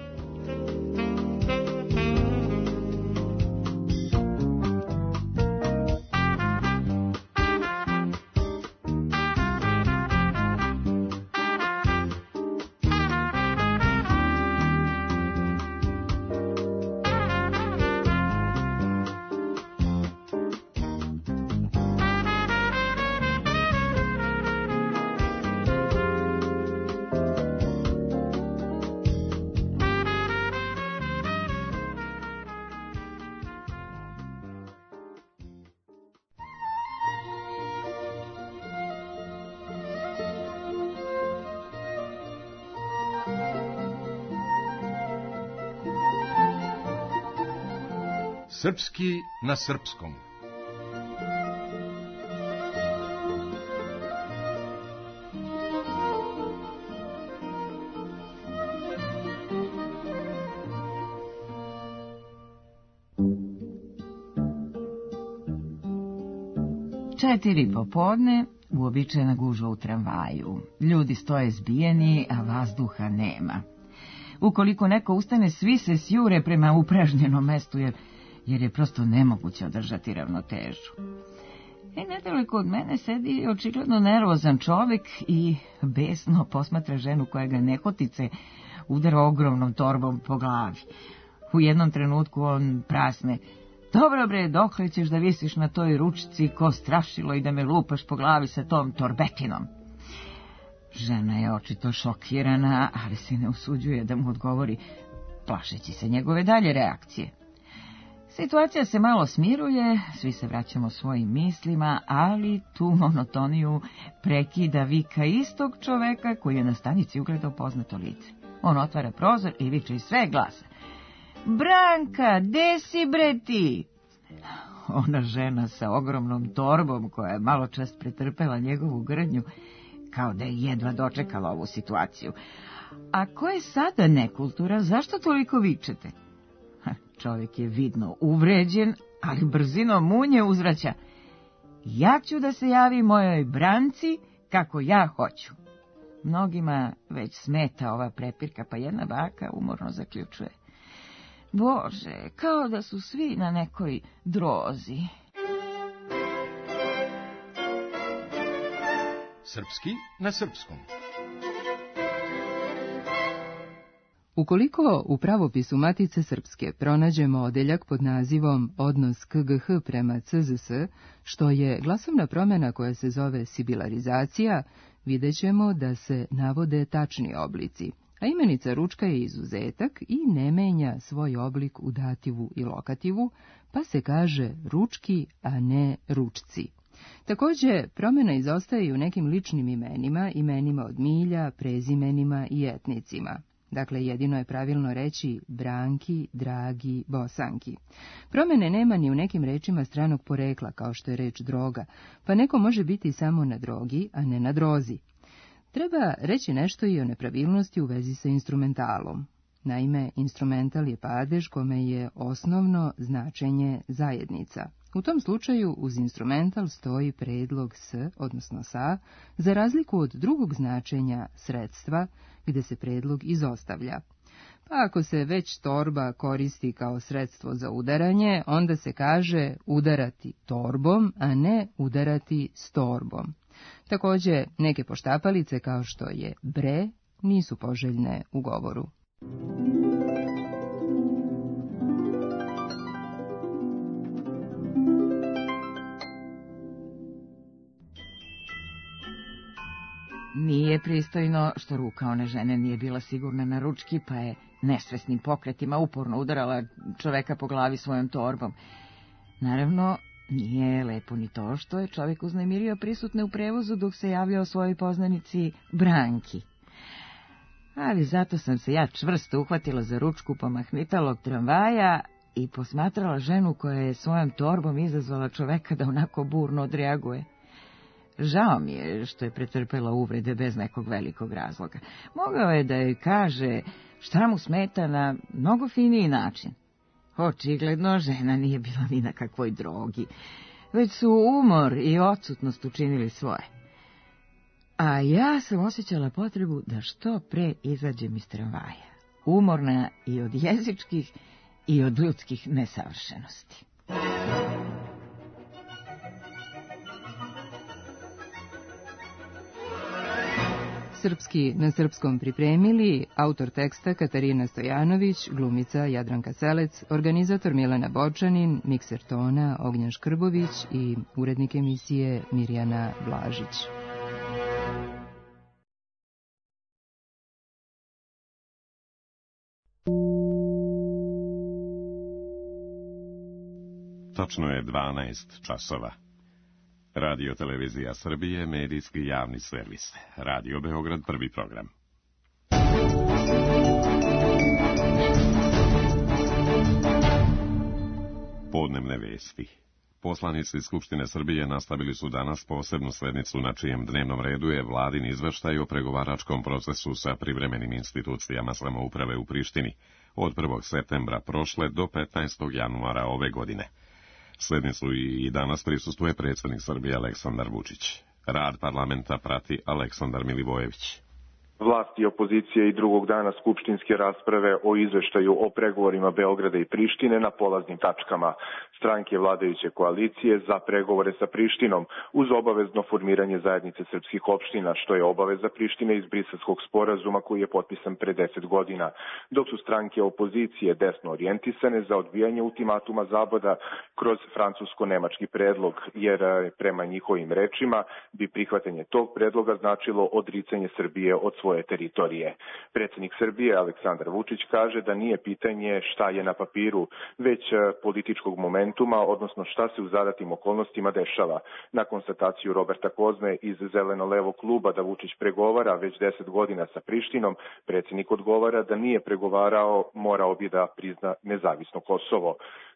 Srpski na srpskom. Četiri popodne, uobičajena gužva u tramvaju. Ljudi stoje zbijeni, a vazduha nema. Ukoliko neko ustane, svi se sjure prema upražnjenom mestu, jer jer je prosto nemoguće održati ravnotežu. E, nedaleko od mene sedi očigledno nervozan čovjek i besno posmatra ženu koja ga nehotice udara ogromnom torbom po glavi. U jednom trenutku on prasne: dobro bre, dokle ćeš da visiš na toj ručici ko strašilo i da me lupaš po glavi sa tom torbetinom? Žena je očito šokirana, ali se ne usuđuje da mu odgovori, plašeći se njegove dalje reakcije. Situacija se malo smiruje, svi se vraćamo svojim mislima, ali tu monotoniju prekida vika istog čoveka koji je na stanici ugledao poznato lice. On otvara prozor i viče iz sve glasa: Branka, gde si bre ti? ona žena sa ogromnom torbom koja je malo čas pretrpela njegovu grdnju, kao da je jedva dočekala ovu situaciju. A ko je sada nekulturan, zašto toliko vičete? Ha, čovjek je vidno uvređen, ali brzinom munje uzvraća. Ja ću da se javi mojoj branci kako ja hoću. Mnogima već smeta ova prepirka, pa jedna baka umorno zaključuje. Bože, kao da su svi na nekoj drozi. Srpski na srpskom. Ukoliko u pravopisu Matice Srpske pronađemo odeljak pod nazivom Odnos K G H prema C Z S, što je glasovna promjena koja se zove sibilarizacija, vidjet ćemo da se navode tačni oblici, a imenica ručka je izuzetak i ne menja svoj oblik u dativu i lokativu, pa se kaže ručki, a ne ručci. Također, promjena izostaje i u nekim ličnim imenima, imenima od milja, prezimenima i etnicima. Dakle, jedino je pravilno reći Branki, Dragi, Bosanki. Promjene nema ni u nekim rečima stranog porekla, kao što je reč droga, pa neko može biti samo na drogi, a ne na drozi. Treba reći nešto i o nepravilnosti u vezi sa instrumentalom. Naime, instrumental je padež kome je osnovno značenje zajednica. U tom slučaju uz instrumental stoji predlog s, odnosno sa, za razliku od drugog značenja sredstva, gdje se predlog izostavlja. Pa ako se već torba koristi kao sredstvo za udaranje, onda se kaže udarati torbom, a ne udarati s torbom. Također, neke poštapalice kao što je bre nisu poželjne u govoru. Nije pristojno što ruka one žene nije bila sigurna na ručki, pa je nesvesnim pokretima uporno udarala čoveka po glavi svojom torbom. Naravno, nije lepo ni to što je čovjek uznemirio prisutne u prevozu dok se javljao svojoj poznanici Branki. Ali zato sam se ja čvrsto uhvatila za ručku pomahnitalog tramvaja i posmatrala ženu koja je svojom torbom izazvala čoveka da onako burno odreaguje. Žao mi je što je pretrpela uvrede bez nekog velikog razloga. Mogao je da joj kaže šta mu smeta na mnogo finiji način. Očigledno žena nije bila ni na kakvoj drogi, već su umor i odsutnost učinili svoje. A ja sam osjećala potrebu da što pre izađem iz tramvaja, umorna i od jezičkih i od ljudskih nesavršenosti. Srpski na srpskom pripremili autor teksta Katarina Stojanović, glumica Jadranka Selec, organizator Milena Bočanin, mikser tona Ognjan Škrbović i urednik emisije Mirjana Blažić. Tačno je dvanaest časova. Radio Televizija Srbije, medijski javni servis. Radio Beograd, prvi program. Podnevne vesti. Poslanici Skupštine Srbije nastavili su danas posebnu sednicu na čijem dnevnom redu je vladin izveštaj o pregovaračkom procesu sa privremenim institucijama samouprave u Prištini od prvog septembra prošle do petnaestog januara ove godine. Sednicu i danas prisustuje predsjednik Srbije Aleksandar Vučić. Rad parlamenta prati Aleksandar Milivojević. Vlast i opozicija i drugog dana skupštinske rasprave o izveštaju o pregovorima Beograda i Prištine na polaznim tačkama. Stranke vladajuće koalicije za pregovore sa Prištinom uz obavezno formiranje zajednice srpskih opština, što je obaveza Prištine iz Briselskog sporazuma koji je potpisan pre deset godina, dok su stranke opozicije desno orijentisane za odbijanje ultimatuma Zapada kroz francusko-nemački predlog, jer prema njihovim rečima bi prihvatanje tog predloga značilo odricanje Srbije od svoje svoje teritorije. Predsjednik Srbije Aleksandar Vučić kaže da nije pitanje šta je na papiru, već političkog momentuma, odnosno šta se u zadatim okolnostima dešava. Na konstataciju Roberta Kozme iz Zeleno-levog kluba da Vučić pregovara već deset godina sa Prištinom, predsjednik odgovara da nije pregovarao, morao bi da prizna nezavisno Kosovo.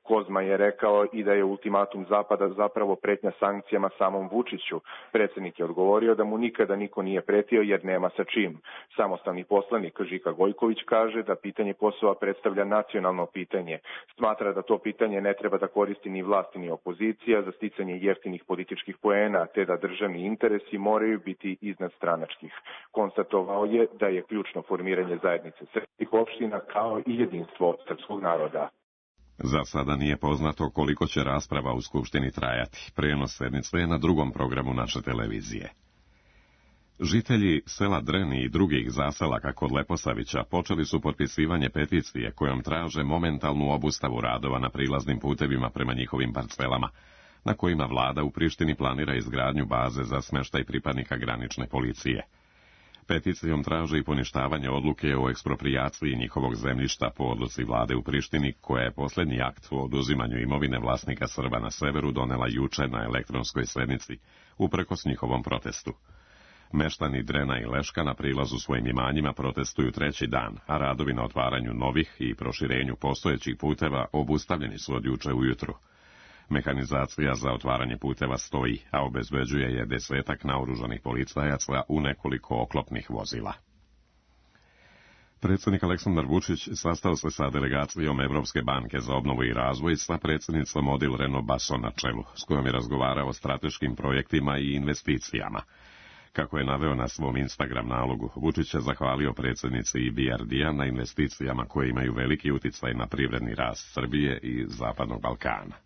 Kozma je rekao i da je ultimatum Zapada zapravo pretnja sankcijama samom Vučiću. Predsjednik je odgovorio da mu nikada niko nije pretio jer nema sa čim. Samostalni poslanik Žika Gojković kaže da pitanje Kosova predstavlja nacionalno pitanje. Smatra da to pitanje ne treba da koristi ni vlast ni opozicija za sticanje jeftinih političkih poena, te da državni interesi moraju biti iznad stranačkih. Konstatovao je da je ključno formiranje zajednice srpskih opština kao i jedinstvo srpskog naroda. Za sada nije poznato koliko će rasprava u Skupštini trajati. Prenos sednice je na drugom programu naše televizije. Žitelji sela Dreni i drugih zaselaka kod Leposavića počeli su potpisivanje peticije kojom traže momentalnu obustavu radova na prilaznim putevima prema njihovim parcelama, na kojima vlada u Prištini planira izgradnju baze za smeštaj pripadnika granične policije. Peticijom traže i poništavanje odluke o eksproprijaciji njihovog zemljišta po odluci vlade u Prištini, koja je posljednji akt o oduzimanju imovine vlasnika Srba na severu donela juče na elektronskoj sednici, uprkos njihovom protestu. Meštani Drena i Leška na prilazu svojim imanjima protestuju treći dan, a radovi na otvaranju novih i proširenju postojećih puteva obustavljeni su od juče ujutru. Mehanizacija za otvaranje puteva stoji, a obezbeđuje je desetak naoružanih policajaca u nekoliko oklopnih vozila. Predsjednik Aleksandar Vučić sastao se sa delegacijom Evropske banke za obnovu i razvoj sa predsjednicom Odil Reno Baso na čelu, s kojom je razgovarao o strateškim projektima i investicijama. Kako je naveo na svom Instagram nalogu, Vučić je zahvalio predsjednici I B R D-a na investicijama koje imaju veliki uticaj na privredni rast Srbije i Zapadnog Balkana.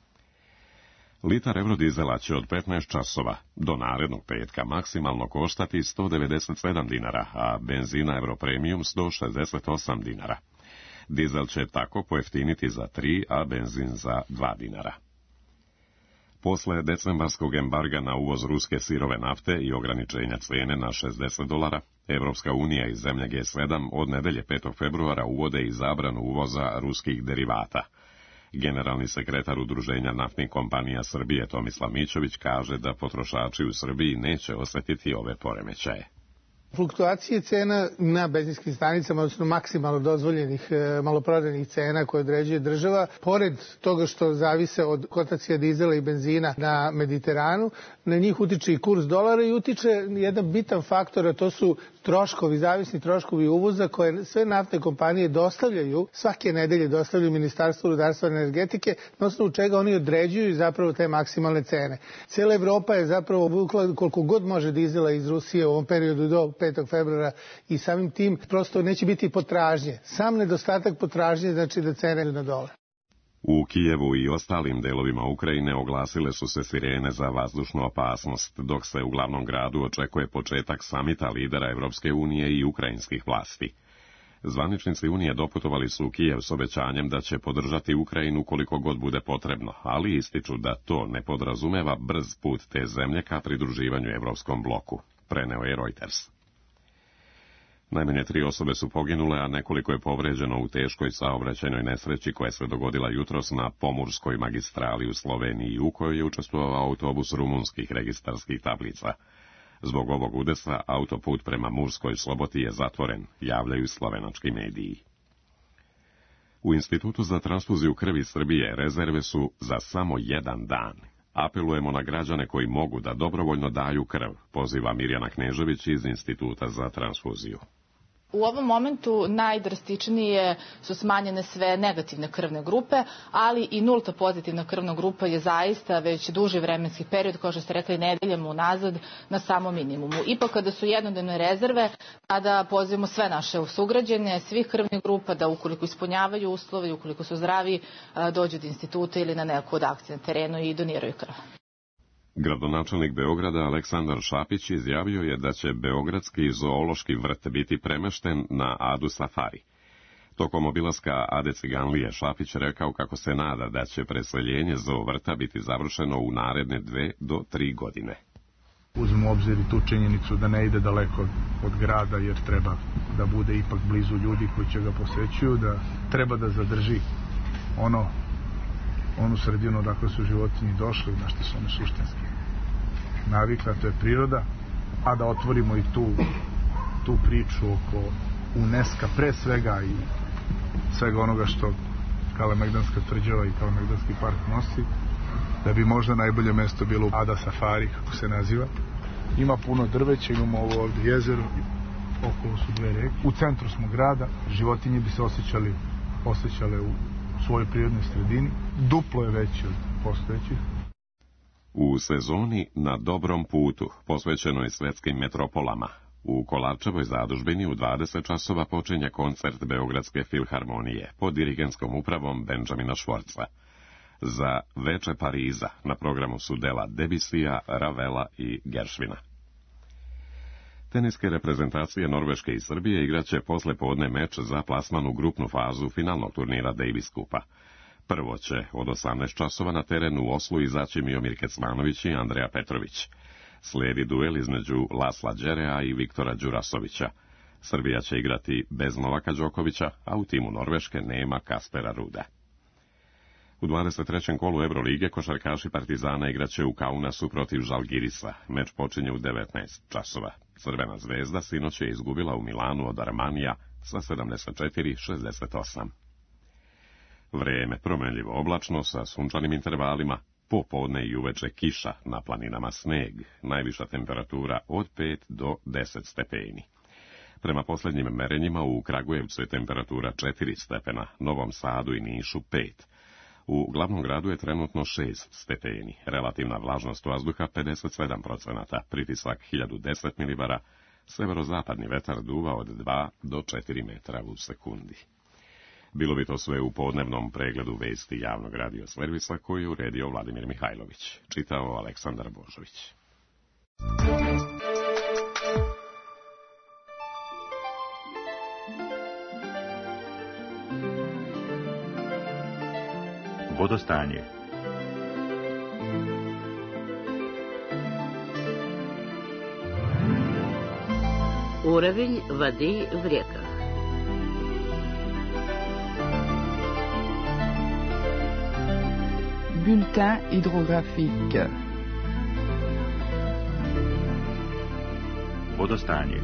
Litar eurodizela će od petnaest časova do narednog petka maksimalno koštati sto devedeset sedam dinara, a benzina Europremium sto šezdeset osam dinara. Dizel će tako pojeftiniti za tri, a benzin za dva dinara. Posle decembarskog embarga na uvoz ruske sirove nafte i ograničenja cijene na šezdeset dolara, Evropska unija i zemlje G sedam od nedelje petog februara uvode i zabranu uvoza ruskih derivata. Generalni sekretar Udruženja naftnih kompanija Srbije Tomislav Mićović kaže da potrošači u Srbiji neće osjetiti ove poremećaje. Fluktuacije cena na benzinskim stanicama, odnosno maksimalno dozvoljenih e, maloprodajnih cena koje određuje država, pored toga što zavise od kotacija dizela i benzina na Mediteranu, na njih utiče i kurs dolara i utiče jedan bitan faktor, a to su troškovi, zavisni troškovi uvoza koje sve naftne kompanije dostavljaju, svake nedelje dostavljaju Ministarstvu rudarstva i energetike, na osnovu čega oni određuju zapravo te maksimalne cene. Cijela Evropa je zapravo vukla koliko god može dizela iz Rusije u ovom periodu do petog februara i samim tim prosto neće biti potražnje. Sam nedostatak potražnje znači da cene idu na dole. U Kijevu i ostalim delovima Ukrajine oglasile su se sirene za vazdušnu opasnost, dok se u glavnom gradu očekuje početak samita lidera Evropske unije i ukrajinskih vlasti. Zvaničnici Unije doputovali su u Kijev s obećanjem da će podržati Ukrajinu koliko god bude potrebno, ali ističu da to ne podrazumeva brz put te zemlje ka pridruživanju Evropskom bloku, preneo je Reuters. Najmanje tri osobe su poginule, a nekoliko je povređeno u teškoj saobraćajnoj nesreći koja se dogodila jutros na Pomurskoj magistrali u Sloveniji, u kojoj je učestvovao autobus rumunskih registarskih tablica. Zbog ovog udesa autoput prema Murskoj Sloboti je zatvoren, javljaju slovenački mediji. U Institutu za transfuziju krvi Srbije rezerve su za samo jedan dan. Apelujemo na građane koji mogu da dobrovoljno daju krv, poziva Mirjana Knežević iz Instituta za transfuziju. U ovom momentu najdrastičnije su smanjene sve negativne krvne grupe, ali i nulta pozitivna krvna grupa je zaista već duži vremenski period, kao što ste rekli, nedeljama unazad na samom minimumu. Ipak kada su jednodnevne rezerve, tada pozivamo sve naše sugrađane, svih krvnih grupa da ukoliko ispunjavaju uslove i ukoliko su zdravi, dođu do instituta ili na neku od akcije na terenu i doniraju krv. Gradonačelnik Beograda Aleksandar Šapić izjavio je da će Beogradski zoološki vrt biti premešten na Adu Safari. Tokom obilaska Ade Ciganlije Šapić rekao kako se nada da će preseljenje zoovrta biti završeno u naredne dve do tri godine. Uzmemo u obzir i tu činjenicu da ne ide daleko od grada jer treba da bude ipak blizu ljudi koji će ga posećuju, da treba da zadrži ono onu sredinu odakle su životinji došli, na što su one suštinski navikle, to je priroda, a da otvorimo i tu, tu priču oko UNESCO pre svega i svega onoga što Kalemegdanska tvrđava i Kalemegdanski park nosi, da bi možda najbolje mesto bilo Ada Safari, kako se naziva. Ima puno drveća, imamo ovo ovdje jezero, okolo su dve reke. U centru smo grada, životinje bi se osjećali, osjećale u svojoj prirodnoj sredini. Duplo je veći od postojećih. U sezoni Na dobrom putu, posvećenoj svetskim metropolama, u Kolarčevoj zadužbini u dvadeset časova počinje koncert Beogradske filharmonije pod dirigentskom upravom Benjamina Švorca. Za Veče Pariza na programu su dela Debussyja, Ravela i Gershwina. Teniske reprezentacije Norveške i Srbije igraće posle podne meč za plasman u grupnu fazu finalnog turnira Davis Kupa. Prvo će od osamnaest časova na terenu u Oslu izaći Miomir Kecmanović i Andreja Petrović. Slijedi duel između Lasla Đerea i Viktora Đurasovića. Srbija će igrati bez Novaka Đokovića, a u timu Norveške nema Kaspera Ruda. U dvadeset trećem kolu Evrolige košarkaši Partizana igraće u Kaunasu protiv Žalgirisa. Meč počinje u devetnaest časova. Crvena zvezda sinoć je izgubila u Milanu od Armanija sa sedamdeset četiri šezdeset osam. Vreme promenljivo oblačno sa sunčanim intervalima, popodne i uveče kiša, na planinama sneg, najviša temperatura od pet do deset stepeni. Prema posljednjim merenjima u Kragujevcu je temperatura četiri stepena, Novom Sadu i Nišu pet. U glavnom gradu je trenutno šest stepeni, relativna vlažnost vazduha pedeset sedam procenata, pritisak hiljadu deset milibara, severozapadni vetar duva od dva do četiri metra u sekundi. Bilo bi to sve u podnevnom pregledu vesti javnog radio servisa koji je uredio Vladimir Mihajlović, čitao Aleksandar Božović. Vodostanje. Уровень воды в реках. Bulletin hydrographique. Vodostanje.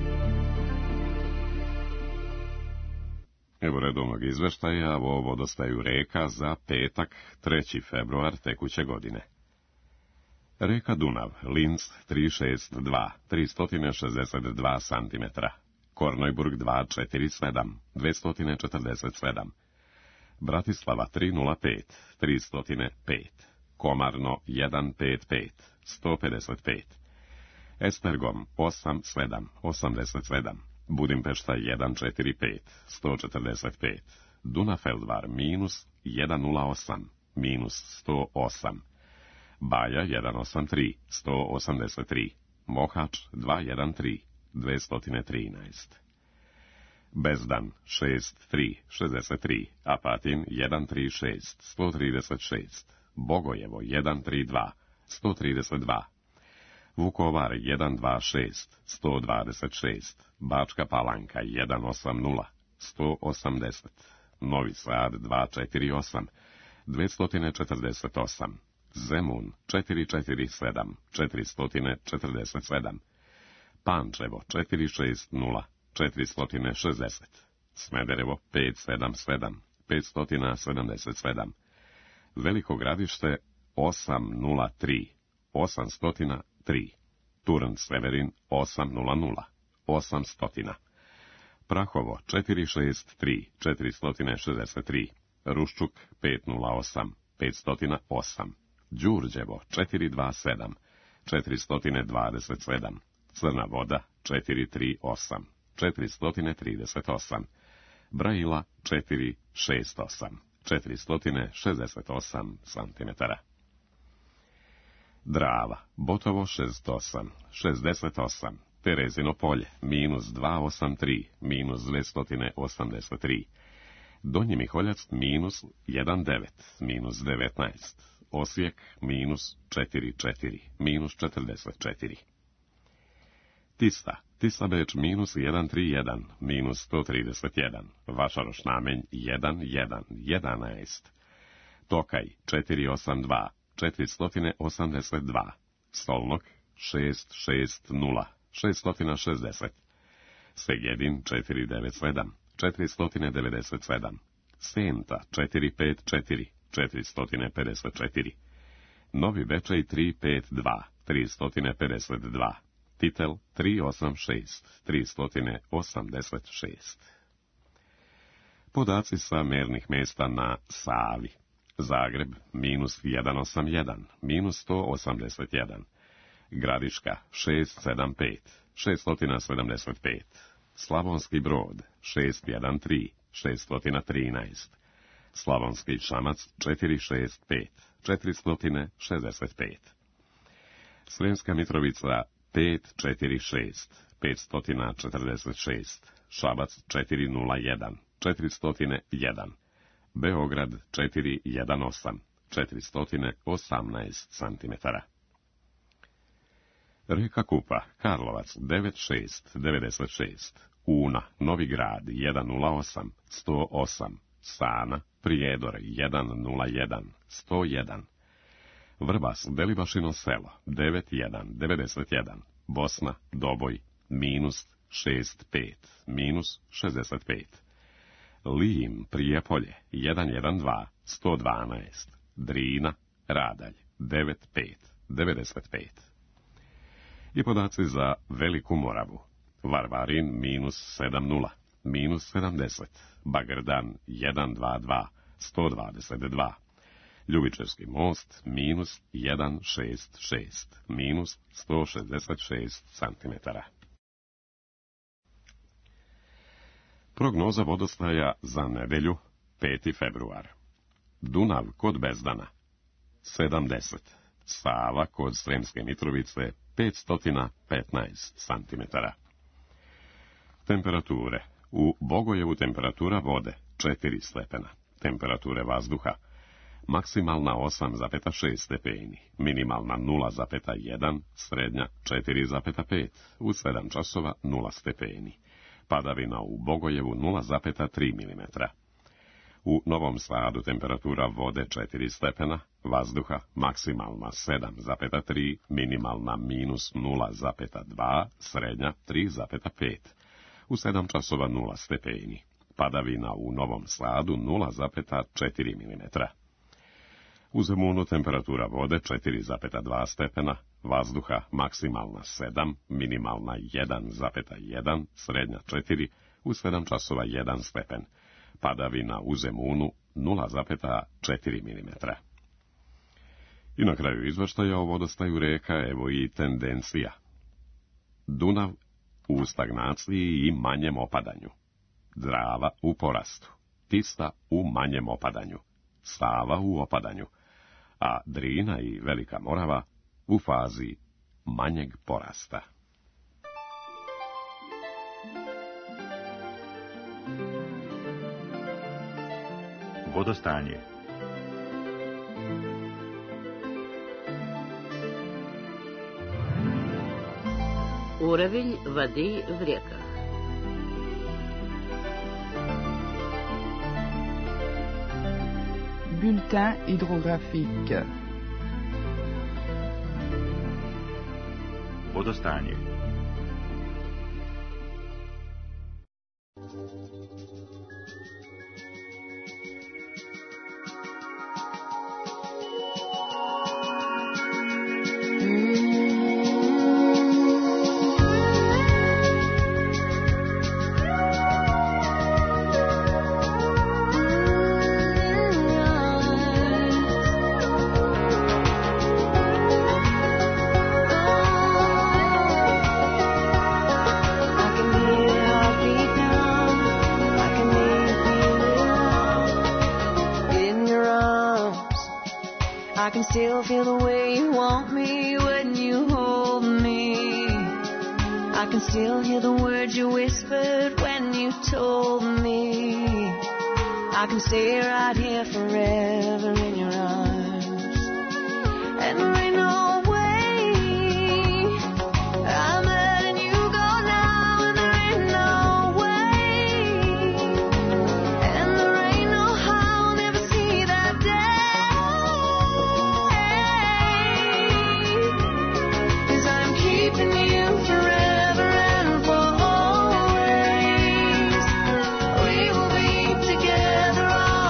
Evo redovnog izveštaja o vodostaju reka za petak, treći februar tekuće godine. Reka Dunav, Linz tri šest dva, tristo šezdeset dva centimetra, Kornojburg dva četiri sedam, dvesta četrdeset sedam, Bratislava tri nula pet, tristo pet, Komarno jedan pet pet, sto pedeset pet, Estergom osam sedam, osamdeset sedam, Budimpešta jedan četiri pet, sto četrdeset pet, Dunafeldvar minus jedan nula osam, minus sto osam, Baja jedan osam tri, sto osamdeset tri, Mohač dva jedan tri, dvesta trinaest, Bezdan šest tri, šezdeset tri, Apatin jedan tri šest, sto trideset šest, Bogojevo jedan tri dva, sto trideset dva, Vukovar jedan dva šest, sto dvadeset šest, Bačka Palanka jedan osam nula, sto osamdeset, Novi Sad dva četiri osam, dvesta četrdeset osam, Zemun četiri četiri sedam, četiristo četrdeset sedam, Pančevo četiri šest nula, četiristo šezdeset, Smederevo pet sedam sedam, petsto sedamdeset sedam, Veliko Gradište osam nula tri, osamsto tri, Turn Severin osam nula nula, osamsto, Prahovo četiri šest tri, četiristo šezdeset tri, Ruščuk pet nula osam, petsto osam, Đurđevo četiri dva sedam, četiristo dvadeset sedam, Crna Voda četiri tri osam, četiristo trideset osam, Brajila četiri šest osam, četiristo šezdeset osam centimetara. Drava, Botovo šezdeset osam, šezdeset osam, Terezino polje, minus dva osam tri, minus dvesta osamdeset tri, Donji Miholjac, minus jedan devet, minus devetnaest, Osijek, minus četiri četiri, minus četrdeset četiri. Tista, Tisa Beč, minus jedan tri jedan, minus sto trideset jedan, Vašaroš Namenj, jedan jedan, jedanaest, Tokaj, četiri osam dva, četiristo osamdeset dva, Stolnok, šest šest nula, šesto šezdeset, Segedin, četiri devet sedam, četiristo devedeset sedam, Senta četiri pet četiri četiri pedeset četiri, Novi Bečej tri pet dva tri pedeset dva, Titel tri osam šest tri osamdeset šest. Podaci sa mernih mesta na Savi. Zagreb minus jedan osam jedan, minus sto osamdeset jedan. Gradiška šest sedam pet šest sedamdeset pet. Slavonski Brod šest jedan tri šest trinaest. Slavonski Šamac četiri šest pet četiri šezdeset pet. Sremska Mitrovica pet četiri šest pet četrdeset šest. Šabac četiri nula jedan četiri nula jedan. Beograd četiri jedan osam četiri osamnaest centimetara. Reka Kupa, Karlovac devet šest devedeset šest, Una, Novi Grad jedan nula osam sto osam, Sana, Prijedor jedan nula jedan sto jedan, Vrbas, Delibašino selo devet jedan devedeset jedan, Bosna, Doboj, minus šest pet, minus šezdeset pet, Lijin, Prijepolje jedan jedan dva sto dvanaest, Drina, Radalj devet pet devedeset pet. I podaci za Veliku Moravu. Varvarin minus sedam nula, minus sedamdeset, Bagrdan jedan dva dva sto dvadeset dva, Ljubičevski most minus jedan šest šest, minus sto šezdeset šest centimetara. Prognoza vodostaja za nedelju, peti februar. Dunav kod Bezdana sedamdeset, Sava kod Sremske Mitrovice petsto petnaest centimetara. Temperature. U Bogojevu temperatura vode četiri stepena. Temperature vazduha maksimalna osam zarez šest stepeni, minimalna nula zarez jedan, srednja četiri zarez pet, u sedam časova nula stepeni. Padavina u Bogojevu nula zarez tri milimetra. U Novom Sadu temperatura vode četiri stepena, vazduha maksimalna sedam zarez tri, minimalna minus nula zarez dva, srednja tri zarez pet. U sedam časova nula stepeni. Padavina u Novom Sadu nula zarez četiri milimetra. U Zemunu temperatura vode četiri zarez dva stepena, vazduha maksimalna sedam, minimalna jedan zarez jedan, srednja četiri, u sedam časova jedan stepen. Padavina u Zemunu nula zarez četiri milimetra. I na kraju izveštaja o vodostaju reka evo i tendencija. Dunav u stagnaciji i manjem opadanju. Drava u porastu. Tista u manjem opadanju. Sava u opadanju. A Drina i Velika Morava u fazi manjeg porasta. Vodostanje. Уровень воды в реках. Bulletin hydrographique. Vodostanje. I can still feel the way you want me when you hold me. I can still hear the words you whispered when you told me. I can stay right here forever in your arms. And there ain't no way I'm letting you go now. And there ain't no way. And there ain't no how I'll never see that day. 'Cause I'm keeping you forever and for always. We will be together all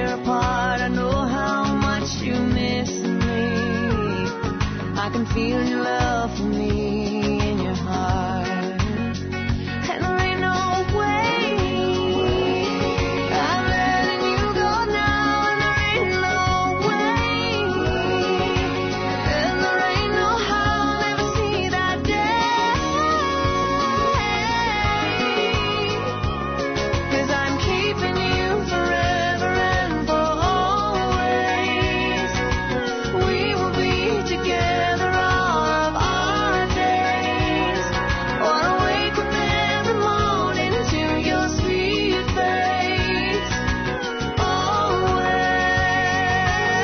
tear apart. I know how much you miss me. I can feel your love for me in your heart. And there ain't no way I'm letting you go now. And there ain't no way. And there ain't no how I'll ever see that day. 'Cause I'm keeping you forever and for always. We will be together all of our days. Wanna wake up every morning to your sweet face. Always.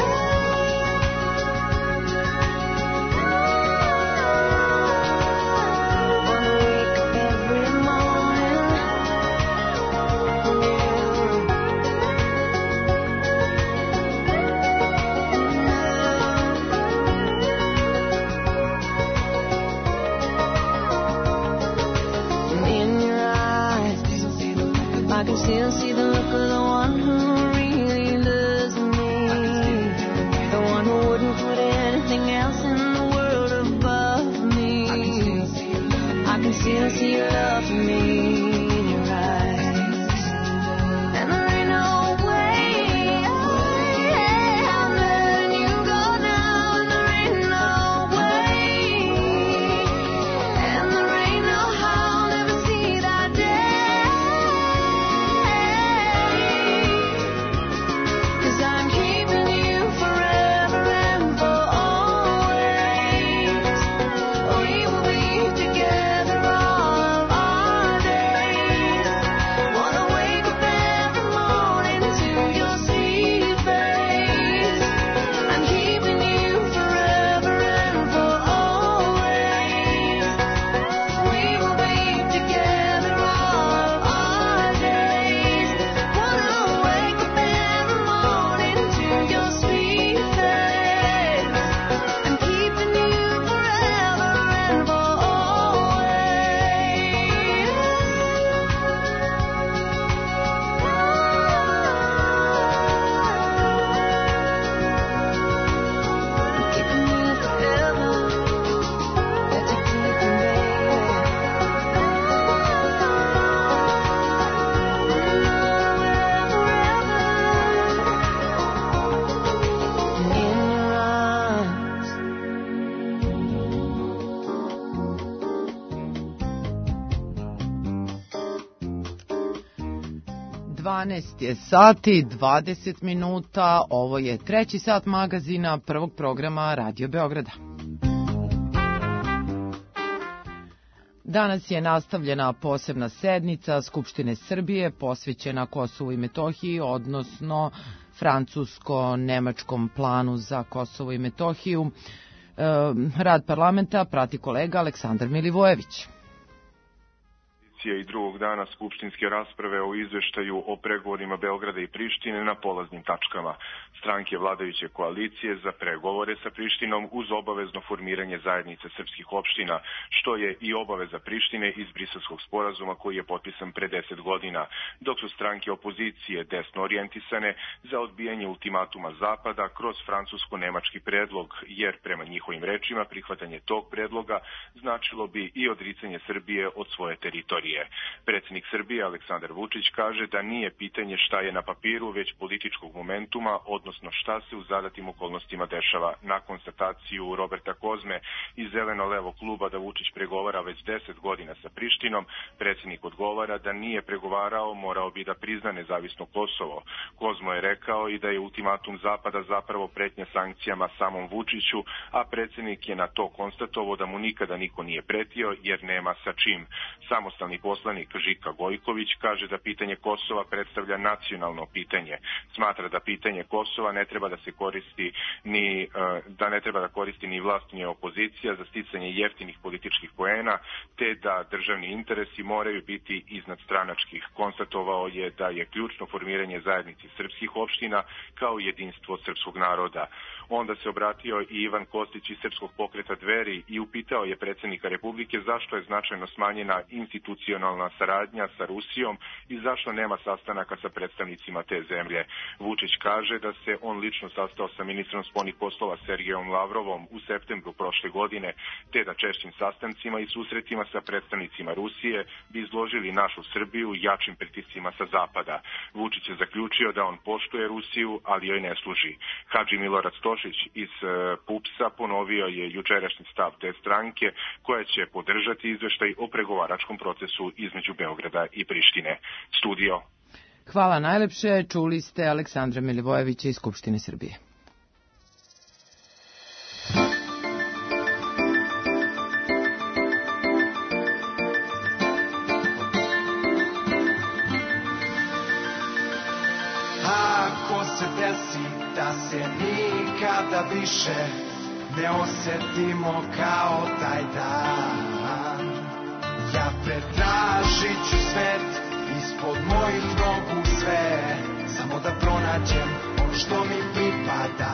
Wanna wake up every morning. In your eyes, I can still see the look of the one who really loves me. The one who wouldn't put anything else in the world above me. I can still see your love for me in your eyes. And there ain't no way I'm letting you go now. And there ain't no way. And there ain't no how I'll ever see that day. 'Cause I'm keeping you forever and for always. We will be together all of our days. Wanna wake up every morning to your sweet face. I'm keeping you forever and for always. We will be together all of our days. Wanna wake up every morning to your sweet face. I'm keeping you forever and for always. Keeping you forever. That you keep me, baby. In your arms. dvanaest je sati, dvadeset minuta, ovo je treći sat magazina prvog programa Radio Beograda. Danas je nastavljena posebna sednica Skupštine Srbije posvećena Kosovu i Metohiji, odnosno francusko-nemačkom planu za Kosovo i Metohiju. Rad parlamenta prati kolega Aleksandar Milivojević. I drugog dana skupštinske rasprave o izveštaju o pregovorima Beograda i Prištine na polaznim tačkama. Stranke vladajuće koalicije za pregovore sa Prištinom uz obavezno formiranje zajednice srpskih opština, što je i obaveza Prištine iz Briselskog sporazuma koji je potpisan pre deset godina, dok su stranke opozicije desno orijentisane za odbijanje ultimatuma Zapada kroz francusko-nemački predlog, jer prema njihovim rečima prihvatanje tog predloga značilo bi i odricanje Srbije od svoje teritorije. Predsjednik Srbije Aleksandar Vučić kaže da nije pitanje šta je na papiru, već političkog momentuma, odnosno šta se u zadatim okolnostima dešava. Na konstataciju Roberta Kozme iz Zeleno-levog kluba da Vučić pregovara već deset godina sa Prištinom, predsjednik odgovara da nije pregovarao, morao bi da prizna nezavisno Kosovo. Kozmo je rekao i da je ultimatum Zapada zapravo pretnja sankcijama samom Vučiću, a predsjednik je na to konstatovao da mu nikada niko nije pretio jer nema sa čim. Samostalni poslanik Žika Gojković kaže da pitanje Kosova predstavlja nacionalno pitanje. Smatra da pitanje Kosova ne treba da se koristi ni da ne treba da koristi ni vlast ni opozicija za sticanje jeftinih političkih poena, te da državni interesi moraju biti iznad stranačkih. Konstatovao je da je ključno formiranje zajednice srpskih opština kao jedinstvo srpskog naroda. Onda se obratio i Ivan Kostić iz Srpskog pokreta Dveri i upitao je predsjednika Republike zašto je značajno smanjena institucionalna regionalna saradnja sa Rusijom i zašto nema sastanaka sa predstavnicima te zemlje. Vučić kaže da se on lično sastao sa ministrom spoljnih poslova Sergejom Lavrovom u septembru prošle godine, te da češćim sastancima i susretima sa predstavnicima Rusije bi izložili našu Srbiju jačim pritiscima sa zapada. Vučić je zaključio da on poštuje Rusiju, ali joj ne služi. Hadži Milorad Stošić iz PUPS-a ponovio je jučerašnji stav te stranke koja će podržati izveštaj o pregovaračkom procesu između Beograda i Prištine. Studio. Hvala najlepše. Čuli ste Aleksandra Milivojevića iz Skupštine Srbije. Da se nikada više ne osjetimo kao taj dan. Ja pretražit ću svet ispod mojih nogu sve, samo da pronađem ono što mi pripada.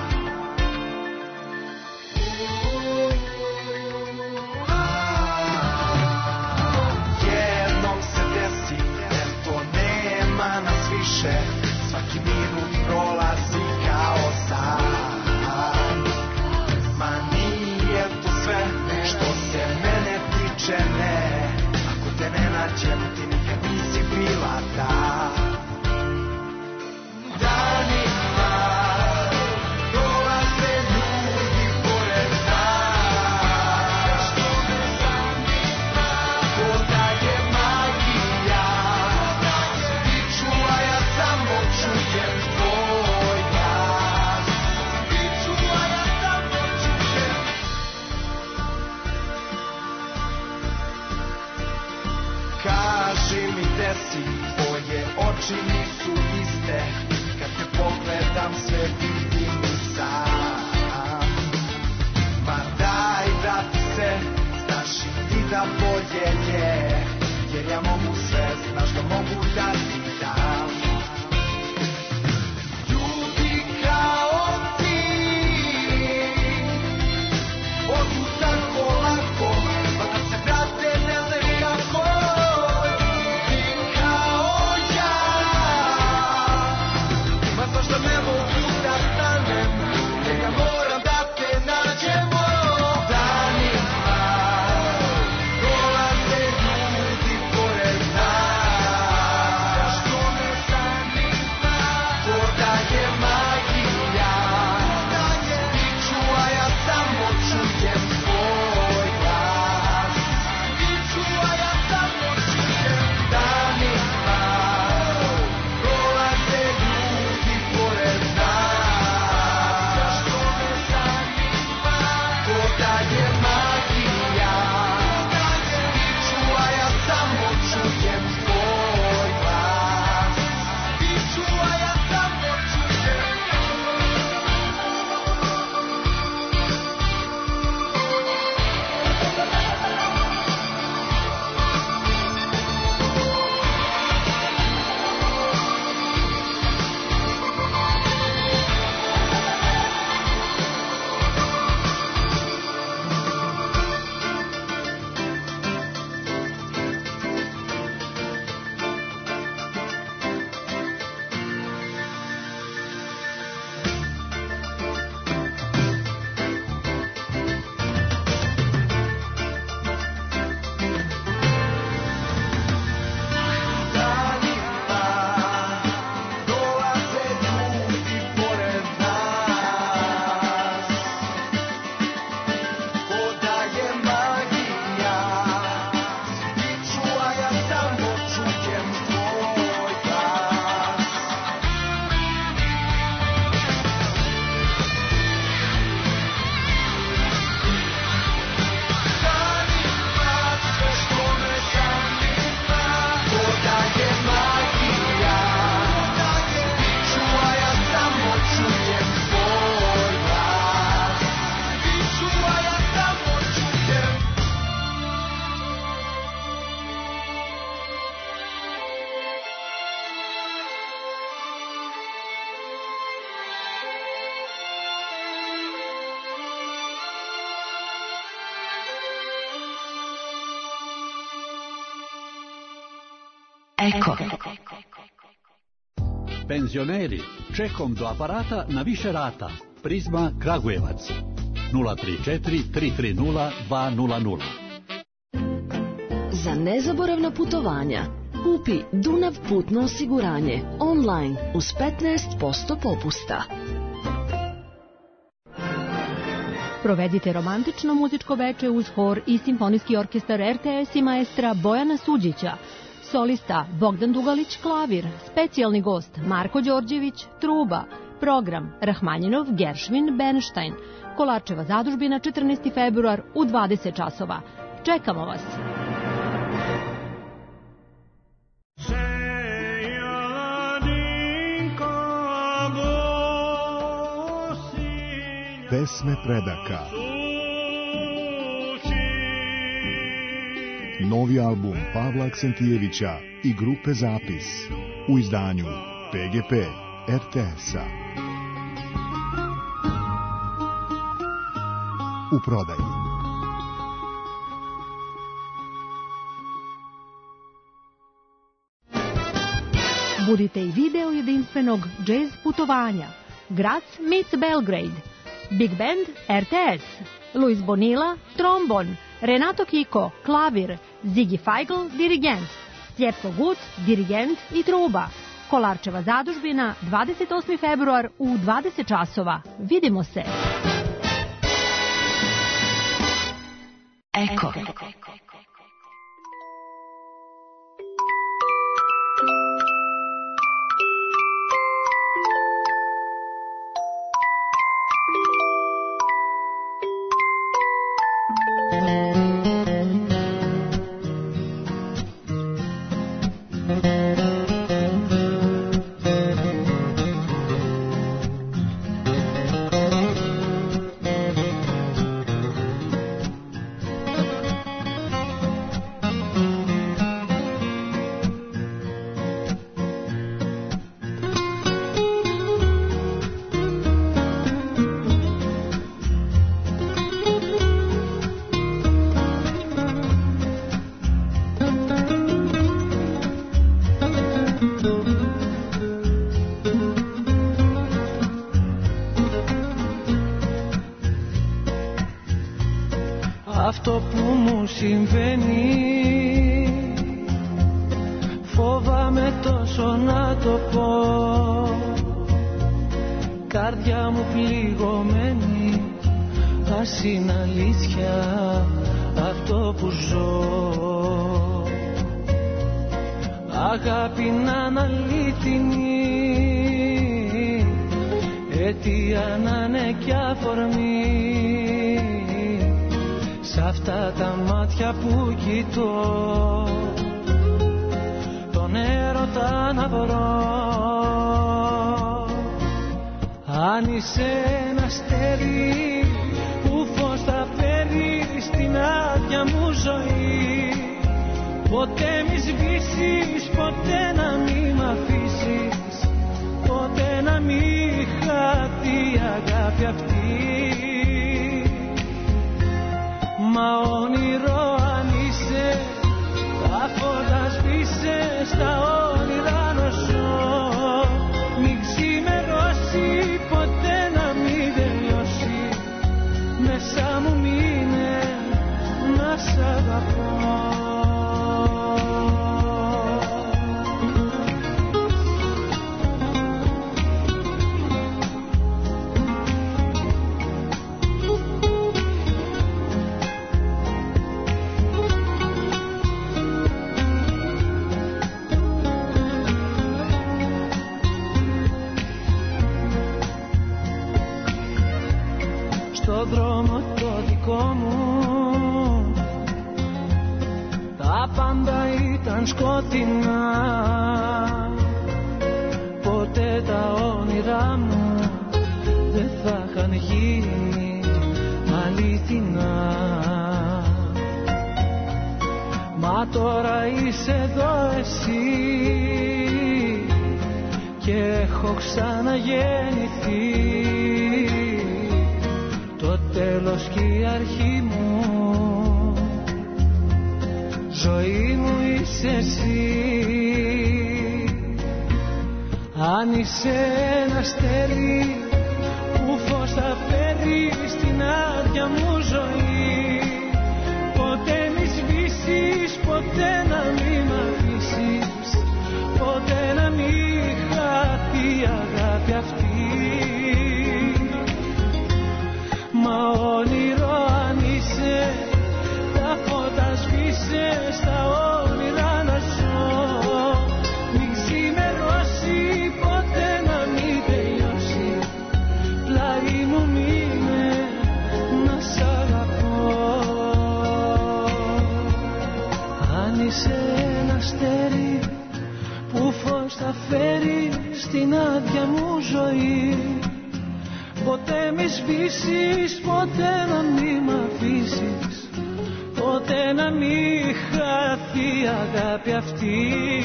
Jednom se desi, eto nema nas više, svaki minut prolazi kao san. Ma nije to sve što se mene tiče, ne. Ako te ne nađem, ti nikad nisi bila ta. Danima Eko. Penzioneri, čekom do aparata na više rata. Prizma Kragujevac. nula tri četiri tri tri nula dva nula nula. Za nezaboravna putovanja kupi Dunav putno osiguranje online uz petnaest posto popusta. Provedite romantično muzičko veče uz hor i simfonijski orkestar R T S i maestra Bojana Suđića. Solista Bogdan Dugalić klavir, specijalni gost Marko Đorđević truba, program Rahmanjinov, Geršvin, Bernstein. Kolarčeva zadužbina četrnaesti februar u dvadeset časova. Čekamo vas! Pesme predaka. Novi album Pavla Aksentijevića i grupe Zapis u izdanju P G P R T S-a. U prodaji. Budite i video jedinstvenog džez putovanja. Graz meets Belgrade. Big Band R T S. Luis Bonilla, trombon. Renato Kiko, klavir. Ziggy Feigl, dirigent. Stjepko Gut, dirigent i truba. Kolarčeva zadužbina, dvadeset osmi februar u dvadeset časova. Vidimo se! Eko. Αυτό που μου συμβαίνει φοβάμαι τόσο να το πω. Καρδιά μου πληγωμένη, ας είναι αλήθεια αυτό που ζω. Αγάπη να είναι αλήθινη, αιτία να είναι κι αφορμή. Σ' αυτά τα μάτια που κοιτώ τον έρωτα να βρω. Αν είσαι ένα αστέρι που φως θα φέρει στην άδεια μου ζωή, ποτέ μη σβήσεις, ποτέ να μη μ' αφήσεις, ποτέ να μη χαθεί η αγάπη αυτή. Μα όνειρο αν είσαι, τα φώτα σβήσε, στα όνειρα να ζω. Μην ξημερώσει, ποτέ να μην τελειώσει, μέσα μου μείνε να σ' αγαπώ. Στο δρόμο το δικό μου τα πάντα ήταν σκοτεινά. Ποτέ τα όνειρά μου δεν θα είχαν γίνει αληθινά. Μα τώρα είσαι εδώ εσύ και έχω ξαναγεννηθεί. Το τέλος και η αρχή μου, ζωή μου είσαι εσύ. Αν είσαι ένα αστέρι που φως θα φέρει στην άδεια μου ζωή, ποτέ μη σβήσεις, ποτέ να μη μ' αφήσεις, ποτέ να μη χαθεί η αγάπη αυτή. Μα όνειρο αν είσαι, τα φώτα σβήσε, στα όνειρα να ζω. Μην ξημερώσει, ποτέ να μην τελειώσει, πλάι μου μείνε να σ' αγαπώ. Αν είσαι ένα αστέρι που φως θα φέρει στην άδεια μου ζωή, ποτέ μη σβήσεις, ποτέ να μη μ' αφήσεις, ποτέ να μη χαθεί η αγάπη αυτή.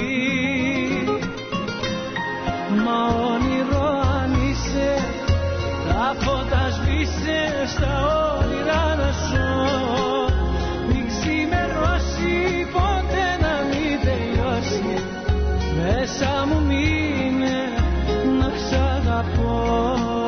Μα όνειρο αν είσαι, τα φώτα σβήσε, στα όνειρα να ζω. Μην ξημερώσει, ποτέ να μην τελειώσει, μέσα μου μείνε να σ' αγαπώ.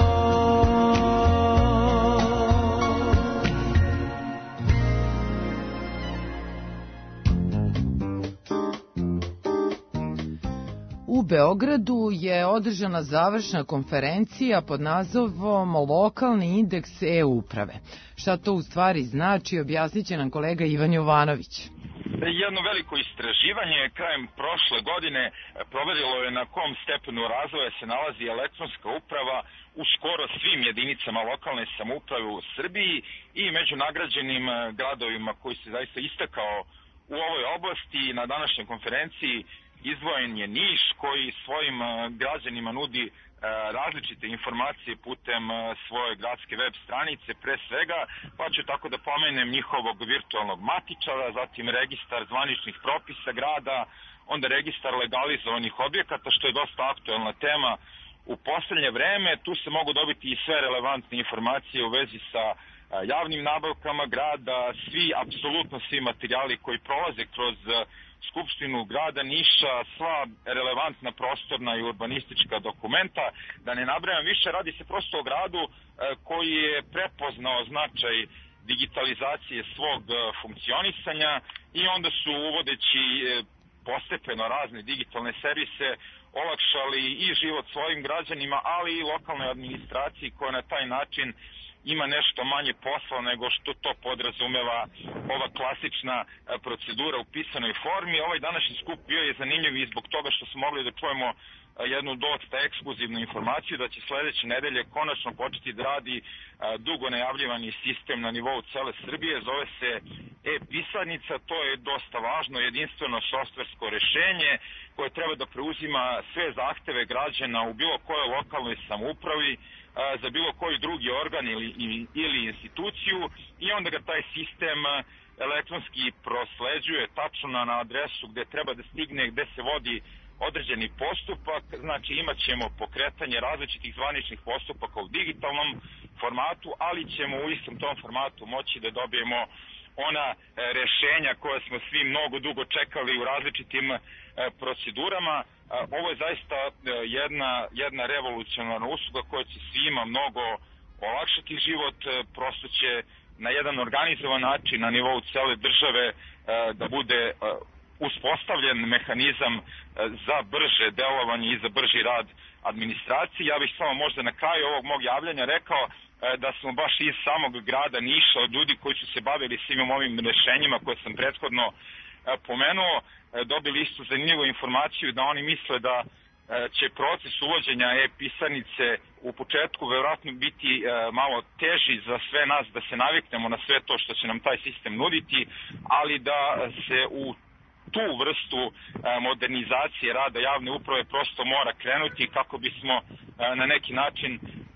U Beogradu je održana završna konferencija pod nazivom Lokalni indeks e-uprave. Šta to u stvari znači, objasnit će nam kolega Ivan Jovanović. Jedno veliko istraživanje krajem prošle godine proverilo je na kom stepenu razvoja se nalazi elektronska uprava u skoro svim jedinicama lokalne samouprave u Srbiji i među nagrađenim gradovima koji se zaista istakao u ovoj oblasti. Na današnjoj konferenciji izdvojen je Niš koji svojim građanima nudi različite informacije putem svoje gradske web stranice pre svega, pa ću tako da pomenem njihovog virtualnog matičara, zatim registar zvaničnih propisa grada, onda registar legalizovanih objekata, što je dosta aktuelna tema u poslednje vreme. Tu se mogu dobiti i sve relevantne informacije u vezi sa javnim nabavkama grada, svi, apsolutno svi materijali koji prolaze kroz Skupštinu grada Niša, sva relevantna prostorna i urbanistička dokumenta. Da ne nabrajam više, radi se prosto o gradu koji je prepoznao značaj digitalizacije svog funkcionisanja i onda su, uvodeći postepeno razne digitalne servise, olakšali i život svojim građanima, ali i lokalnoj administraciji koja na taj način ima nešto manje posla nego što to podrazumeva ova klasična procedura u pisanoj formi. Ovaj današnji skup bio je zanimljiv i zbog toga što smo mogli da čujemo jednu dosta ekskluzivnu informaciju da će sledeće nedelje konačno početi da radi dugo najavljivani sistem na nivou cele Srbije. Zove se e-pisarnica, to je dosta važno jedinstveno softversko rešenje koje treba da preuzima sve zahteve građana u bilo kojoj lokalnoj samoupravi za bilo koji drugi organ ili, ili instituciju i onda ga taj sistem elektronski prosleđuje tačno na adresu gde treba da stigne, gde se vodi određeni postupak. Znači imat ćemo pokretanje različitih zvaničnih postupaka u digitalnom formatu, ali ćemo u istom tom formatu moći da dobijemo ona rešenja koje smo svi mnogo dugo čekali u različitim procedurama. Ovo je zaista jedna, jedna revolucionarna usluga koja će svima mnogo olakšati život, prosto će na jedan organizovan način na nivou cele države da bude uspostavljen mehanizam za brže delovanje i za brži rad administracije. Ja bih samo možda na kraju ovog mog javljanja rekao da smo baš iz samog grada Niša od ljudi koji su se bavili svim ovim rešenjima koje sam prethodno pomenuo, dobili istu zanimljivu informaciju da oni misle da će proces uvođenja e-pisarnice u početku verovatno biti malo teži za sve nas da se naviknemo na sve to što će nam taj sistem nuditi, ali da se u tu vrstu modernizacije rada javne uprave prosto mora krenuti kako bismo na neki način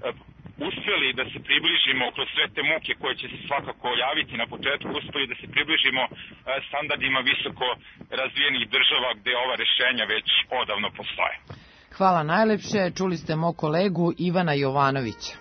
uspjeli da se približimo kroz sve te muke koje će se svakako javiti na početku, uspeli da se približimo standardima visoko razvijenih država gde ova rešenja već odavno postoje. Hvala najlepše, čuli ste mog kolegu Ivana Jovanovića.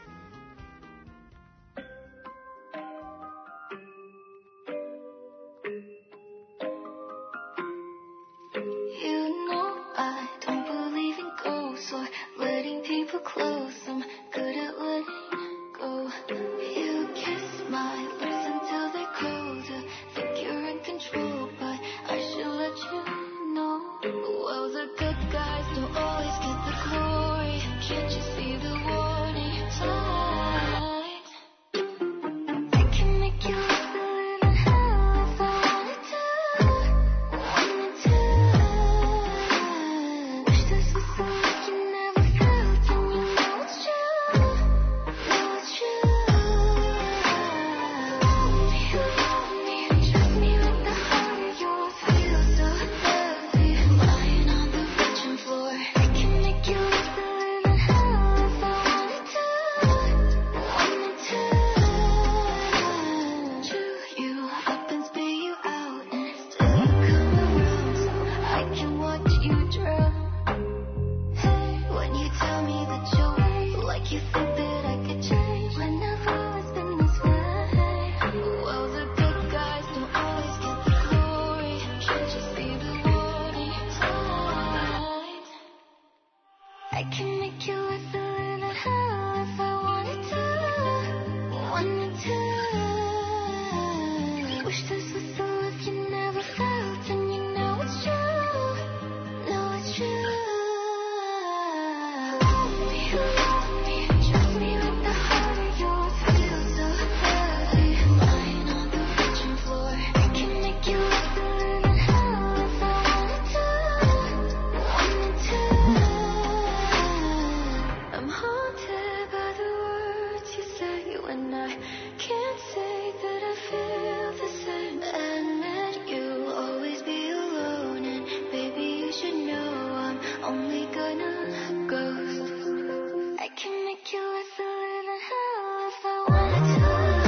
and I can't say that I feel the same. Admit you'll always be alone, and baby you should know I'm only gonna ghost. I can make you less a living hell if I wanted to.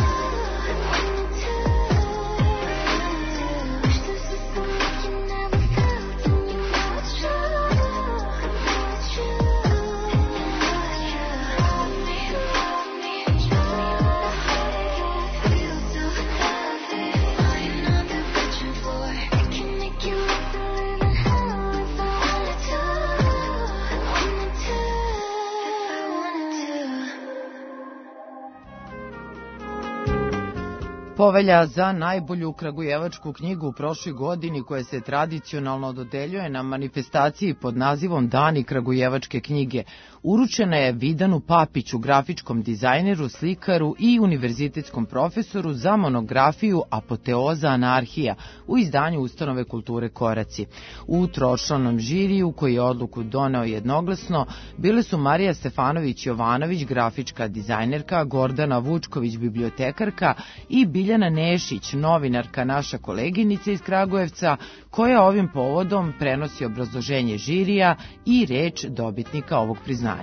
Povelja za najbolju kragujevačku knjigu u prošloj godini, koja se tradicionalno dodeljuje na manifestaciji pod nazivom Dani kragujevačke knjige, uručena je Vidanu Papiću, grafičkom dizajneru, slikaru i univerzitetskom profesoru za monografiju Apoteoza anarhija u izdanju Ustanove kulture Koraci. U tročlanom žiriju, koji je odluku doneo jednoglasno, bile su Marija Stefanović-Jovanović, grafička dizajnerka, Gordana Vučković, bibliotekarka i Biljana Nešić, novinarka, naša koleginica iz Kragujevca, koja ovim povodom prenosi obrazloženje žirija i reč dobitnika ovog priznanja.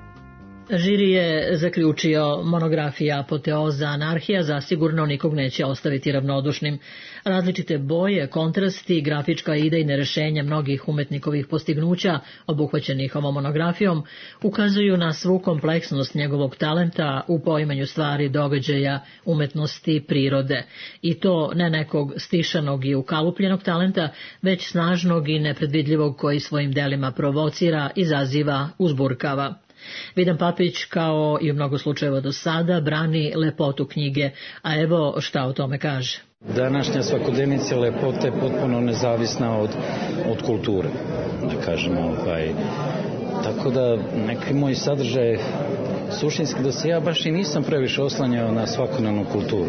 Žiri je zaključio monografija Apoteoza anarhija zasigurno nikog neće ostaviti ravnodušnim. Različite boje, kontrasti, grafička i idejne rešenja mnogih umetnikovih postignuća obuhvaćenih ovom monografijom ukazuju na svu kompleksnost njegovog talenta u poimanju stvari, događaja, umetnosti, prirode. I to ne nekog stišanog i ukalupljenog talenta, već snažnog i nepredvidljivog koji svojim delima provocira, izaziva, uzburkava. Vidan Papić, kao i u mnogo slučajeva do sada, brani lepotu knjige, a evo šta o tome kaže. Današnja svakodnevnica lepote je potpuno nezavisna od, od kulture, da kažemo. Ovaj. Tako da neki moji sadržaj suštinski da se ja baš i nisam previše oslanjao na svakodnevnu kulturu.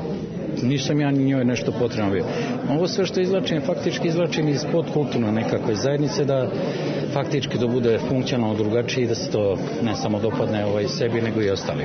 Nisam ja ni njoj nešto potrebno bio. Ovo sve što izvlačim, faktički izvlačim iz podkulturne nekakve zajednice, da faktički da bude funkcionalno drugačiji, da se to ne samo dopadne ovaj sebi, nego i ostalim.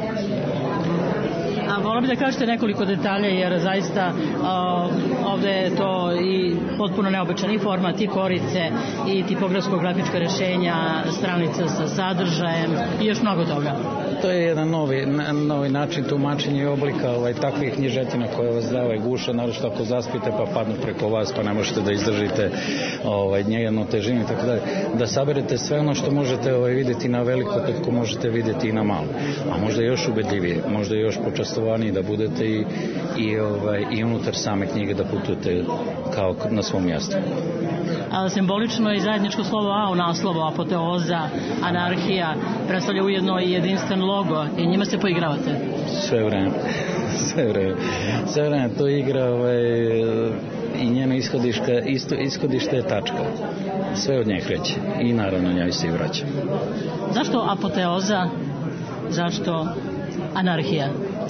A volio bih da kažete nekoliko detalja, jer zaista uh, ovde je to i potpuno neobičan format, i korice, i tipografsko-grafička rešenja, stranica sa sadržajem i još mnogo toga. To je jedan novi, novi način tumačenja i oblika ovaj, takvih knjižetina koje vas dava i guša, naročito ako zaspite pa padnu preko vas pa ne možete da izdržite ovaj, njeganu težinu i tako dalje. Da saberete sve ono što možete ovaj, vidjeti na veliko, petko možete vidjeti i na malo. A možda još ubedljivije, možda još počastovaniji da budete i, i, ovaj, i unutar same knjige da putujete kao na svom mjestu. A simbolično i zajedničko slovo A u naslovu Apoteoza, anarhija, predstavlja ujedno i jedinstven logo i njima se poigravate. Sve vreme, sve vreme. Sve vreme to igra ovaj, i njeno ishodište, isto, ishodište je tačka. Sve od nje kreće i naravno njoj se i vraća. Zašto apoteoza? Zašto anarhija?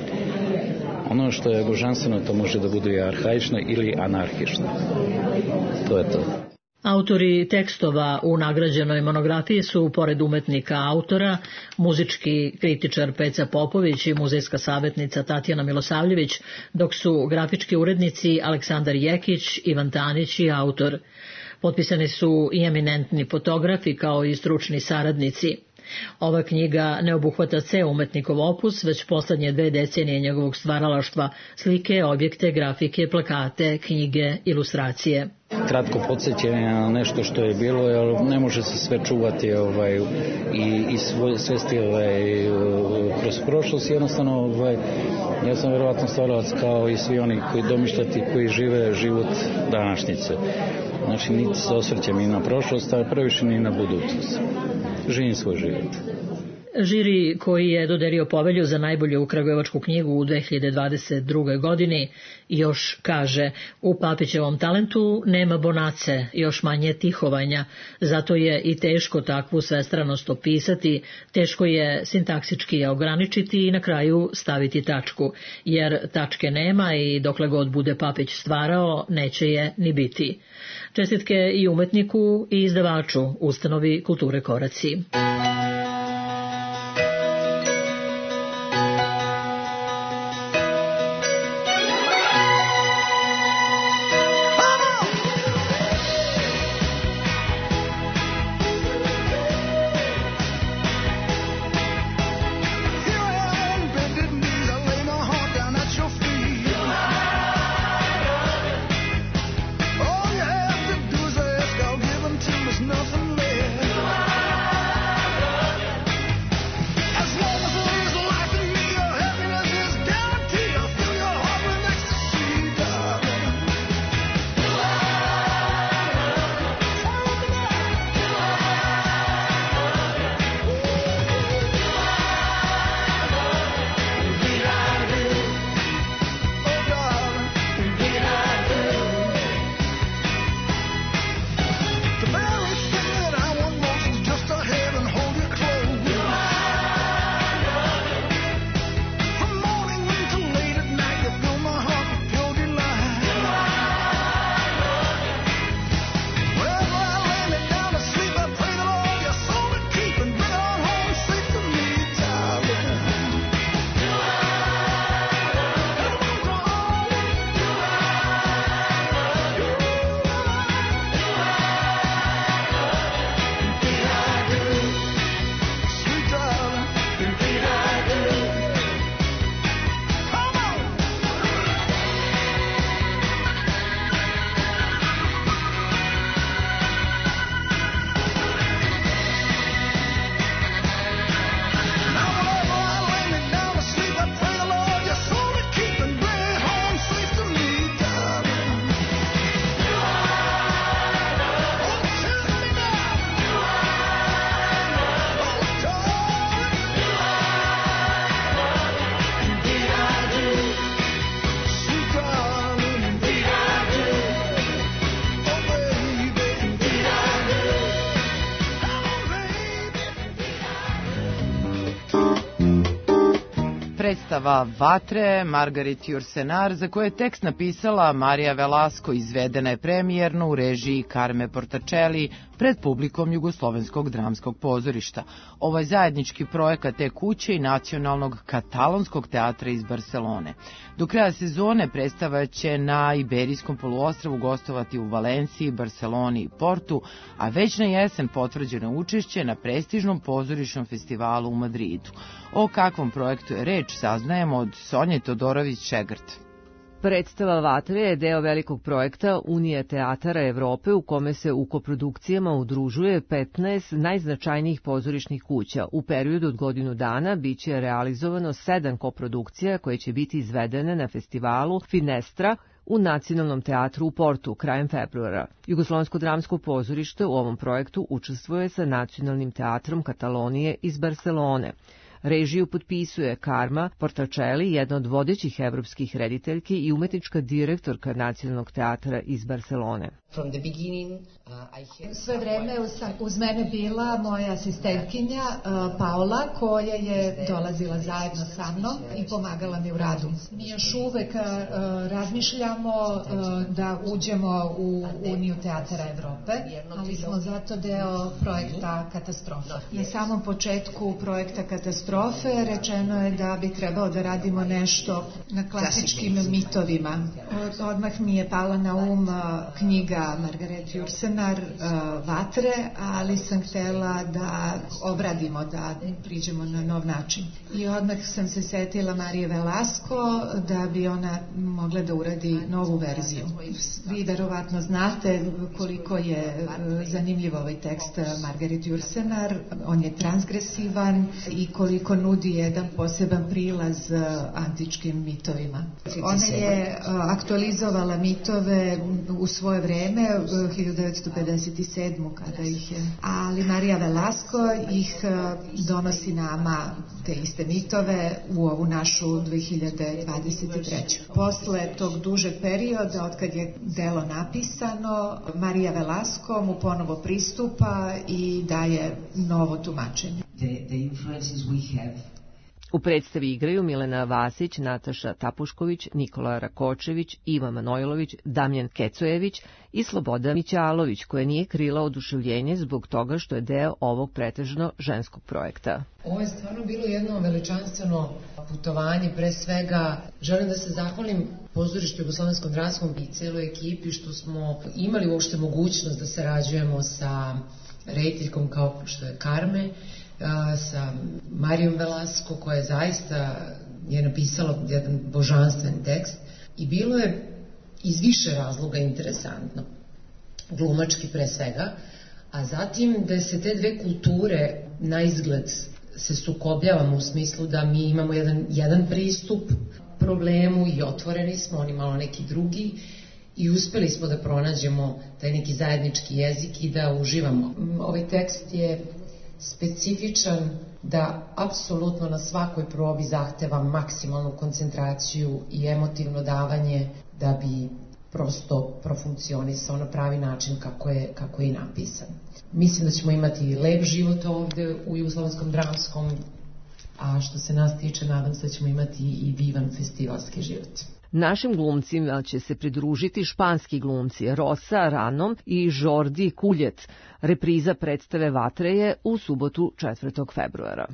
Ono što je božanstveno to može da bude i arhaično ili anarhično. To je to. Autori tekstova u nagrađenoj monografiji su, pored umetnika autora, muzički kritičar Peca Popović i muzejska savjetnica Tatjana Milosavljević, dok su grafički urednici Aleksandar Jekić, Ivan Tanić i autor. Potpisani su i eminentni fotografi kao i stručni saradnici. Ova knjiga ne obuhvata ceo umetnikov opus, već poslednje dve decenije njegovog stvaralaštva, slike, objekte, grafike, plakate, knjige, ilustracije. Kratko podsjećanje na nešto što je bilo, jer ne može se sve čuvati ovaj, i, i svoj, svesti ovaj, kroz prošlost. Jednostavno, ovaj, ja sam verovatno stvaralac kao i svi oni koji domišljati, koji žive život današnjice. Znači, niti se osvrćem i na prošlost, a previše ni na budućnost. Živim svoj život. Žiri, koji je dodelio povelju za najbolju kragujevačku knjigu u dve hiljade dvadeset druge. godini, još kaže: u Papićevom talentu nema bonace, još manje tihovanja, zato je i teško takvu svestranost opisati, teško je sintaksički je ograničiti i na kraju staviti tačku, jer tačke nema i dokle god bude Papić stvarao, neće je ni biti. Čestitke i umetniku i izdavaču Ustanovi kulture Koraci. Predstava Vatre, Margaret Yourcenar, za koje je tekst napisala Marija Velasco, izvedena je premijerno u režiji Carme Portacelli pred publikom Jugoslovenskog dramskog pozorišta. Ovo je zajednički projekat te kuće i Nacionalnog katalonskog teatra iz Barcelone. Do kraja sezone predstava će na Iberijskom poluostrvu gostovati u Valenciji, Barceloni i Portu, a već na jesen potvrđeno učešće na prestižnom pozorišnom festivalu u Madridu. O kakvom projektu je reč saznajemo od Sonje Todorović-Šegrt. Predstava Vatre je deo velikog projekta Unije teatara Evrope u kome se u koprodukcijama udružuje petnaest najznačajnijih pozorišnih kuća. U periodu od godinu dana biće realizovano sedam koprodukcija koje će biti izvedene na festivalu Finestra u Nacionalnom teatru u Portu krajem februara. Jugoslovensko dramsko pozorište u ovom projektu učestvuje sa Nacionalnim teatrom Katalonije iz Barcelone. Režiju potpisuje Carma Portacelli, jedna od vodećih evropskih rediteljki i umetnička direktorka Nacionalnog teatra iz Barcelone. Sve vreme uz mene bila moja asistentkinja Paola, koja je dolazila zajedno sa mnom i pomagala mi u radu. Mi još uvek razmišljamo da uđemo u Uniju teatara Evrope, ali smo zato deo projekta Katastrofa. Na samom početku projekta Katastrofe rečeno je da bi trebao da radimo nešto na klasičkim mitovima. Odmah mi je pala na um knjiga Margaret Yourcenar, Vatre, ali sam htela da obradimo, da priđemo na nov način. I odmah sam se setila Marije Velasco da bi ona mogla da uradi novu verziju. Vi verovatno znate koliko je zanimljiv ovaj tekst Margaret Yourcenar. On je transgresivan i koliko nudi jedan poseban prilaz antičkim mitovima. Ona je aktualizovala mitove u svoje vreme, hiljadu devetsto pedeset sedam. kada ih je. Ali Marija Velasco ih donosi nama, te iste mitove, u ovu našu dve hiljade dvadeset treću. Posle tog dužeg perioda, od kad je delo napisano, Marija Velasco mu ponovo pristupa i daje novo tumačenje. The, the influences we have. U predstavi igraju Milena Vasić, Nataša Tapušković, Nikola Rakočević, Iva Manojlović, Damjan Kecojević i Sloboda Mićalović, koja nije krila oduševljenje zbog toga što je deo ovog pretežno ženskog projekta. Ovo je stvarno bilo jedno veličanstveno putovanje. Pre svega želim da se zahvalim pozorištu Jugoslovenskom dramskom i celoj ekipi što smo imali uopšte mogućnost da sarađujemo sa rediteljkom kao što je Carme, sa Marijom Velasco, koja je zaista je napisala jedan božanstven tekst i bilo je iz više razloga interesantno. Glumački pre svega, a zatim da se te dve kulture na izgled se sukobljavamo u smislu da mi imamo jedan, jedan pristup problemu i otvoreni smo, oni malo neki drugi, i uspeli smo da pronađemo taj neki zajednički jezik i da uživamo. Ovaj tekst je specifičan, da apsolutno na svakoj probi zahteva maksimalnu koncentraciju i emotivno davanje da bi prosto profunkcionisao na pravi način kako je, kako je i napisan. Mislim da ćemo imati lep život ovde u Jugoslovenskom dramskom, a što se nas tiče, nadam se da ćemo imati i divan festivalski život. Našim glumcima će se pridružiti španski glumci Rosa Ranom i Jordi Kuljet. Repriza predstave Vatre je u subotu četvrtog februara.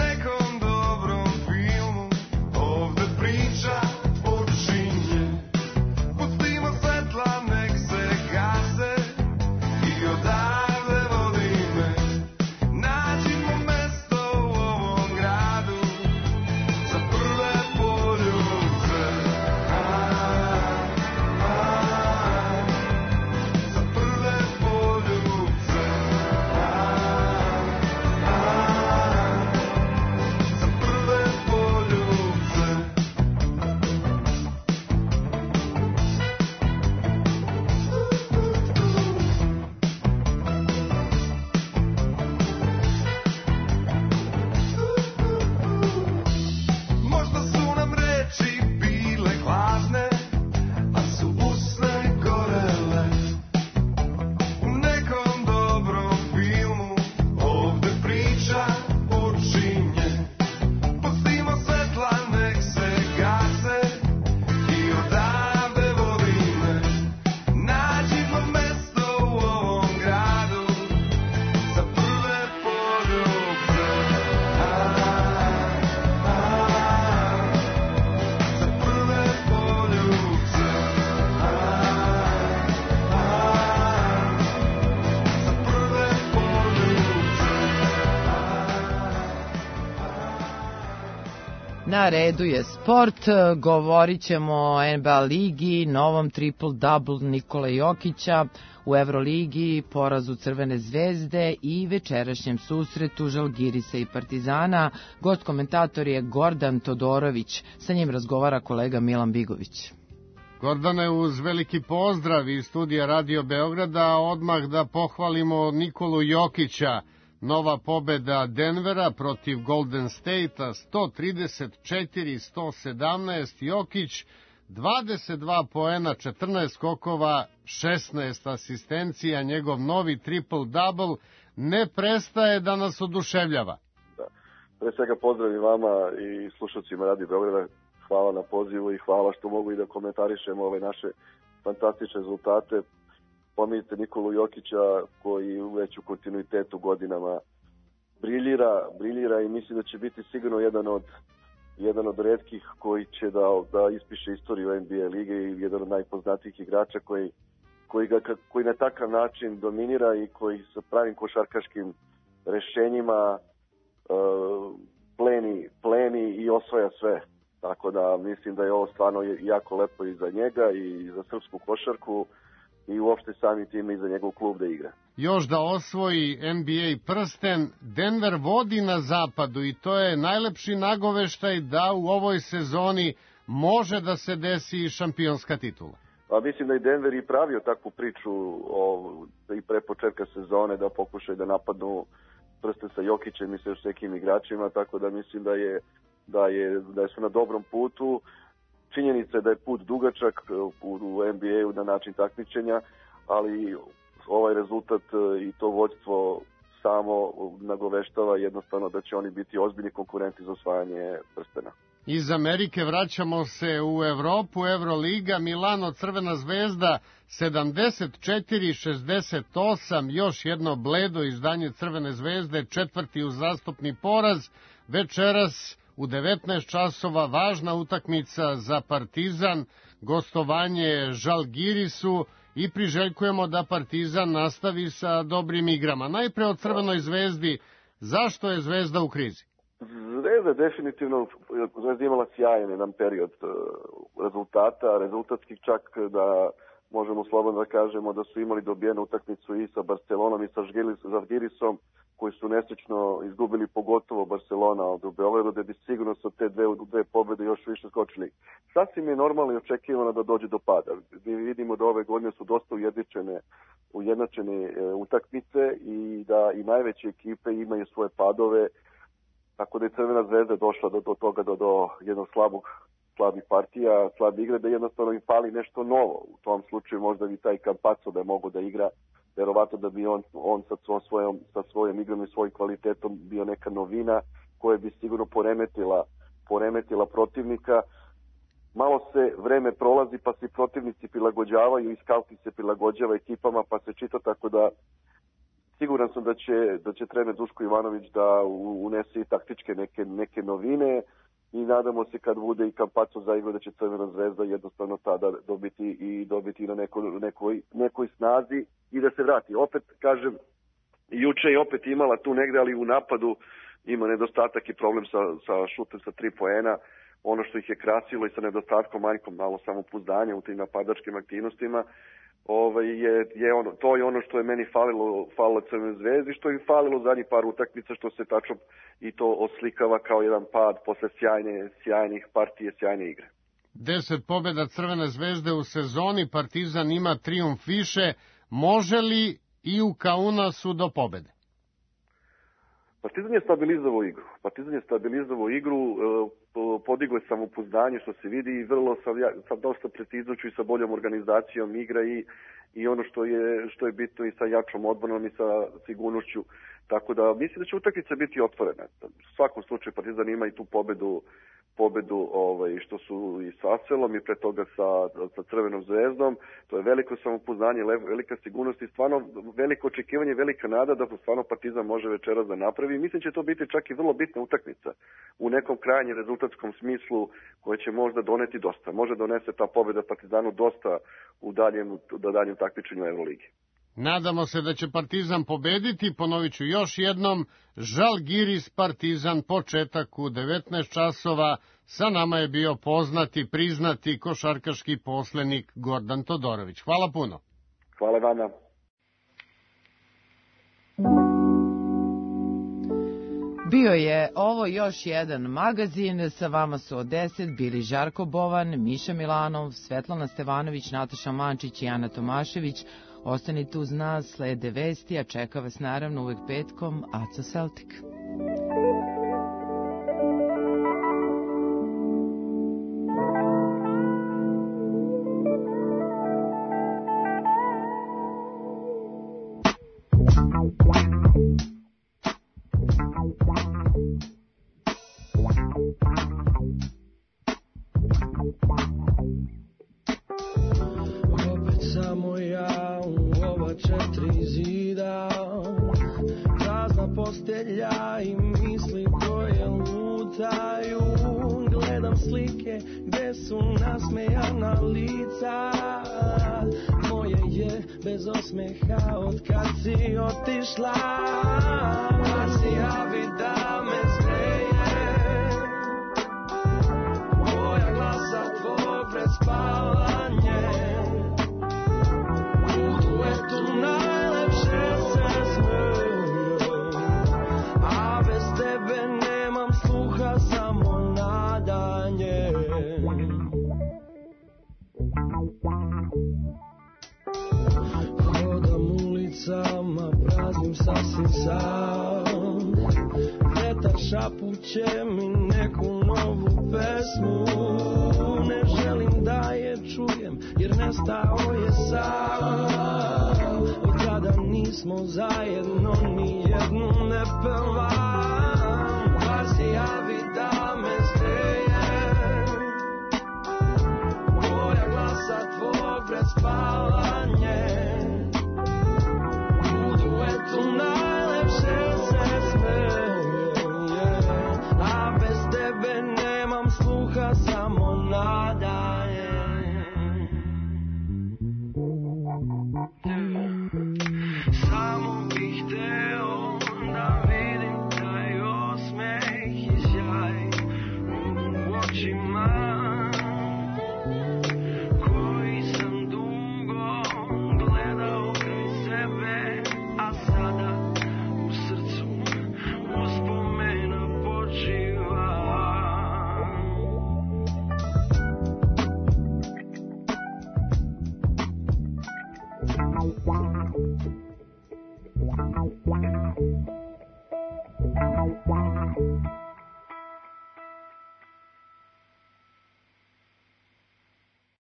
Ovde priča počinje Na redu je sport, govorit ćemo o N B A ligi, novom triple-double Nikole Jokića, u Evroligi, porazu Crvene zvezde i večerašnjem susretu Žalgirisa i Partizana. Gost komentator je Gordan Todorović, sa njim razgovara kolega Milan Bigović. Gordane, uz veliki pozdrav iz studija Radio Beograda, odmah da pohvalimo Nikolu Jokića. Nova pobeda Denvera protiv Golden State-a sto trideset četiri sto sedamnaest. Jokić dvadeset dva poena, četrnaest skokova, šesnaest asistencija, njegov novi triple-double ne prestaje da nas oduševljava. Da. Pre svega pozdrav i vama i slušalcima Radio Beograda. Hvala na pozivu i hvala što mogu i da komentarišemo ove naše fantastične rezultate. Pominjite Nikolu Jokića koji već u kontinuitetu godinama briljira, briljira i mislim da će biti sigurno jedan od jedan od retkih koji će da, da ispiše istoriju N B A lige i jedan od najpoznatijih igrača koji, koji, ga, koji na takav način dominira i koji sa pravim košarkaškim rešenjima uh, pleni, pleni i osvaja sve. Tako da mislim da je ovo stvarno jako lepo i za njega i za srpsku košarku i uopšte sami tim i za njegov klub da igra. Još da osvoji N B A prsten, Denver vodi na zapadu i to je najlepši nagoveštaj da u ovoj sezoni može da se desi šampionska titula. Pa mislim da i Denver i pravio takvu priču o, i pre početka sezone da pokušaju da napadnu prsten sa Jokićem i sa još nekim igračima, tako da mislim da je da je da su na dobrom putu. Činjenica je da je put dugačak u N B A-u na način takmičenja, ali ovaj rezultat i to vođstvo samo nagoveštava jednostavno da će oni biti ozbiljni konkurenti za osvajanje prstena. Iz Amerike vraćamo se u Evropu, Evroliga, Milano, Crvena zvezda, sedamdeset četiri šezdeset osam, još jedno bledo izdanje Crvene zvezde, četvrti uzastopni poraz. Večeras u devetnaest časova važna utakmica za Partizan, gostovanje Žalgirisu i priželjkujemo da Partizan nastavi sa dobrim igrama. Najpre o Crvenoj zvezdi, zašto je Zvezda u krizi? Zvezda definitivno, Zvezda imala sjajan jedan period rezultata, rezultatskih čak da možemo slobodno da kažemo da su imali dobijenu utakmicu i sa Barcelonom i sa Žalgirisom, koji su nesrećno izgubili pogotovo Barcelona od u Beogradu, da bi sigurno sa te dve, dve pobjede još više skočili. Sasvim je normalno i očekivano da dođe do pada. Mi vidimo da ove godine su dosta ujednačene, ujednačene e, utakmice i da i najveće ekipe imaju svoje padove, tako da je Crvena zvezda došla do, do toga, do, do jednog slabog slabih partija, slabi igre, da jednostavno im fali nešto novo. U tom slučaju možda bi taj Campazzo da mogu da igra, verovatno da bi on, on sa, svojom, sa svojom igrom i svojim kvalitetom bio neka novina koja bi sigurno poremetila, poremetila protivnika. Malo se vreme prolazi pa se protivnici prilagođavaju i skauti se prilagođava ekipama pa se čita, tako da siguran sam da će, da će trener Duško Ivanović da unese i taktičke neke, neke novine i nadamo se kad bude i Campazzo za igru da će Crvena zvezda jednostavno tada dobiti i dobiti na neko, nekoj, nekoj snazi i da se vrati. Opet, kažem, juče je opet imala tu negde, ali u napadu ima nedostatak i problem sa, sa šutem sa tri poena. Ono što ih je krasilo i sa nedostatkom manjkom malo samopouzdanja u tim napadačkim aktivnostima, ovaj, je, je ono, to je ono što je meni falilo, falilo Crvenoj zvezdi, što je falilo zadnjih par utakmica, što se tačno i to oslikava kao jedan pad posle sjajne, sjajnih partije, sjajne igre. Deset pobjeda Crvene zvezde u sezoni, Partizan ima trijumf više, može li i u Kaunasu do pobjede? Partizan je stabilizovao igru. Partizan je stabilizovao igru, podigao je samopouzdanje što se vidi i vrlo sa, sa dosta preciznoću i sa boljom organizacijom igra i, i ono što je, što je bitno i sa jačom odbranom i sa sigurnošću. Tako da mislim da će utakmica biti otvorena. U svakom slučaju Partizan ima i tu pobedu, pobedu ovaj, što su i sa Aselom i pre toga sa, sa Crvenom zvezdom. To je veliko samopouzdanje, velika sigurnost i stvarno veliko očekivanje, velika nada da stvarno Partizan može večeras da napravi. Mislim će to biti čak i vrlo bitna utakmica u nekom krajnjem rezultatskom smislu koje će možda doneti dosta. Može donese ta pobeda Partizanu dosta u daljem, u daljem takmičenju Euroligi. Nadamo se da će Partizan pobediti, ponovit ću još jednom, Žalgiris Partizan, početak u devetnaest časova, sa nama je bio poznati, priznati košarkaški poslenik Gordan Todorović. Hvala puno. Hvala vama. Bio je ovo još jedan magazin, sa vama su od deset bili Žarko Bovan, Miša Milanov, Svetlana Stevanović, Nataša Mančić i Ana Tomašević. Ostanite uz nas, slede vesti, a čeka vas naravno uvek petkom Aco Celtic. Wow.